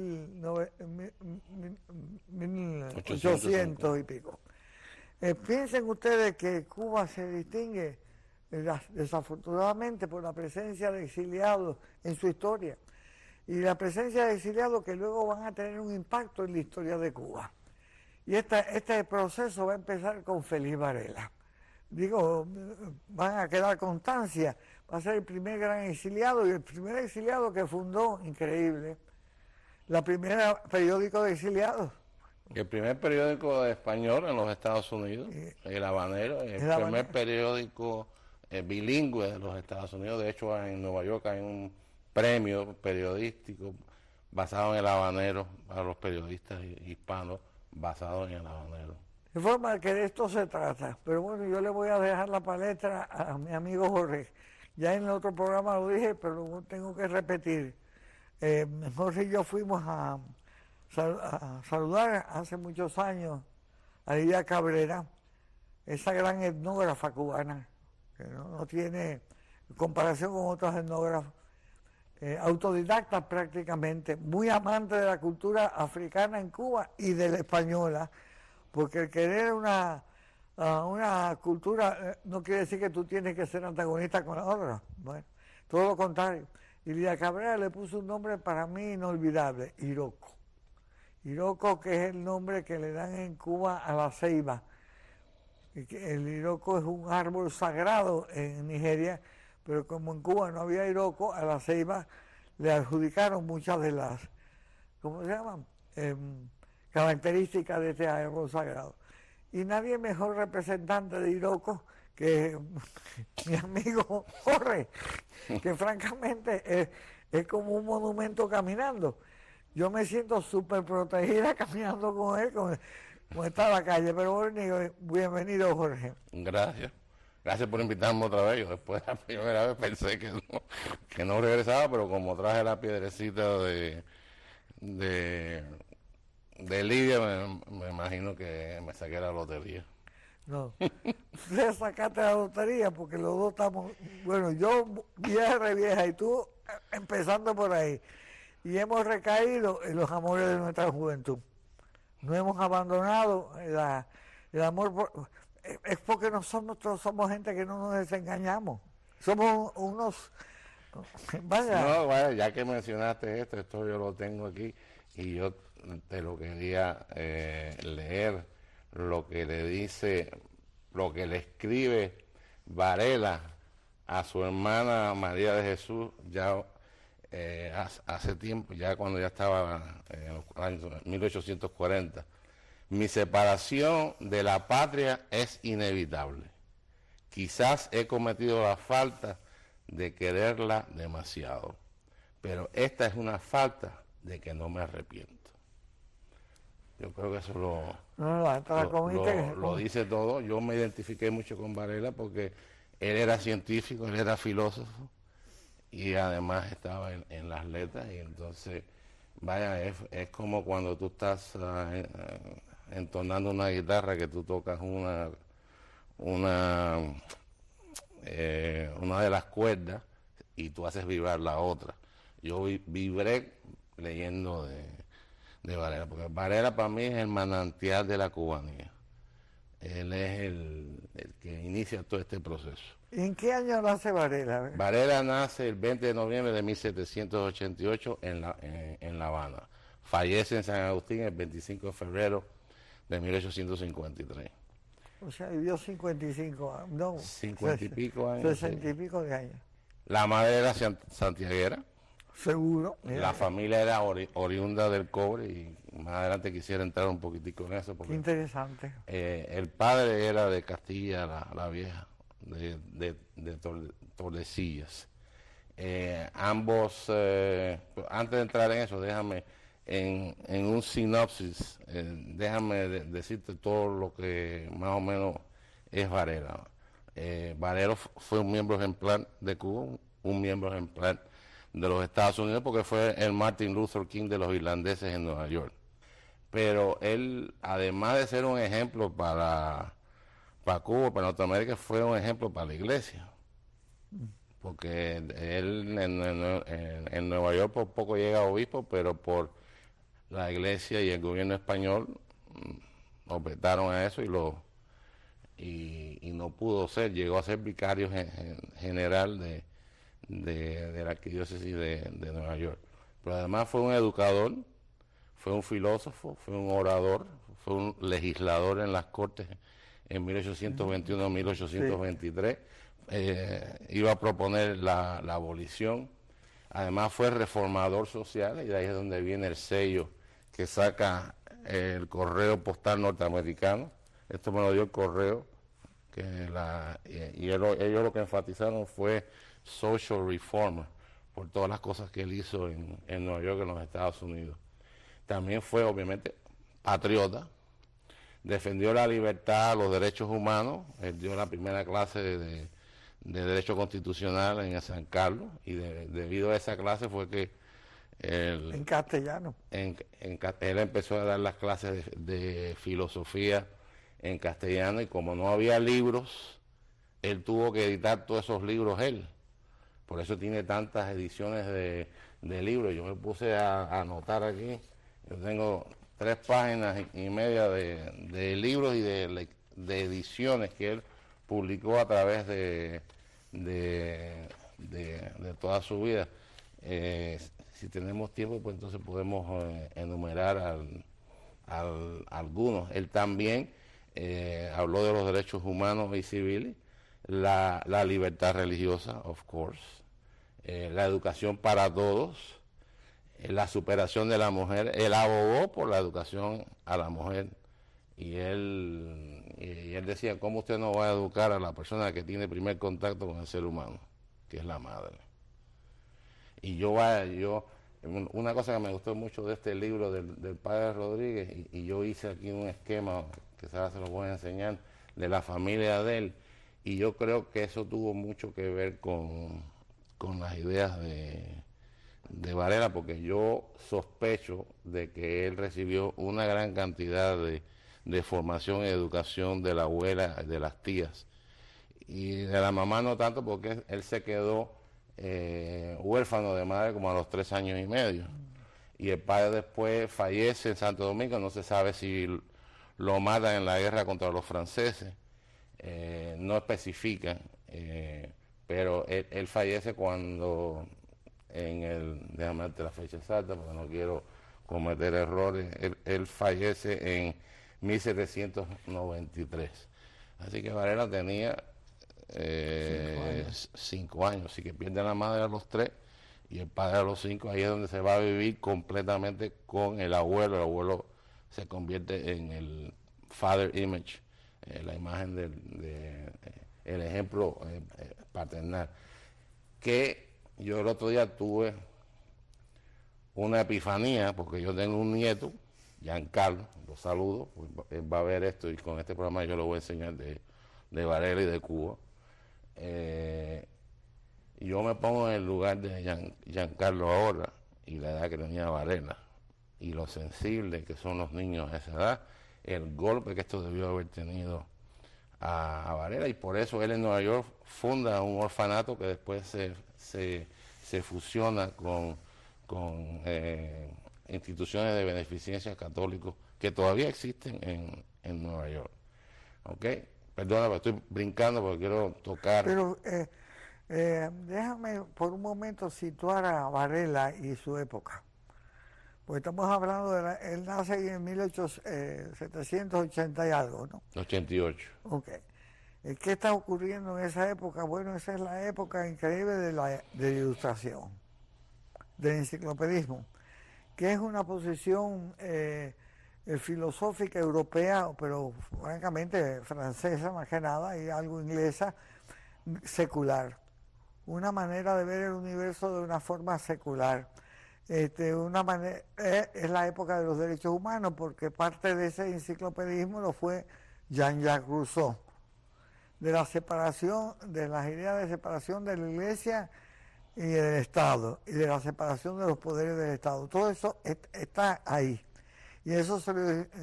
1800 y pico. Piensen ustedes que Cuba se distingue desafortunadamente por la presencia de exiliados en su historia y la presencia de exiliados que luego van a tener un impacto en la historia de Cuba. Y este proceso va a empezar con Félix Varela. Digo, van a quedar constancia, va a ser el primer gran exiliado y el primer exiliado que fundó, increíble, la primera periódico de exiliados. El primer periódico de español en los Estados Unidos, El Habanero, el primer periódico bilingüe de los Estados Unidos. De hecho, en Nueva York hay un premio periodístico basado en El Habanero para los periodistas hispanos, basado en El Habanero. De forma que de esto se trata. Pero bueno, yo le voy a dejar la palestra a mi amigo Jorge. Ya en el otro programa lo dije, pero lo tengo que repetir. Jorge y yo fuimos a saludar hace muchos años a Lidia Cabrera, esa gran etnógrafa cubana, que no tiene comparación con otros etnógrafos, autodidacta prácticamente, muy amante de la cultura africana en Cuba y de la española, porque el querer una cultura no quiere decir que tú tienes que ser antagonista con la otra. Bueno, todo lo contrario. Y Lidia Cabrera le puso un nombre para mí inolvidable, Iroko. Iroko, que es el nombre que le dan en Cuba a la ceiba. El iroko es un árbol sagrado en Nigeria, pero como en Cuba no había iroko, a la ceiba le adjudicaron muchas de las, ¿cómo se llaman? Características de este árbol sagrado. Y nadie mejor representante de iroko que mi amigo Jorge, que francamente es como un monumento caminando. Yo me siento súper protegida caminando con él, como está la calle. Pero bueno, bienvenido, Jorge. Gracias. Gracias por invitarme otra vez. Yo después de la primera vez pensé que no regresaba, pero como traje la piedrecita de Lidia, me imagino que me saqué la lotería. No, le sacaste la lotería porque los dos estamos, bueno, yo vieja y tú empezando por ahí. Y hemos recaído en los amores de nuestra juventud. No hemos abandonado el amor. Es porque nosotros somos gente que no nos desengañamos. Somos unos... Vaya. No, vaya, ya que mencionaste esto yo lo tengo aquí y yo te lo quería leer, lo que le dice, lo que le escribe Varela a su hermana María de Jesús, ya hace tiempo, ya cuando ya estaba en los años 1840. Mi separación de la patria es inevitable. Quizás he cometido la falta de quererla demasiado, pero esta es una falta de que no me arrepiento. Yo creo que eso lo dice todo. Yo me identifiqué mucho con Varela porque él era científico, él era filósofo y además estaba en las letras, y entonces, vaya, es como cuando tú estás entonando una guitarra, que tú tocas una de las cuerdas y tú haces vibrar la otra. Yo vibré leyendo de Varela, porque Varela para mí es el manantial de la cubanía. Él es el que inicia todo este proceso. ¿Y en qué año nace Varela? Varela nace el 20 de noviembre de 1788 en La Habana. Fallece en San Agustín el 25 de febrero de 1853. O sea, vivió 55 años. No, 50 y pico años. 60 y pico de años. La madre era santiaguera. Seguro. La familia era oriunda del cobre y más adelante quisiera entrar un poquitico en eso. Porque, interesante. El padre era de Castilla la Vieja, de Tordesillas. Ambos, antes de entrar en eso, déjame, en un sinopsis, déjame decirte todo lo que más o menos es Varela. Varela fue un miembro ejemplar de Cuba, un miembro ejemplar de los Estados Unidos, porque fue el Martin Luther King de los irlandeses en Nueva York. Pero él, además de ser un ejemplo para Cuba, para Norteamérica, fue un ejemplo para la iglesia. Porque él en Nueva York por poco llega a obispo, pero por la iglesia y el gobierno español objetaron a eso y no pudo ser. Llegó a ser vicario general de la arquidiócesis de Nueva York. Pero además fue un educador, fue un filósofo, fue un orador, fue un legislador en las Cortes en 1821-1823. Iba a proponer la abolición. Además fue reformador social, y de ahí es donde viene el sello que saca el correo postal norteamericano. Esto me lo dio el correo, y ellos lo que enfatizaron fue social reformer, por todas las cosas que él hizo en Nueva York, en los Estados Unidos. También fue, obviamente, patriota, defendió la libertad, los derechos humanos. Él dio la primera clase de Derecho Constitucional en San Carlos, y debido a esa clase fue que en castellano. Él empezó a dar las clases de filosofía en castellano, y como no había libros, él tuvo que editar todos esos libros él. Por eso tiene tantas ediciones de libros. Yo me puse a anotar aquí. Yo tengo 3 páginas y media de libros y de ediciones que él publicó a través de toda su vida. Si tenemos tiempo, pues entonces podemos enumerar algunos. Él también habló de los derechos humanos y civiles, la libertad religiosa, of course, la educación para todos, la superación de la mujer. Él abogó por la educación a la mujer, y él decía, ¿cómo usted no va a educar a la persona que tiene primer contacto con el ser humano, que es la madre? Y una cosa que me gustó mucho de este libro del padre Rodríguez, y yo hice aquí un esquema, que ahora se lo voy a enseñar, de la familia de él, y yo creo que eso tuvo mucho que ver con las ideas de Varela, porque yo sospecho de que él recibió una gran cantidad de formación y educación de la abuela, de las tías, y de la mamá no tanto, porque él se quedó huérfano de madre como a los 3 años y medio, y el padre después fallece en Santo Domingo. No se sabe si lo matan en la guerra contra los franceses, no especifican, pero él fallece cuando déjame darte la fecha exacta porque no quiero cometer errores. Él fallece en 1793. Así que Varela tenía 5 años, así que pierde a la madre a los 3 y el padre a los 5. Ahí es donde se va a vivir completamente con el abuelo. El abuelo se convierte en el father image, la imagen el ejemplo paternal. Que yo el otro día tuve una epifanía, porque yo tengo un nieto, Giancarlo, lo saludo, él va a ver esto, y con este programa yo lo voy a enseñar de Varela y de Cuba. Yo me pongo en el lugar de Giancarlo ahora, y la edad que tenía Varela, y lo sensible que son los niños a esa edad, el golpe que esto debió haber tenido a Varela, y por eso él en Nueva York funda un orfanato que después se fusiona con instituciones de beneficencia católicos que todavía existen en Nueva York. ¿Ok? Perdona, estoy brincando porque quiero tocar... Pero déjame por un momento situar a Varela y su época. Porque estamos hablando él nace en 1780 y algo, ¿no? 88. Ok. ¿Qué está ocurriendo en esa época? Bueno, esa es la época increíble de la ilustración, del enciclopedismo, que es una posición filosófica europea, pero francamente francesa más que nada, y algo inglesa, secular. Una manera de ver el universo de una forma secular. Una manera, es la época de los derechos humanos, porque parte de ese enciclopedismo lo fue Jean-Jacques Rousseau, de la separación, de las ideas de separación de la Iglesia y del Estado, y de la separación de los poderes del Estado. Todo eso está ahí. Y eso se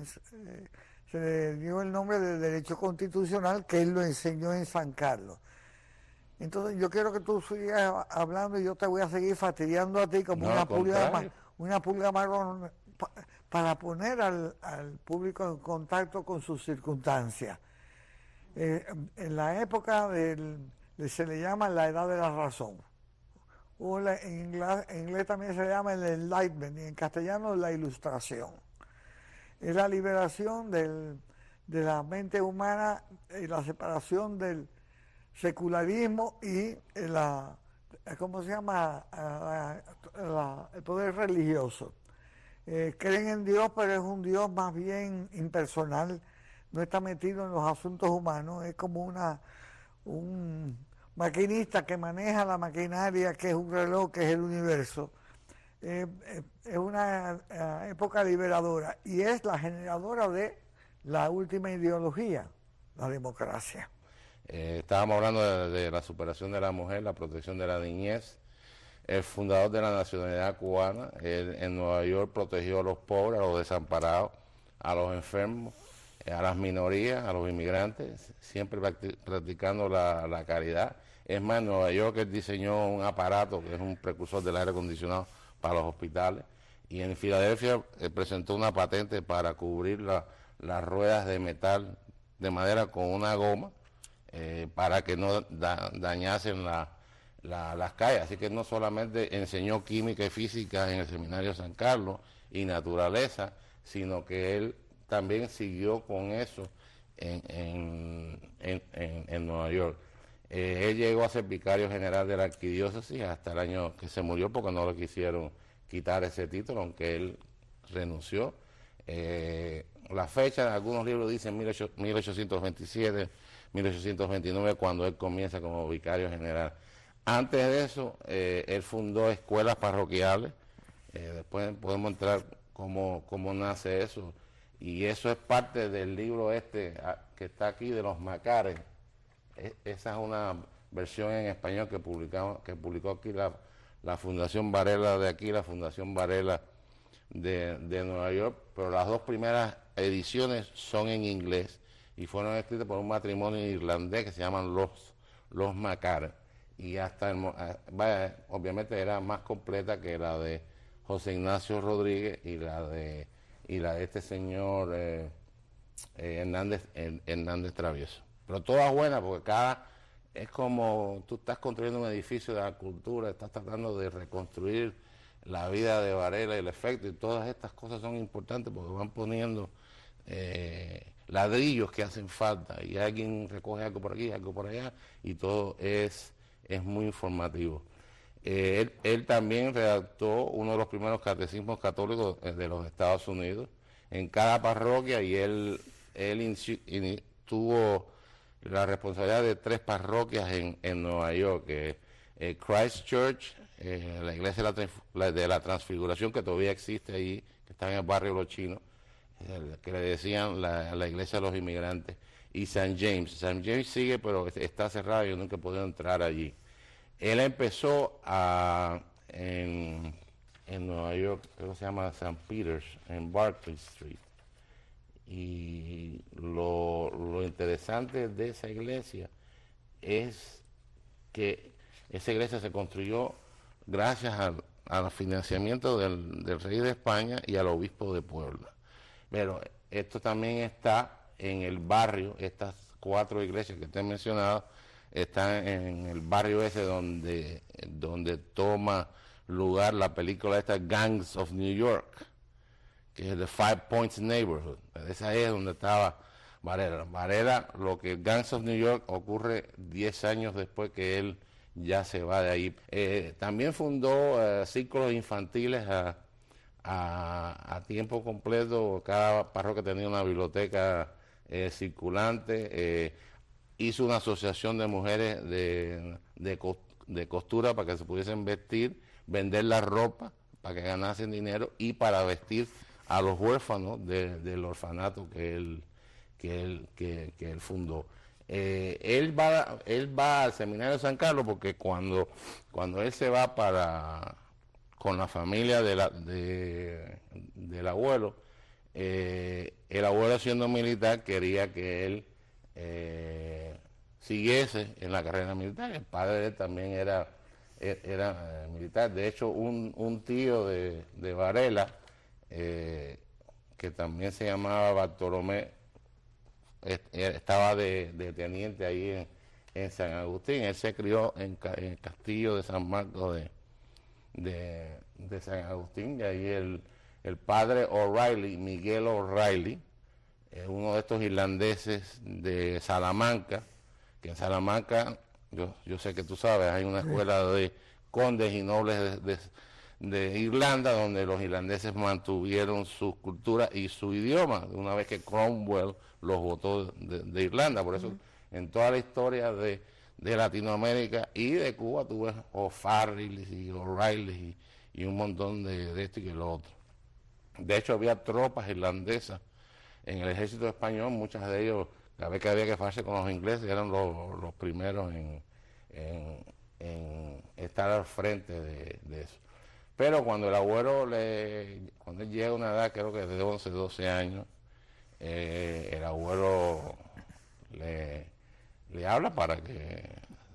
le dio el nombre de derecho constitucional, que él lo enseñó en San Carlos. Entonces yo quiero que tú sigas hablando y yo te voy a seguir fastidiando a ti como una pulga marrón para poner al público en contacto con sus circunstancias. En la época se le llama la edad de la razón, o en inglés también se le llama el enlightenment, y en castellano la ilustración. Es la liberación de la mente humana y la separación del secularismo y ¿cómo se llama? El poder religioso. Creen en Dios, pero es un Dios más bien impersonal, no está metido en los asuntos humanos, es como un maquinista que maneja la maquinaria, que es un reloj, que es el universo. Es una época liberadora y es la generadora de la última ideología, la democracia. Estábamos hablando de la superación de la mujer, la protección de la niñez. El fundador de la nacionalidad cubana, él en Nueva York protegió a los pobres, a los desamparados, a los enfermos, a las minorías, a los inmigrantes, siempre practicando la caridad. Es más, en Nueva York él diseñó un aparato que es un precursor del aire acondicionado para los hospitales, y en Filadelfia presentó una patente para cubrir las ruedas de metal, de madera, con una goma, para que no dañasen las calles. Así que no solamente enseñó química y física en el Seminario San Carlos y naturaleza, sino que él también siguió con eso en Nueva York. Él llegó a ser vicario general de la arquidiócesis hasta el año que se murió, porque no le quisieron quitar ese título, aunque él renunció. La fecha en algunos libros dicen 1827, 1829, cuando él comienza como vicario general. Antes de eso, él fundó escuelas parroquiales. Después podemos entrar cómo nace eso. Y eso es parte del libro que está aquí, de los Macares. Esa es una versión en español que publicó aquí la Fundación Varela de aquí, la Fundación Varela de Nueva York, pero las dos primeras ediciones son en inglés y fueron escritas por un matrimonio irlandés que se llaman los Macares. Y obviamente era más completa que la de José Ignacio Rodríguez y la de este señor Hernández Travieso. Pero todas buenas, porque es como tú estás construyendo un edificio de la cultura, estás tratando de reconstruir la vida de Varela y el efecto, y todas estas cosas son importantes porque van poniendo ladrillos que hacen falta, y alguien recoge algo por aquí, algo por allá, y todo es muy informativo. Él también redactó uno de los primeros catecismos católicos de los Estados Unidos en cada parroquia, y él tuvo la responsabilidad de 3 parroquias en Nueva York, Christ Church, la iglesia de la Transfiguración, que todavía existe ahí, que está en el barrio Los Chinos, que le decían la iglesia de los inmigrantes, y St. James. St. James sigue, pero está cerrado y yo nunca he podido entrar allí. Él empezó en Nueva York, creo que se llama St. Peter's, en Barclay Street. Y lo interesante de esa iglesia es que esa iglesia se construyó gracias al financiamiento del rey de España y al obispo de Puebla. Pero esto también está en el barrio, estas 4 iglesias que te he mencionado, están en el barrio ese donde toma lugar la película esta Gangs of New York, que es The Five Points Neighborhood. Esa es donde estaba Varela. Varela, lo que Gangs of New York ocurre 10 años después que él ya se va de ahí. También fundó círculos infantiles a tiempo completo. Cada parroquia tenía una biblioteca circulante. Hizo una asociación de mujeres de costura para que se pudiesen vestir, vender la ropa para que ganasen dinero y para vestir a los huérfanos del orfanato que él fundó. Él va al seminario de San Carlos porque cuando él se va con la familia del abuelo, el abuelo, siendo militar, quería que él siguiese en la carrera militar. El padre de él también era militar. De hecho, un tío de Varela, que también se llamaba Bartolomé, estaba de teniente ahí en San Agustín. Él se crió en el castillo de San Marcos de San Agustín, y ahí el padre O'Reilly, Miguel O'Reilly, uno de estos irlandeses de Salamanca, que en Salamanca, yo sé que tú sabes, hay una escuela de condes y nobles de Irlanda, donde los irlandeses mantuvieron su cultura y su idioma, una vez que Cromwell los votó de Irlanda. Por eso, en toda la historia de Latinoamérica y de Cuba, tú ves O'Farrill y O'Reilly y un montón de esto y lo otro. De hecho, había tropas irlandesas en el ejército español, muchas de ellos, cada vez que había que fajarse con los ingleses, eran los primeros en estar al frente de eso. Pero cuando el abuelo, cuando él llega a una edad, creo que de 11, 12 años, el abuelo le habla para que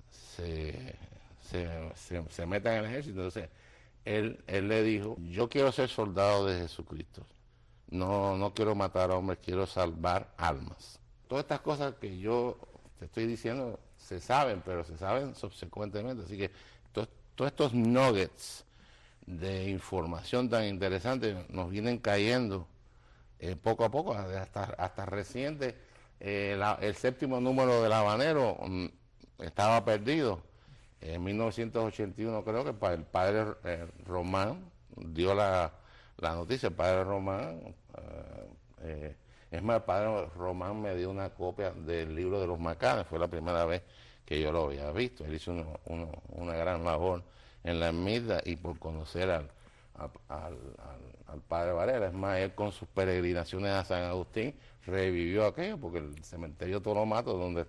se meta en el ejército. Entonces, él le dijo: yo quiero ser soldado de Jesucristo. No quiero matar hombres, quiero salvar almas. Todas estas cosas que yo te estoy diciendo se saben, pero se saben subsecuentemente. Así que todos estos nuggets de información tan interesante nos vienen cayendo poco a poco, hasta reciente. El 7º número del Habanero estaba perdido. En 1981 creo que el padre Román dio la noticia. El padre Román, es más, el padre Román me dio una copia del libro de los Macanes. Fue la primera vez que yo lo había visto. Él hizo una gran labor en la ermita y por conocer al padre Varela. Es más, él con sus peregrinaciones a San Agustín revivió aquello, porque el cementerio Tolomato, donde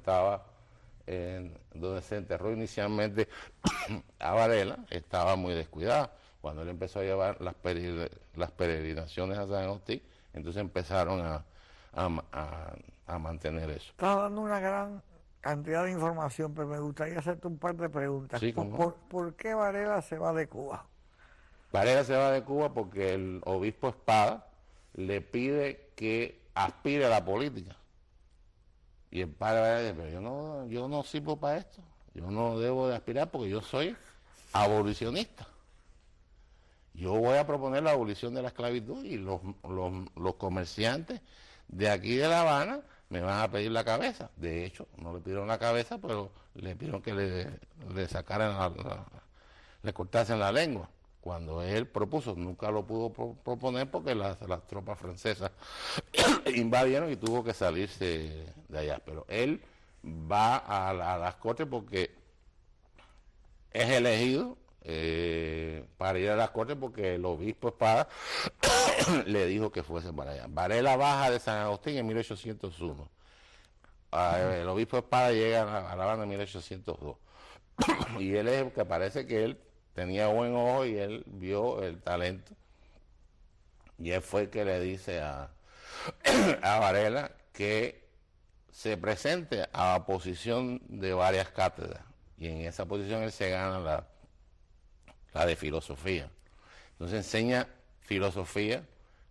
se enterró inicialmente a Varela, estaba muy descuidado. Cuando él empezó a llevar las peregrinaciones a San Agustín, entonces empezaron a mantener eso. Estás dando una gran cantidad de información, pero me gustaría hacerte un par de preguntas. Sí, ¿Por qué Varela se va de Cuba? Varela se va de Cuba porque el obispo Espada le pide que aspire a la política. Y el padre Varela dice: pero yo no sirvo para esto, yo no debo de aspirar porque yo soy abolicionista. Yo voy a proponer la abolición de la esclavitud y los comerciantes de aquí de La Habana me van a pedir la cabeza. De hecho, no le pidieron la cabeza, pero le pidieron que le sacaran le cortasen la lengua. Cuando él propuso, nunca lo pudo proponer porque las tropas francesas invadieron y tuvo que salirse de allá. Pero él va a las Cortes porque es elegido para ir a las Cortes porque el obispo Espada le dijo que fuese para allá. Varela baja de San Agustín en 1801. El obispo Espada llega a La Habana en 1802. Y él es que parece que él tenía buen ojo y él vio el talento. Y él fue el que le dice a Varela que se presente a la posición de varias cátedras. Y en esa posición él se gana la de filosofía. Entonces enseña filosofía,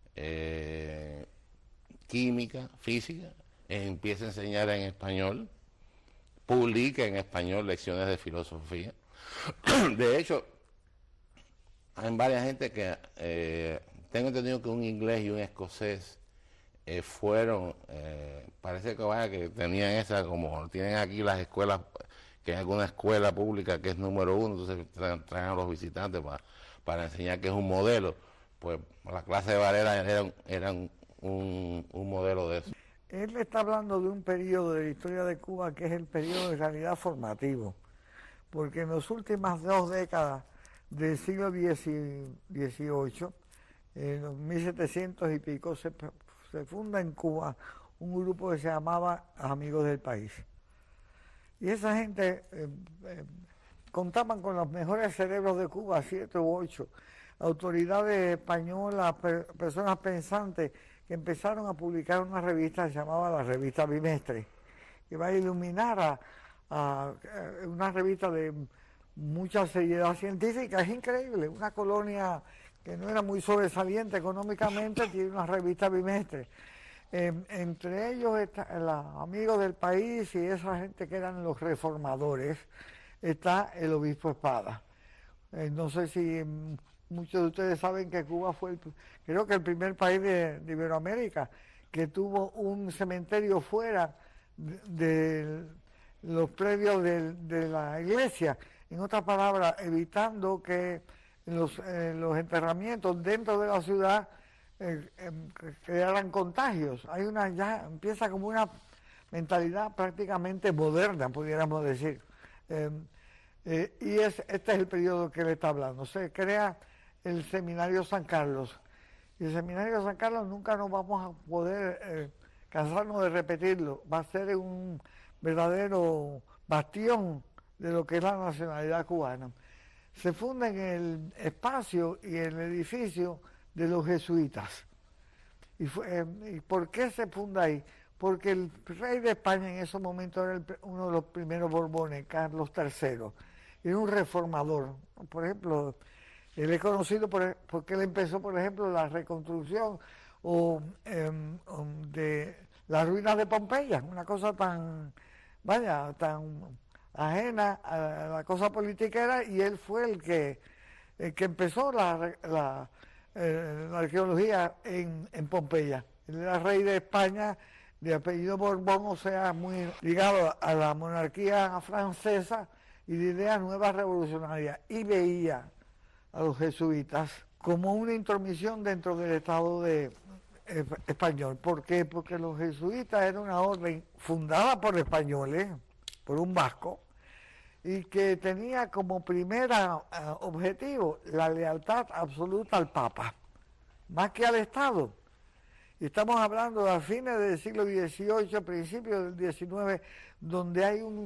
química, física, empieza a enseñar en español, publica en español lecciones de filosofía. De hecho, hay varias gente que, tengo entendido que un inglés y un escocés fueron, parece que tenían esa, como tienen aquí las escuelas, que hay alguna escuela pública que es número 1, entonces traen a los visitantes para enseñar que es un modelo. Pues la clase de Varela eran un modelo de eso. Él está hablando de un periodo de la historia de Cuba que es el periodo de realidad formativo, porque en las últimas 2 décadas del siglo XVIII, en los 1700 y pico, se funda en Cuba un grupo que se llamaba Amigos del País. Y esa gente contaban con los mejores cerebros de Cuba, 7 u 8, autoridades españolas, personas pensantes, que empezaron a publicar una revista que se llamaba la Revista Bimestre, que va a iluminar a una revista de mucha seriedad científica. Es increíble, una colonia que no era muy sobresaliente económicamente, tiene una revista bimestre. Entre ellos los Amigos del País y esa gente que eran los reformadores, está el obispo Espada. No sé si muchos de ustedes saben que Cuba fue, creo que el primer país de Iberoamérica que tuvo un cementerio fuera de los predios de la iglesia. En otras palabras, evitando que los enterramientos dentro de la ciudad crearan contagios. Ya empieza como una mentalidad prácticamente moderna, pudiéramos decir. Y este es el periodo que él está hablando. Se crea el Seminario San Carlos. Y el Seminario San Carlos nunca nos vamos a poder cansarnos de repetirlo. Va a ser un verdadero bastión de lo que es la nacionalidad cubana. Se funda en el espacio y el edificio de los jesuitas. ¿Y por qué se funda ahí? Porque el rey de España en esos momentos era uno de los primeros Borbones, Carlos III. Era un reformador. Por ejemplo, él es conocido porque él empezó, por ejemplo, la reconstrucción de las ruinas de Pompeya, una cosa tan ajena a la cosa politiquera, y él fue el que empezó la arqueología en Pompeya. Él era rey de España, de apellido Borbón, o sea, muy ligado a la monarquía francesa y de ideas nuevas revolucionarias, y veía a los jesuitas como una intromisión dentro del Estado español. ¿Por qué? Porque los jesuitas eran una orden fundada por españoles, por un vasco, y que tenía como primer objetivo la lealtad absoluta al Papa, más que al Estado. Y estamos hablando de a fines del siglo XVIII, principios del XIX, donde hay un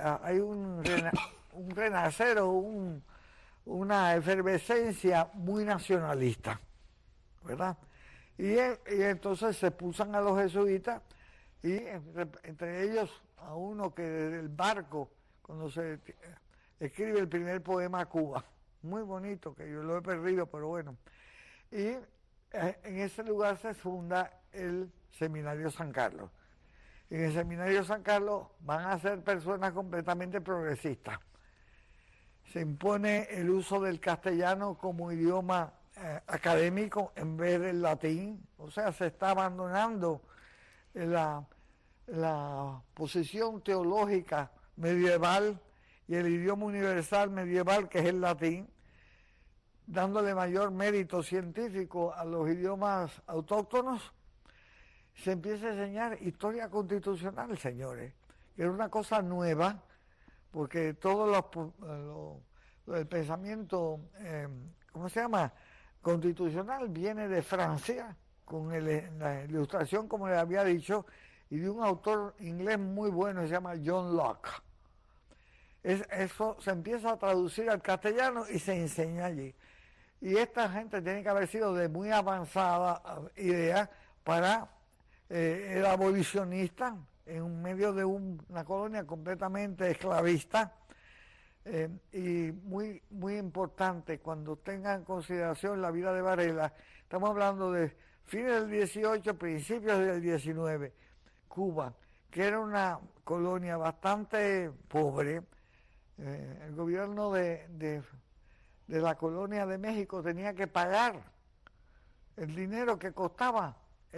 renacer o una efervescencia muy nacionalista, ¿verdad? Y entonces se expulsan a los jesuitas, y entre ellos a uno que desde el barco, cuando se escribe el primer poema a Cuba, muy bonito, que yo lo he perdido, pero bueno. Y en ese lugar se funda el Seminario San Carlos. En el Seminario San Carlos van a ser personas completamente progresistas. Se impone el uso del castellano como idioma académico en vez del latín, o sea, se está abandonando la posición teológica medieval y el idioma universal medieval, que es el latín, dándole mayor mérito científico a los idiomas autóctonos. Se empieza a enseñar historia constitucional, señores, que era una cosa nueva, porque todo el pensamiento, ¿cómo se llama?, constitucional viene de Francia, con la ilustración, como le había dicho, y de un autor inglés muy bueno, se llama John Locke. Eso se empieza a traducir al castellano y se enseña allí. Y esta gente tiene que haber sido de muy avanzada idea para el abolicionista en medio de una colonia completamente esclavista. y muy, muy importante cuando tengan en consideración la vida de Varela. Estamos hablando de fines del 18, principios del 19. Cuba, que era una colonia bastante pobre, el gobierno de la colonia de México tenía que pagar el dinero que costaba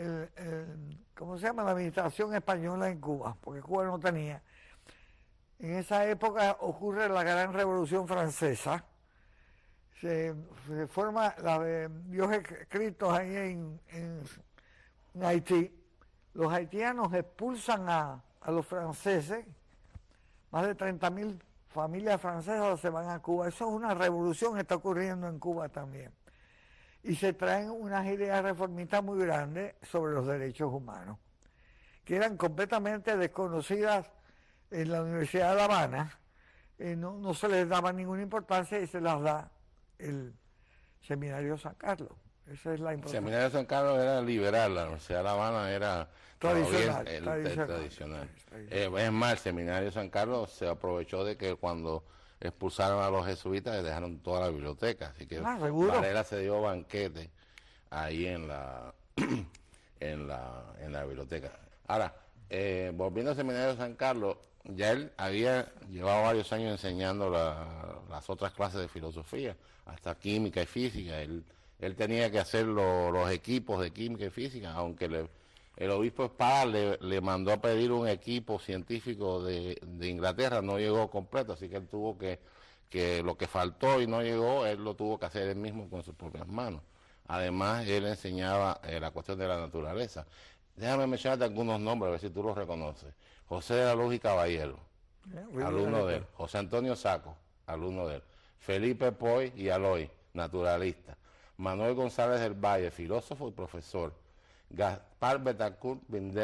¿cómo se llama? La administración española en Cuba, porque Cuba no tenía. En esa época ocurre la Gran Revolución Francesa, se forma la de Dios Cristo ahí en Haití. Los haitianos expulsan a los franceses, más de 30.000 familias francesas se van a Cuba. Eso es una revolución que está ocurriendo en Cuba también. Y se traen unas ideas reformistas muy grandes sobre los derechos humanos, que eran completamente desconocidas en la Universidad de La Habana. No se les daba ninguna importancia y se las da el Seminario San Carlos. Esa es la importancia. El Seminario San Carlos era liberal, la Universidad de La Habana era tradicional. Es más, el Seminario San Carlos se aprovechó de que cuando expulsaron a los jesuitas les dejaron toda la biblioteca, así que Varela se dio banquete ahí en la biblioteca. Ahora, volviendo al Seminario San Carlos, ya él había llevado varios años enseñando las otras clases de filosofía, hasta química y física. Él tenía que hacer los equipos de química y física, aunque el obispo Espada le mandó a pedir un equipo científico de Inglaterra, no llegó completo, así que él tuvo que lo que faltó y no llegó, él lo tuvo que hacer él mismo con sus propias manos. Además, él enseñaba la cuestión de la naturaleza. Déjame mencionarte algunos nombres, a ver si tú los reconoces. José de la Luz y Caballero, alumno de él. José Antonio Saco, alumno de él. Felipe Poy y Aloy, naturalista. Manuel González del Valle, filósofo y profesor. Gaspar Betancourt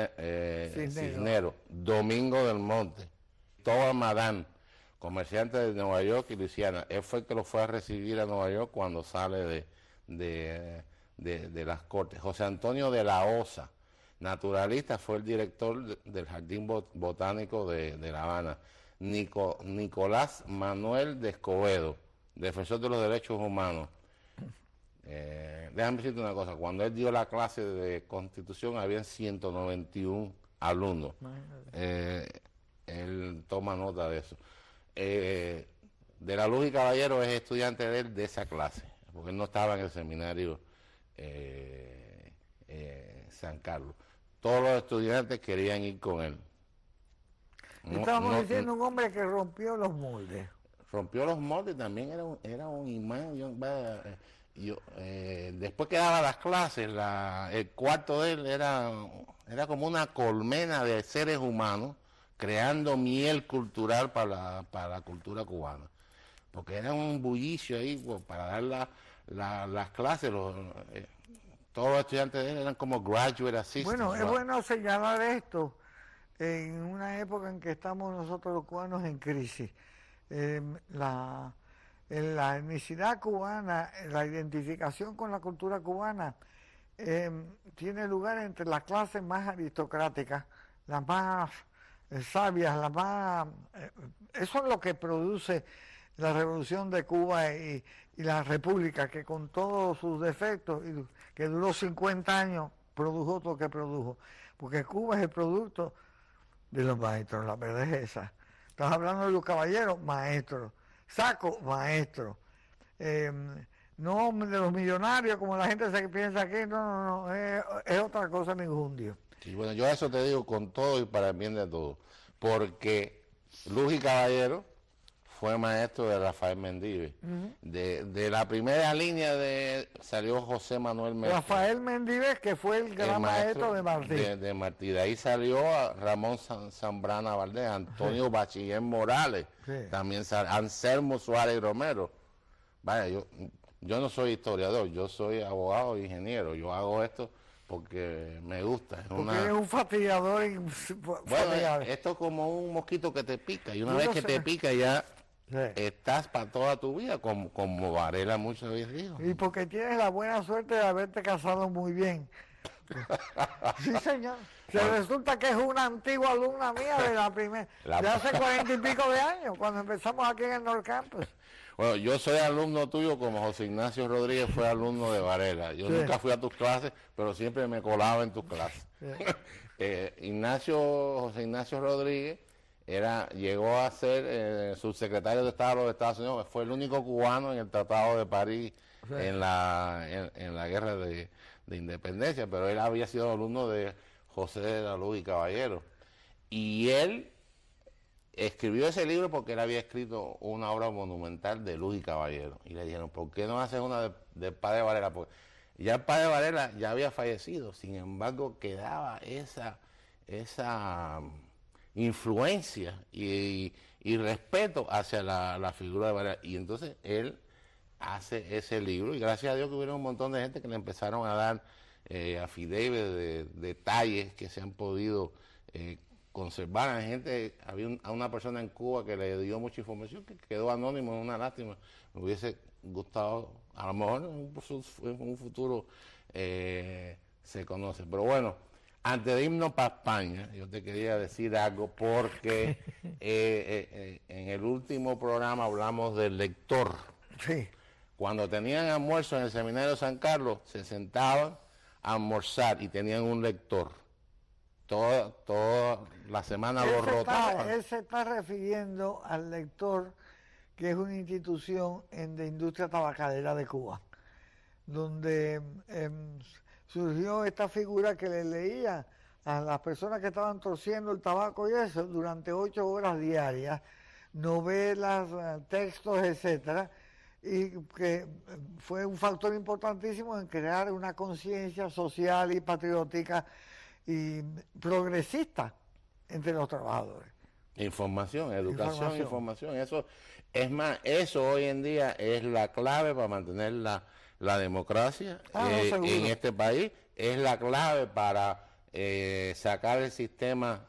Cisnero, Domingo del Monte, Cristóbal Madán, comerciante de Nueva York y Luisiana. Él fue el que lo fue a recibir a Nueva York cuando sale de las Cortes. José Antonio de la Osa, naturalista, fue el director del Jardín Botánico de La Habana. Nicolás Manuel de Escobedo, defensor de los derechos humanos. Déjame decirte una cosa, cuando él dio la clase de Constitución habían 191 alumnos. Él toma nota de eso. De la Luz y Caballero es estudiante de él de esa clase, porque él no estaba en el seminario San Carlos. Todos los estudiantes querían ir con él. Estamos diciendo un hombre que rompió los moldes. Rompió los moldes, también era un imán. Después que daba las clases, el cuarto de él era como una colmena de seres humanos creando miel cultural para la cultura cubana, porque era un bullicio ahí para dar las clases. Todos los estudiantes de él eran como graduate assistants. Bueno, es bueno señalar esto en una época en que estamos nosotros los cubanos en crisis. La etnicidad cubana, la identificación con la cultura cubana tiene lugar entre las clases más aristocráticas, las más sabias, las más... eso es lo que produce la Revolución de Cuba y la República, que con todos sus defectos, que duró 50 años, produjo lo que produjo. Porque Cuba es el producto de los maestros, la verdad es esa. Estás hablando de los caballeros, maestros. Saco, maestro. No de los millonarios, como la gente se piensa aquí, no, es otra cosa, mi jundio. Sí, bueno, yo a eso te digo con todo y para el bien de todos, porque Luz y Caballero fue maestro de Rafael Mendive. De la primera línea salió José Manuel Mendive. Rafael Mendive, que fue el gran maestro de Martí. De Martí. De ahí salió a Ramón Zambrana Valdés, Antonio Bachiller Morales, también Anselmo Suárez Romero. Vaya, yo no soy historiador, yo soy abogado e ingeniero. Yo hago esto porque me gusta. Porque eres un fatigador. Bueno, esto es como un mosquito que te pica, y una vez que te pica ya... estás para toda tu vida, como Varela muchas veces dijo. Y porque tienes la buena suerte de haberte casado muy bien. Sí, señor. Resulta que es una antigua alumna mía de la primera, de hace 40 y pico de años, cuando empezamos aquí en el North Campus. Bueno, yo soy alumno tuyo como José Ignacio Rodríguez fue alumno de Varela. Yo nunca fui a tus clases, pero siempre me colaba en tus clases. José Ignacio Rodríguez llegó a ser subsecretario de Estado de los Estados Unidos. Fue el único cubano en el Tratado de París en la Guerra de Independencia, pero él había sido alumno de José de la Luz y Caballero. Y él escribió ese libro porque él había escrito una obra monumental de Luz y Caballero. Y le dijeron, ¿por qué no haces una del padre Varela? Porque ya el padre Varela ya había fallecido, sin embargo quedaba esa influencia y respeto hacia la figura de Varela. Y entonces él hace ese libro, y gracias a Dios que hubo un montón de gente que le empezaron a dar affidavit de detalles que se han podido conservar. Había una persona en Cuba que le dio mucha información que quedó anónimo, es una lástima. Me hubiese gustado, a lo mejor en un futuro se conoce. Pero bueno, antes de irnos para España, yo te quería decir algo porque en el último programa hablamos del lector. Sí. Cuando tenían almuerzo en el Seminario de San Carlos, se sentaban a almorzar y tenían un lector. Toda la semana lo rotaban. Él se está refiriendo al lector, que es una institución de industria tabacalera de Cuba, donde surgió esta figura que le leía a las personas que estaban torciendo el tabaco y eso durante 8 horas diarias, novelas, textos, etcétera, y que fue un factor importantísimo en crear una conciencia social y patriótica y progresista entre los trabajadores. Información, educación, información. Eso es más, eso hoy en día es la clave para mantener la democracia en este país, es la clave para sacar el sistema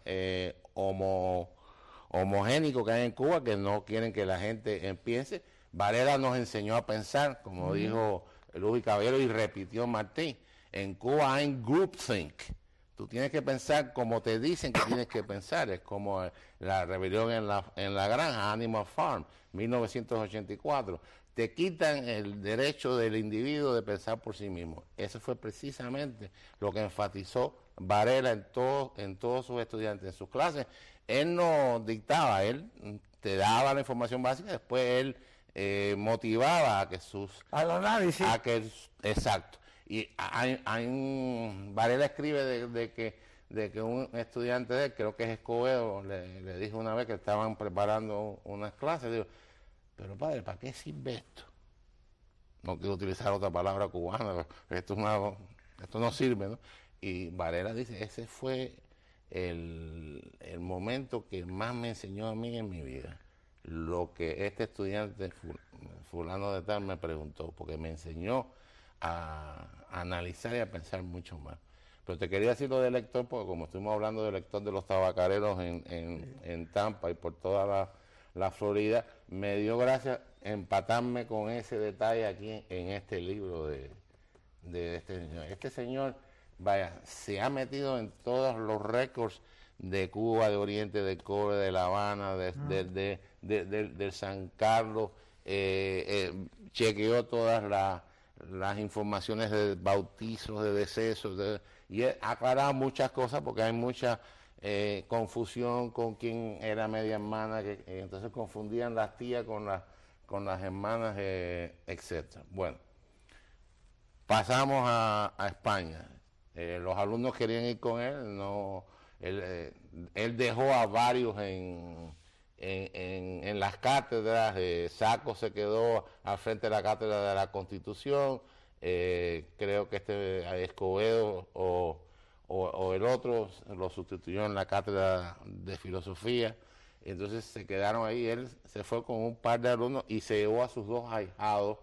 homogénico que hay en Cuba, que no quieren que la gente empiece. Varela nos enseñó a pensar, como dijo Luz y Caballero y repitió Martín, en Cuba hay groupthink. Tú tienes que pensar como te dicen que tienes que pensar. Es como la rebelión en la granja, Animal Farm, 1984. Te quitan el derecho del individuo de pensar por sí mismo. Eso fue precisamente lo que enfatizó Varela en todos sus estudiantes, en sus clases. Él no dictaba, él te daba la información básica, después él motivaba a que al análisis. Exacto. Y Varela escribe de que un estudiante de él, creo que es Escobedo, le dijo una vez que estaban preparando unas clases, digo, pero padre, ¿para qué sirve esto? No quiero utilizar otra palabra cubana, esto no sirve, ¿no? Y Varela dice, ese fue el momento que más me enseñó a mí en mi vida. Lo que este estudiante fulano de tal me preguntó, porque me enseñó a analizar y a pensar mucho más. Pero te quería decir lo del lector, porque como estuvimos hablando del lector de los tabacareros en Tampa y por toda la Florida, me dio gracia empatarme con ese detalle aquí en este libro de este señor. Este señor, vaya, se ha metido en todos los récords de Cuba, de Oriente, de Cobre, de La Habana, del San Carlos, chequeó todas las informaciones de bautizos, de decesos, y ha aclarado muchas cosas porque hay mucha confusión con quién era media hermana, entonces confundían las tías con las hermanas, etcétera. Bueno, pasamos a España. Los alumnos querían ir con él, no, él dejó a varios en las cátedras. Saco se quedó al frente de la cátedra de la Constitución, creo que Escobedo o el otro lo sustituyó en la cátedra de filosofía. Entonces se quedaron ahí, él se fue con un par de alumnos y se llevó a sus 2 ahijados,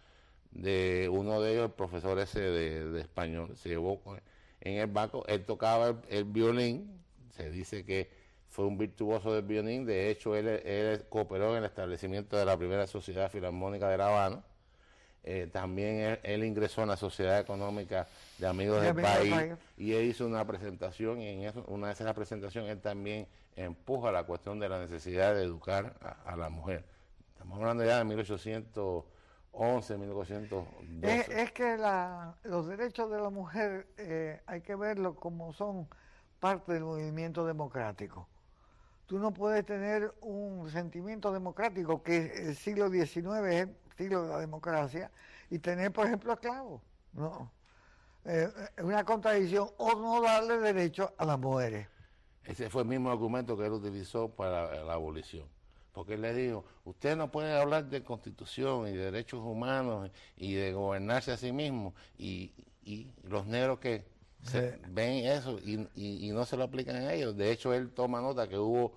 de uno de ellos el profesor ese de español, se llevó en el banco. Él tocaba el violín, se dice que fue un virtuoso del violín. De hecho él cooperó en el establecimiento de la primera Sociedad Filarmónica de La Habana, También él ingresó en la Sociedad Económica de Amigos del País y él hizo una presentación, y en una de esas presentaciones él también empuja la cuestión de la necesidad de educar a la mujer. Estamos hablando ya de 1811, 1912. Es que los derechos de la mujer hay que verlo como son parte del movimiento democrático. Tú no puedes tener un sentimiento democrático, que el siglo XIX es el siglo de la democracia, y tener, por ejemplo, esclavos. No. Es una contradicción, o no darle derecho a las mujeres. Ese fue el mismo argumento que él utilizó para la abolición. Porque él le dijo, usted no puede hablar de constitución y de derechos humanos y de gobernarse a sí mismo, y los negros que ven eso y no se lo aplican a ellos. De hecho, él toma nota que hubo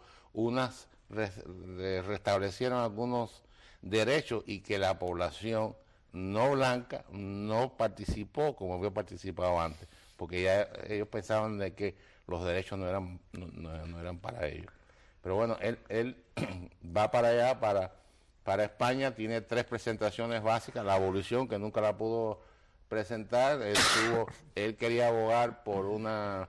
restablecieron algunos derechos y que la población no blanca no participó como había participado antes, porque ya ellos pensaban de que los derechos no eran para ellos. Pero bueno, él va para allá, para España, tiene 3 presentaciones básicas: la abolición, que nunca la pudo presentar, él quería abogar por una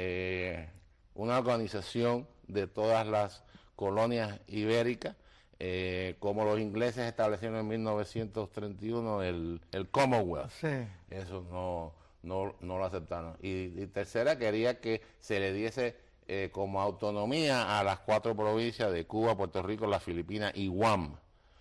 organización de todas las colonias ibéricas, como los ingleses establecieron en 1931 el Commonwealth. Sí. Eso no lo aceptaron. Y tercera, quería que se le diese como autonomía a las 4 provincias de Cuba, Puerto Rico, las Filipinas y Guam.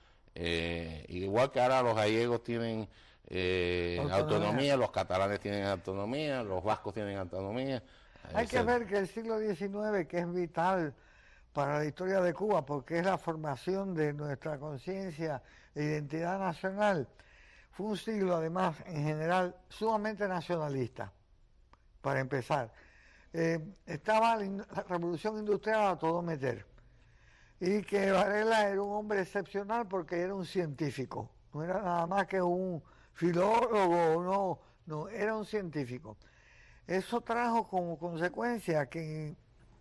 Igual que ahora los gallegos tienen autonomía, los catalanes tienen autonomía, los vascos tienen autonomía. Hay que ver que el siglo XIX, que es vital para la historia de Cuba, porque es la formación de nuestra conciencia e identidad nacional, fue un siglo, además, en general, sumamente nacionalista, para empezar. Estaba la revolución industrial a todo meter, y que Varela era un hombre excepcional porque era un científico, no era nada más que un filólogo, no, era un científico. Eso trajo como consecuencia que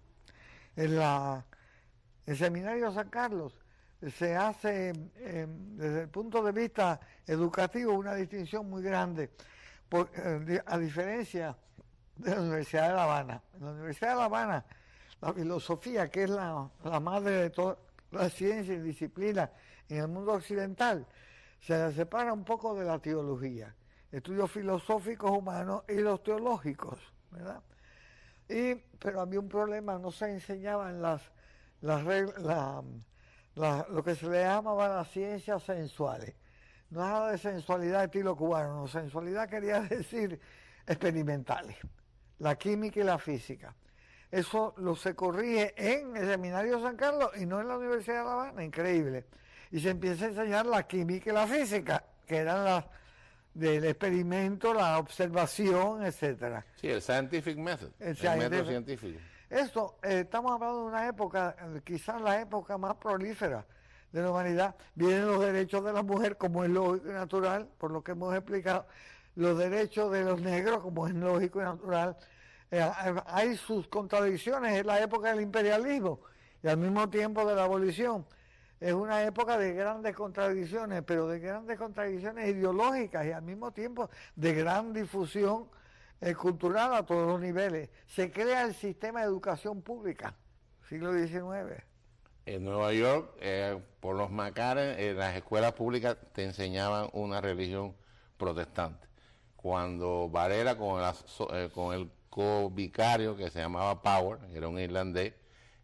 en el Seminario San Carlos se hace, desde el punto de vista educativo, una distinción muy grande, a diferencia de la Universidad de La Habana. En la Universidad de La Habana, la filosofía, que es la madre de toda la ciencia y disciplina en el mundo occidental, se separa un poco de la teología, estudios filosóficos humanos y los teológicos, ¿verdad? Pero había un problema, no se enseñaban las reglas, lo que se le llamaba las ciencias sensuales. No nada de sensualidad estilo cubano, no, sensualidad quería decir experimentales, la química y la física. Eso se corrige en el Seminario San Carlos y no en la Universidad de La Habana, increíble. Y se empieza a enseñar la química y la física, que eran las del experimento, la observación, etcétera. Sí, el scientific method, el método científico. Esto, estamos hablando de una época, quizás la época más prolífera de la humanidad. Vienen los derechos de la mujer, como es lógico y natural, por lo que hemos explicado, los derechos de los negros, como es lógico y natural. Hay sus contradicciones, es la época del imperialismo y al mismo tiempo de la abolición. Es una época de grandes contradicciones, pero de grandes contradicciones ideológicas y al mismo tiempo de gran difusión cultural a todos los niveles. Se crea el sistema de educación pública, siglo XIX. En Nueva York, por los McCarran, en las escuelas públicas te enseñaban una religión protestante. Cuando Varela con el co-vicario que se llamaba Power, que era un irlandés,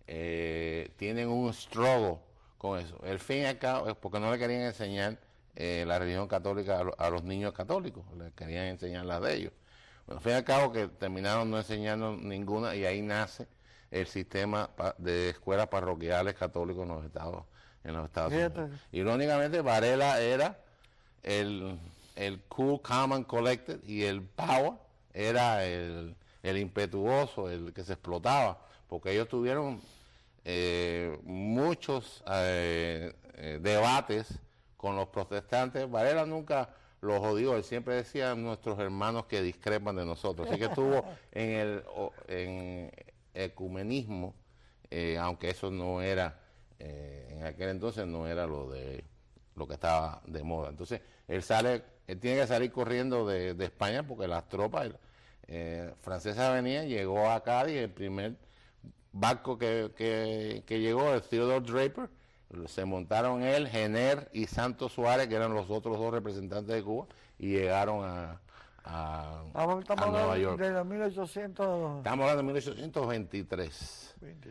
tienen un struggle con eso. El fin y al cabo es porque no le querían enseñar la religión católica a los niños católicos, le querían enseñar la de ellos. Bueno, al fin y al cabo que terminaron no enseñando ninguna y ahí nace el sistema de escuelas parroquiales católicos en los Estados Unidos. Irónicamente, Varela era el cool, calm and collected, y el Power era el impetuoso, el que se explotaba, porque ellos tuvieron muchos debates con los protestantes. Varela nunca los odió, él siempre decía nuestros hermanos que discrepan de nosotros, así que estuvo en ecumenismo, aunque eso no era, en aquel entonces no era lo de lo que estaba de moda. Entonces, él tiene que salir corriendo de España porque las tropas francesas venían, llegó a Cádiz, el primer barco que llegó, el Theodore Draper, se montaron él, Jenner y Santos Suárez, que eran los otros dos representantes de Cuba, y llegaron a Nueva York. De los 1800... Estamos hablando de 1823.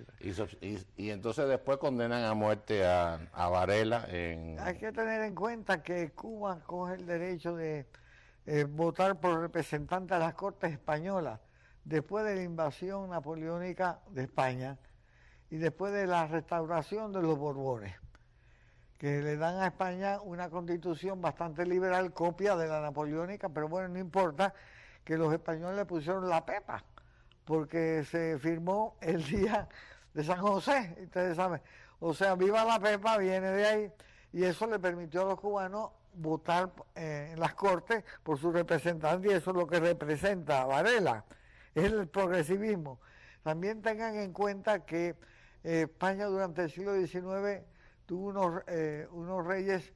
Y entonces después condenan a muerte a Varela. Hay que tener en cuenta que Cuba coge el derecho de votar por representantes a las Cortes Españolas después de la invasión napoleónica de España y después de la restauración de los Borbones, que le dan a España una constitución bastante liberal, copia de la napoleónica, pero bueno, no importa, que los españoles le pusieron la pepa, porque se firmó el día de San José, ustedes saben. O sea, viva la pepa, viene de ahí, y eso le permitió a los cubanos votar en las Cortes por su representante, y eso es lo que representa Varela, es el progresivismo. También tengan en cuenta que España durante el siglo XIX tuvo unos reyes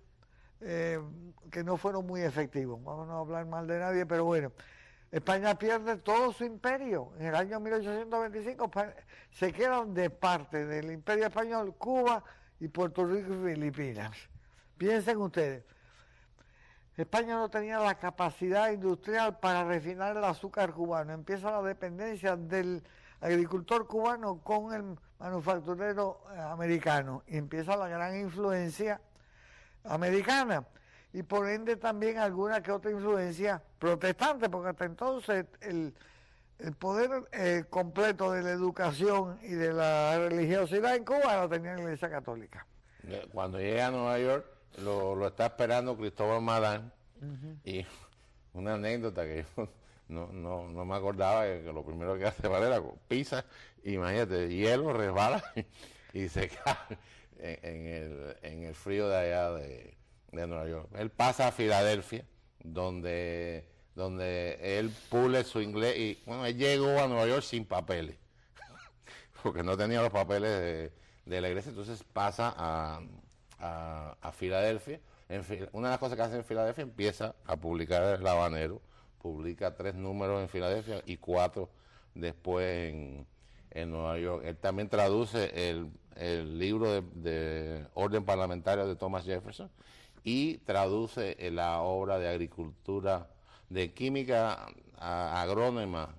que no fueron muy efectivos. Vamos a no hablar mal de nadie, pero bueno, España pierde todo su imperio. En el año 1825 se quedan de parte del imperio español Cuba y Puerto Rico y Filipinas. Piensen ustedes, España no tenía la capacidad industrial para refinar el azúcar cubano. Empieza la dependencia del agricultor cubano con el manufacturero americano y empieza la gran influencia americana y por ende también alguna que otra influencia protestante, porque hasta entonces el poder completo de la educación y de la religiosidad en Cuba lo tenía la Iglesia Católica. Cuando llega a Nueva York lo está esperando Cristóbal Madán. Y una anécdota que yo no me acordaba, que lo primero que hace Varela pisa, imagínate, hielo, resbala y se cae en el frío de allá de Nueva York. Él pasa a Filadelfia, donde él pule su inglés, y bueno, él llegó a Nueva York sin papeles, porque no tenía los papeles de la iglesia, entonces pasa a Filadelfia. Una de las cosas que hace en Filadelfia, empieza a publicar El Habanero, publica 3 números en Filadelfia y 4 después en Nueva York. Él también traduce el libro de Orden Parlamentario de Thomas Jefferson y traduce la obra de agricultura, de química agrónoma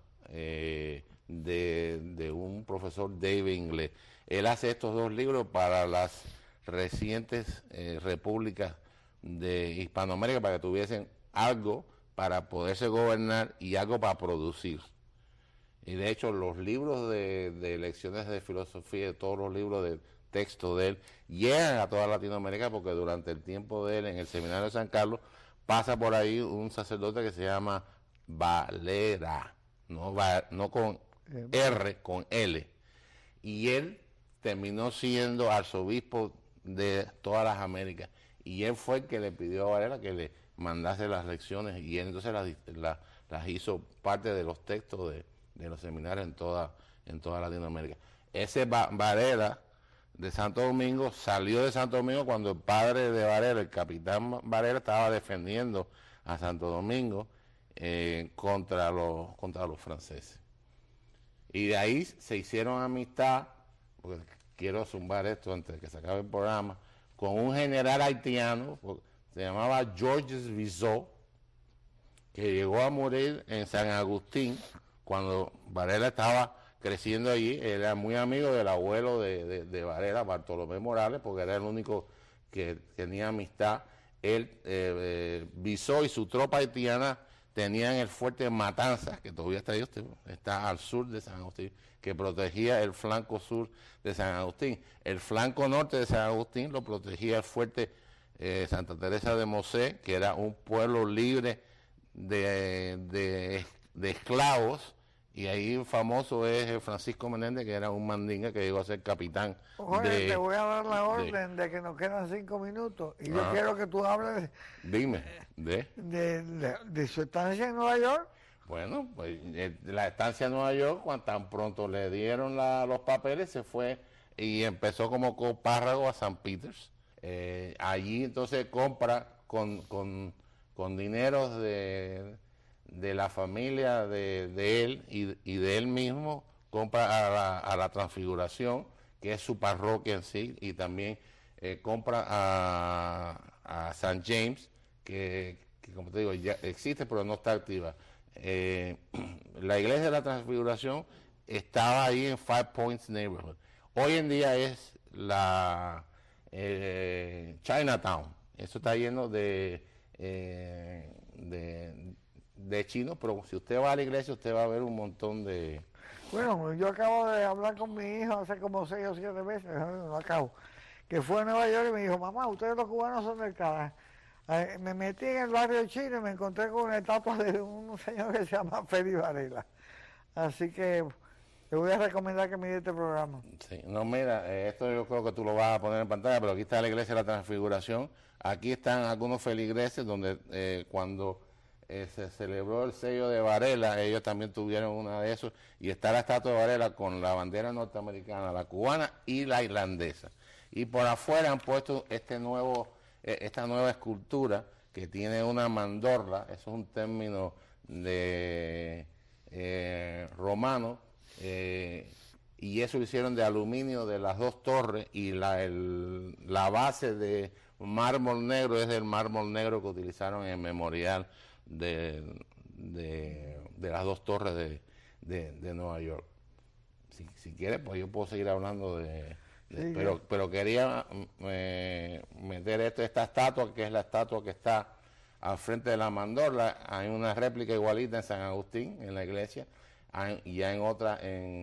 de un profesor David Inglés. Él hace estos 2 libros para las recientes repúblicas de Hispanoamérica, para que tuviesen algo para poderse gobernar y algo para producir. Y de hecho los libros de lecciones de filosofía, todos los libros de texto de él, llegan a toda Latinoamérica, porque durante el tiempo de él en el seminario de San Carlos pasa por ahí un sacerdote que se llama Valera, no con R, con L, y él terminó siendo arzobispo de todas las Américas, y él fue el que le pidió a Varela que le mandase las lecciones, y él entonces las hizo parte de los textos de los seminarios en toda Latinoamérica. Ese Varela de Santo Domingo salió de Santo Domingo cuando el padre de Varela, el capitán Varela, estaba defendiendo a Santo Domingo contra los franceses. Y de ahí se hicieron amistad, porque quiero zumbar esto antes de que se acabe el programa, con un general haitiano, se llamaba Georges Vizot, que llegó a morir en San Agustín cuando Varela estaba creciendo allí. Era muy amigo del abuelo de Varela, Bartolomé Morales, porque era el único que tenía amistad. Él, Vizot y su tropa haitiana tenían el fuerte Matanzas, que todavía está al sur de San Agustín, que protegía el flanco sur de San Agustín. El flanco norte de San Agustín lo protegía el fuerte Santa Teresa de Mosé, que era un pueblo libre de esclavos, y ahí famoso es Francisco Menéndez, que era un mandinga que llegó a ser capitán. Jorge, te voy a dar la orden de que nos quedan 5 minutos, y yo quiero que tú hables de su estancia en Nueva York. Bueno, pues la estancia en Nueva York, cuando tan pronto le dieron los papeles, se fue y empezó como copárrago a San Peters. Allí entonces compra con dinero de la familia de él y de él mismo, compra a la Transfiguración, que es su parroquia en sí, y también compra a St. James, que como te digo, ya existe pero no está activa. La iglesia de la Transfiguración estaba ahí en Five Points Neighborhood. Hoy en día es la Chinatown. Eso está lleno de chinos, pero si usted va a la iglesia, usted va a ver un montón de... Bueno, yo acabo de hablar con mi hijo hace como 6 o 7 meses, no acabo, que fue a Nueva York y me dijo, mamá, ustedes los cubanos son del cara. Me metí en el barrio chino y me encontré con una estatua de un señor que se llama Félix Varela. Así que le voy a recomendar que mire este programa. Sí, no, mira, esto yo creo que tú lo vas a poner en pantalla, pero aquí está la iglesia de la Transfiguración. Aquí están algunos feligreses donde cuando se celebró el sello de Varela, ellos también tuvieron una de esos, y está la estatua de Varela con la bandera norteamericana, la cubana y la irlandesa. Y por afuera han puesto esta nueva escultura que tiene una mandorla, eso es un término de romano, y eso lo hicieron de aluminio de las dos torres, y la base de mármol negro es del mármol negro que utilizaron en memorial de las dos torres de Nueva York. Si quieres, pues yo puedo seguir hablando pero quería meter esta estatua, que es la estatua que está al frente de la mandorla. Hay una réplica igualita en San Agustín, en la iglesia, y hay otra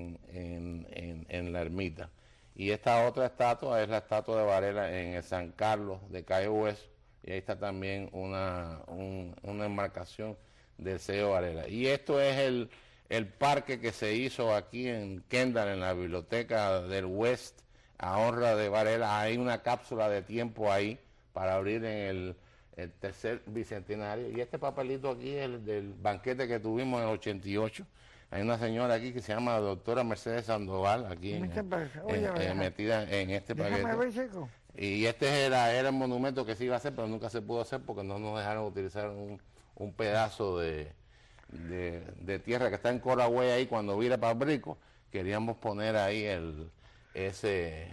en la ermita. Y esta otra estatua es la estatua de Varela en el San Carlos de Calle Hueso, y ahí está también una enmarcación del sello Varela. Y esto es el parque que se hizo aquí en Kendall, en la biblioteca del West, a honra de Varela. Hay una cápsula de tiempo ahí para abrir en el tercer bicentenario. Y este papelito aquí es el del banquete que tuvimos en el 88. Hay una señora aquí que se llama doctora Mercedes Sandoval, aquí metida en este paquete. Y este era el monumento que se iba a hacer, pero nunca se pudo hacer porque no nos dejaron utilizar un pedazo de tierra que está en Coragüey ahí. Cuando vira para Brico, queríamos poner ahí ese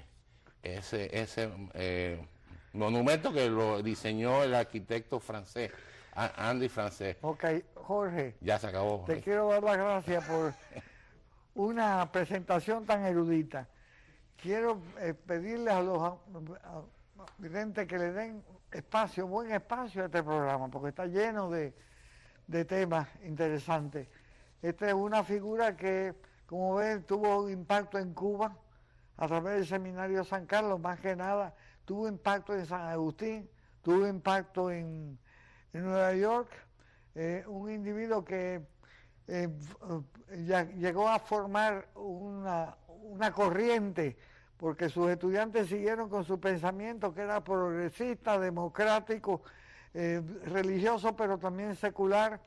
monumento que lo diseñó el arquitecto francés, Andy Francés. Ok, Jorge. Ya se acabó. Te quiero dar las gracias por una presentación tan erudita. Quiero pedirles a los videntes que le den buen espacio a este programa, porque está lleno de temas interesantes. Esta es una figura que, como ven, tuvo impacto en Cuba a través del Seminario San Carlos, más que nada, tuvo impacto en San Agustín, tuvo impacto en Nueva York, un individuo que llegó a formar una corriente, porque sus estudiantes siguieron con su pensamiento, que era progresista, democrático, religioso, pero también secular.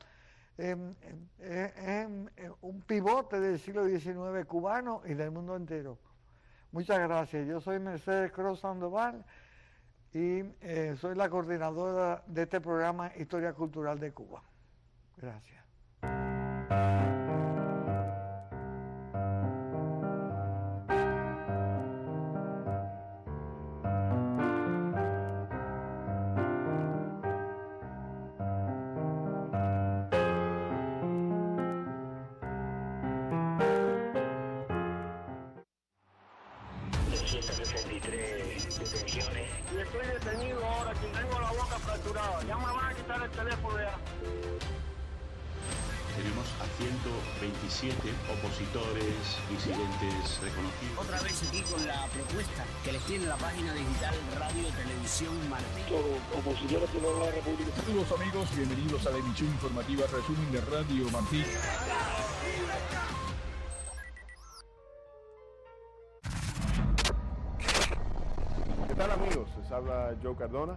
Un pivote del siglo XIX cubano y del mundo entero. Muchas gracias. Yo soy Mercedes Cruz Sandoval y soy la coordinadora de este programa Historia Cultural de Cuba. Gracias. Y estoy detenido ahora, que tengo la boca fracturada. Ya me van a quitar el teléfono ya. Tenemos a 127 opositores, disidentes reconocidos. Otra vez aquí con la propuesta que les tiene la página digital Radio Televisión Martí. Opositores de la República. Saludos amigos, bienvenidos a la emisión informativa Resumen de Radio Martí. ¿Qué tal amigos? Les habla Joe Cardona.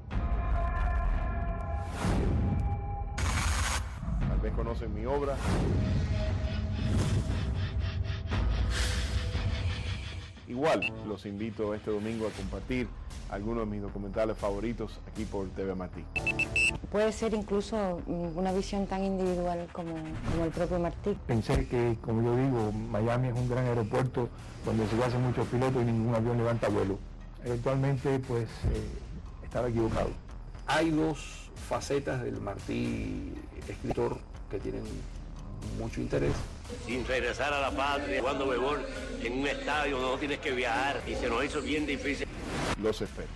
Tal vez conocen mi obra. Igual, los invito este domingo a compartir algunos de mis documentales favoritos aquí por TV Martí. Puede ser incluso una visión tan individual como el propio Martí. Pensé que, como yo digo, Miami es un gran aeropuerto donde se hacen muchos pilotos y ningún avión levanta vuelo. Eventualmente, pues, estaba equivocado. Hay dos facetas del Martí escritor que tienen mucho interés. Sin regresar a la patria, jugando béisbol en un estadio donde no tienes que viajar y se nos hizo bien difícil. Los espero.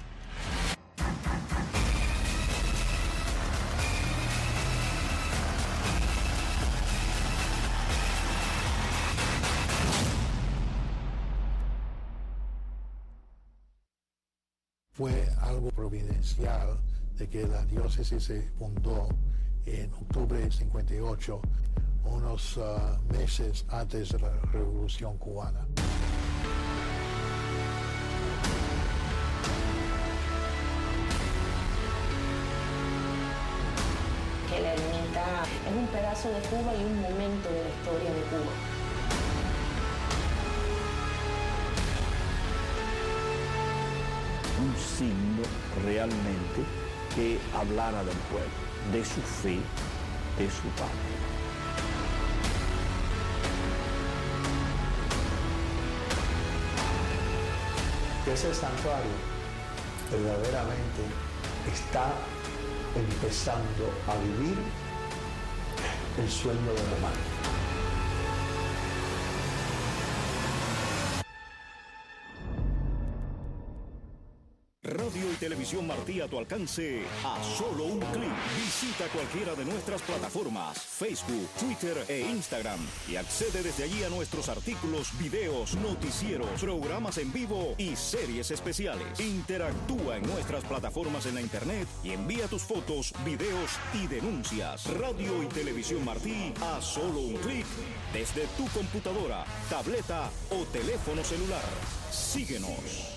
Fue algo providencial de que la diócesis se fundó en octubre de 58, unos meses antes de la Revolución Cubana. Que la ermita es un pedazo de Cuba y un momento de la historia de Cuba. Un signo realmente que hablara del pueblo, de su fe, de su patria. Ese santuario verdaderamente está empezando a vivir el sueño de Román. Radio y Televisión Martí a tu alcance a solo un clic. Visita cualquiera de nuestras plataformas, Facebook, Twitter e Instagram y accede desde allí a nuestros artículos, videos, noticieros, programas en vivo y series especiales. Interactúa en nuestras plataformas en la internet y envía tus fotos, videos y denuncias. Radio y Televisión Martí a solo un clic desde tu computadora, tableta o teléfono celular. Síguenos.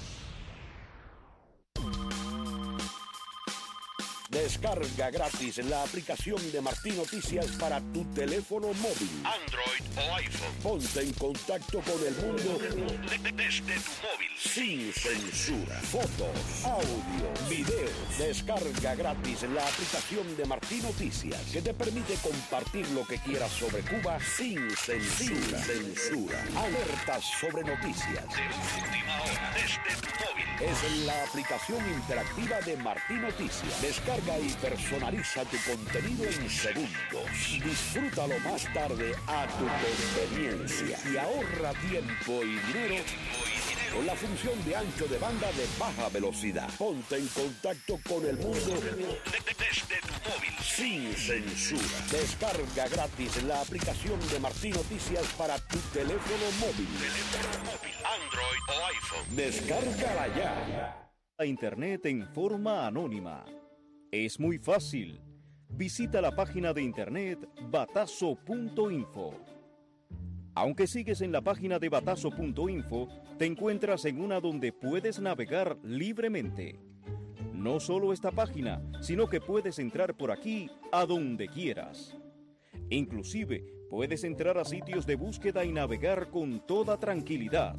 Descarga gratis la aplicación de Martí Noticias para tu teléfono móvil, Android o iPhone. Ponte en contacto con el mundo desde tu móvil. Sin censura. Fotos, audio, videos. Descarga gratis la aplicación de Martí Noticias que te permite compartir lo que quieras sobre Cuba sin censura. Alertas sobre noticias. De última hora, desde tu móvil. Es la aplicación interactiva de Martí Noticias. Descarga y personaliza tu contenido en segundos. Disfrútalo más tarde a tu conveniencia y ahorra tiempo y dinero con la función de ancho de banda de baja velocidad. Ponte en contacto con el mundo desde tu móvil. Sin censura. Descarga gratis la aplicación de Martí Noticias para tu teléfono móvil. Android o iPhone. Descárgala ya. A Internet en forma anónima. Es muy fácil. Visita la página de internet batazo.info. Aunque sigues en la página de batazo.info, te encuentras en una donde puedes navegar libremente. No solo esta página, sino que puedes entrar por aquí a donde quieras. Inclusive, puedes entrar a sitios de búsqueda y navegar con toda tranquilidad.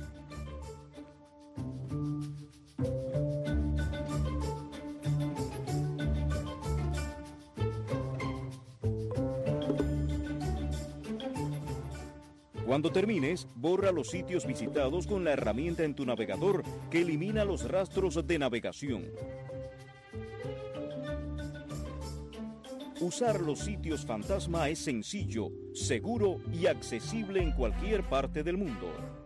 Cuando termines, borra los sitios visitados con la herramienta en tu navegador que elimina los rastros de navegación. Usar los sitios fantasma es sencillo, seguro y accesible en cualquier parte del mundo.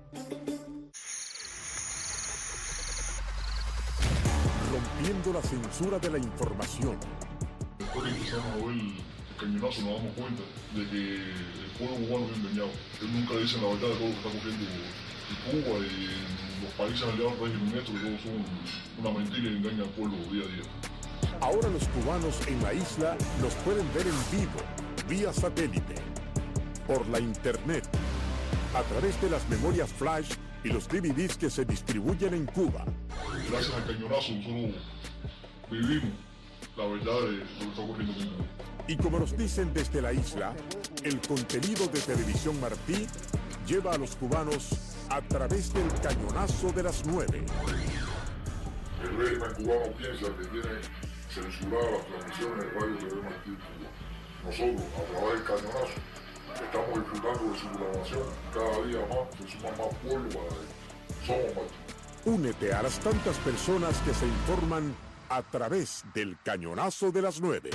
Rompiendo la censura de la información. Después que empezamos a ver el cañonazo nos damos cuenta de que el pueblo cubano es engañado. Él nunca le dice la verdad de todo lo que está ocurriendo en Cuba y en los países aliados del régimen nuestro, que todos son una mentira y engañan al pueblo día a día. Ahora los cubanos en la isla los pueden ver en vivo, vía satélite, por la internet, a través de las memorias flash y los DVDs que se distribuyen en Cuba. Gracias al cañonazo nosotros vivimos la verdad de lo que está ocurriendo en Cuba. Y como nos dicen desde la isla, el contenido de Televisión Martí lleva a los cubanos a través del Cañonazo de las 9. El régimen cubano piensa que tiene censuradas las transmisiones de Radio TV Martí en Cuba. Nosotros, a través del Cañonazo, estamos disfrutando de su programación. Cada día más se suma más pueblo para él. Somos Martí. Únete a las tantas personas que se informan a través del Cañonazo de las 9.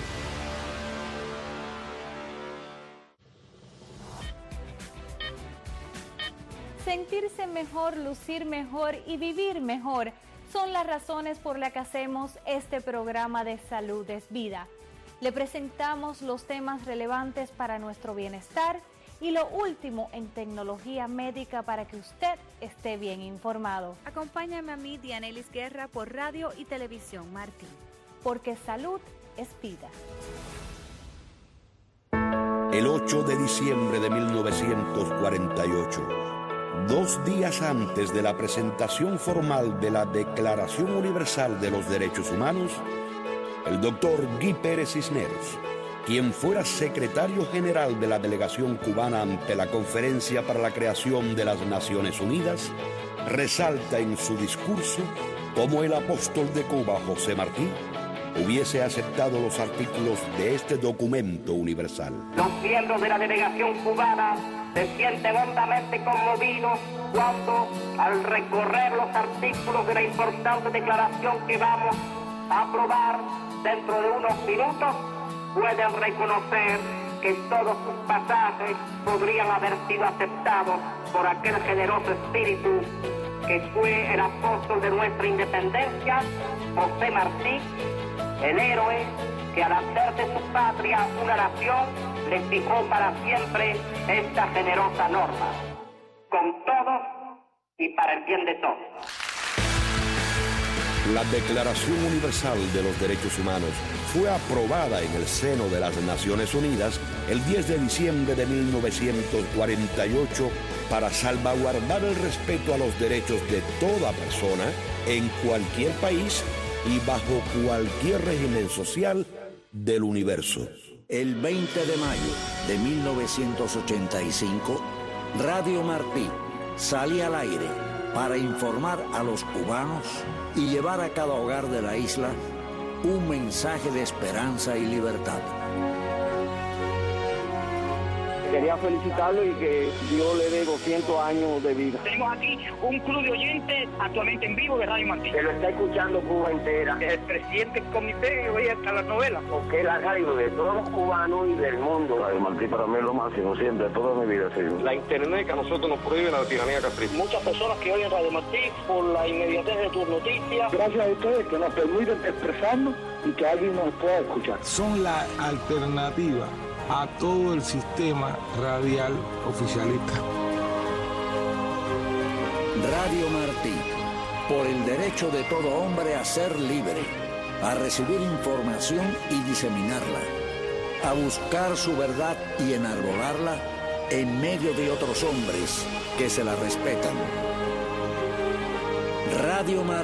Sentirse mejor, lucir mejor y vivir mejor son las razones por las que hacemos este programa de Salud es Vida. Le presentamos los temas relevantes para nuestro bienestar y lo último en tecnología médica para que usted esté bien informado. Acompáñame a mí, Dianelis Guerra, por Radio y Televisión Martí. Porque salud es vida. El 8 de diciembre de 1948, 2 días antes de la presentación formal de la Declaración Universal de los Derechos Humanos, el doctor Guy Pérez Cisneros, quien fuera secretario general de la delegación cubana ante la Conferencia para la Creación de las Naciones Unidas, resalta en su discurso cómo el apóstol de Cuba, José Martí, hubiese aceptado los artículos de este documento universal. Los miembros de la delegación cubana se sienten hondamente conmovidos cuando, al recorrer los artículos de la importante declaración que vamos a aprobar dentro de unos minutos, pueden reconocer que todos sus pasajes podrían haber sido aceptados por aquel generoso espíritu que fue el apóstol de nuestra independencia, José Martí, el héroe que al hacer de su patria una nación le fijó para siempre esta generosa norma, con todos y para el bien de todos. La Declaración Universal de los Derechos Humanos fue aprobada en el seno de las Naciones Unidas el 10 de diciembre de 1948 para salvaguardar el respeto a los derechos de toda persona en cualquier país y bajo cualquier régimen social del universo. El 20 de mayo de 1985, Radio Martí salía al aire para informar a los cubanos y llevar a cada hogar de la isla un mensaje de esperanza y libertad. Quería felicitarlo y que Dios le dé 200 años de vida. Tenemos aquí un club de oyentes actualmente en vivo de Radio Martí. Que lo está escuchando Cuba entera. El presidente del comité hoy hasta la novela. Porque es la radio de todos los cubanos y del mundo. Radio Martí para mí es lo máximo, siempre, toda mi vida. Sí. La internet que a nosotros nos prohíbe la tiranía capricha. Muchas personas que oyen Radio Martí por la inmediatez de tus noticias. Gracias a ustedes que nos permiten expresarnos y que alguien nos pueda escuchar. Son la alternativa a todo el sistema radial oficialista. Radio Martí, por el derecho de todo hombre a ser libre, a recibir información y diseminarla, a buscar su verdad y enarbolarla en medio de otros hombres que se la respetan. Radio Martí.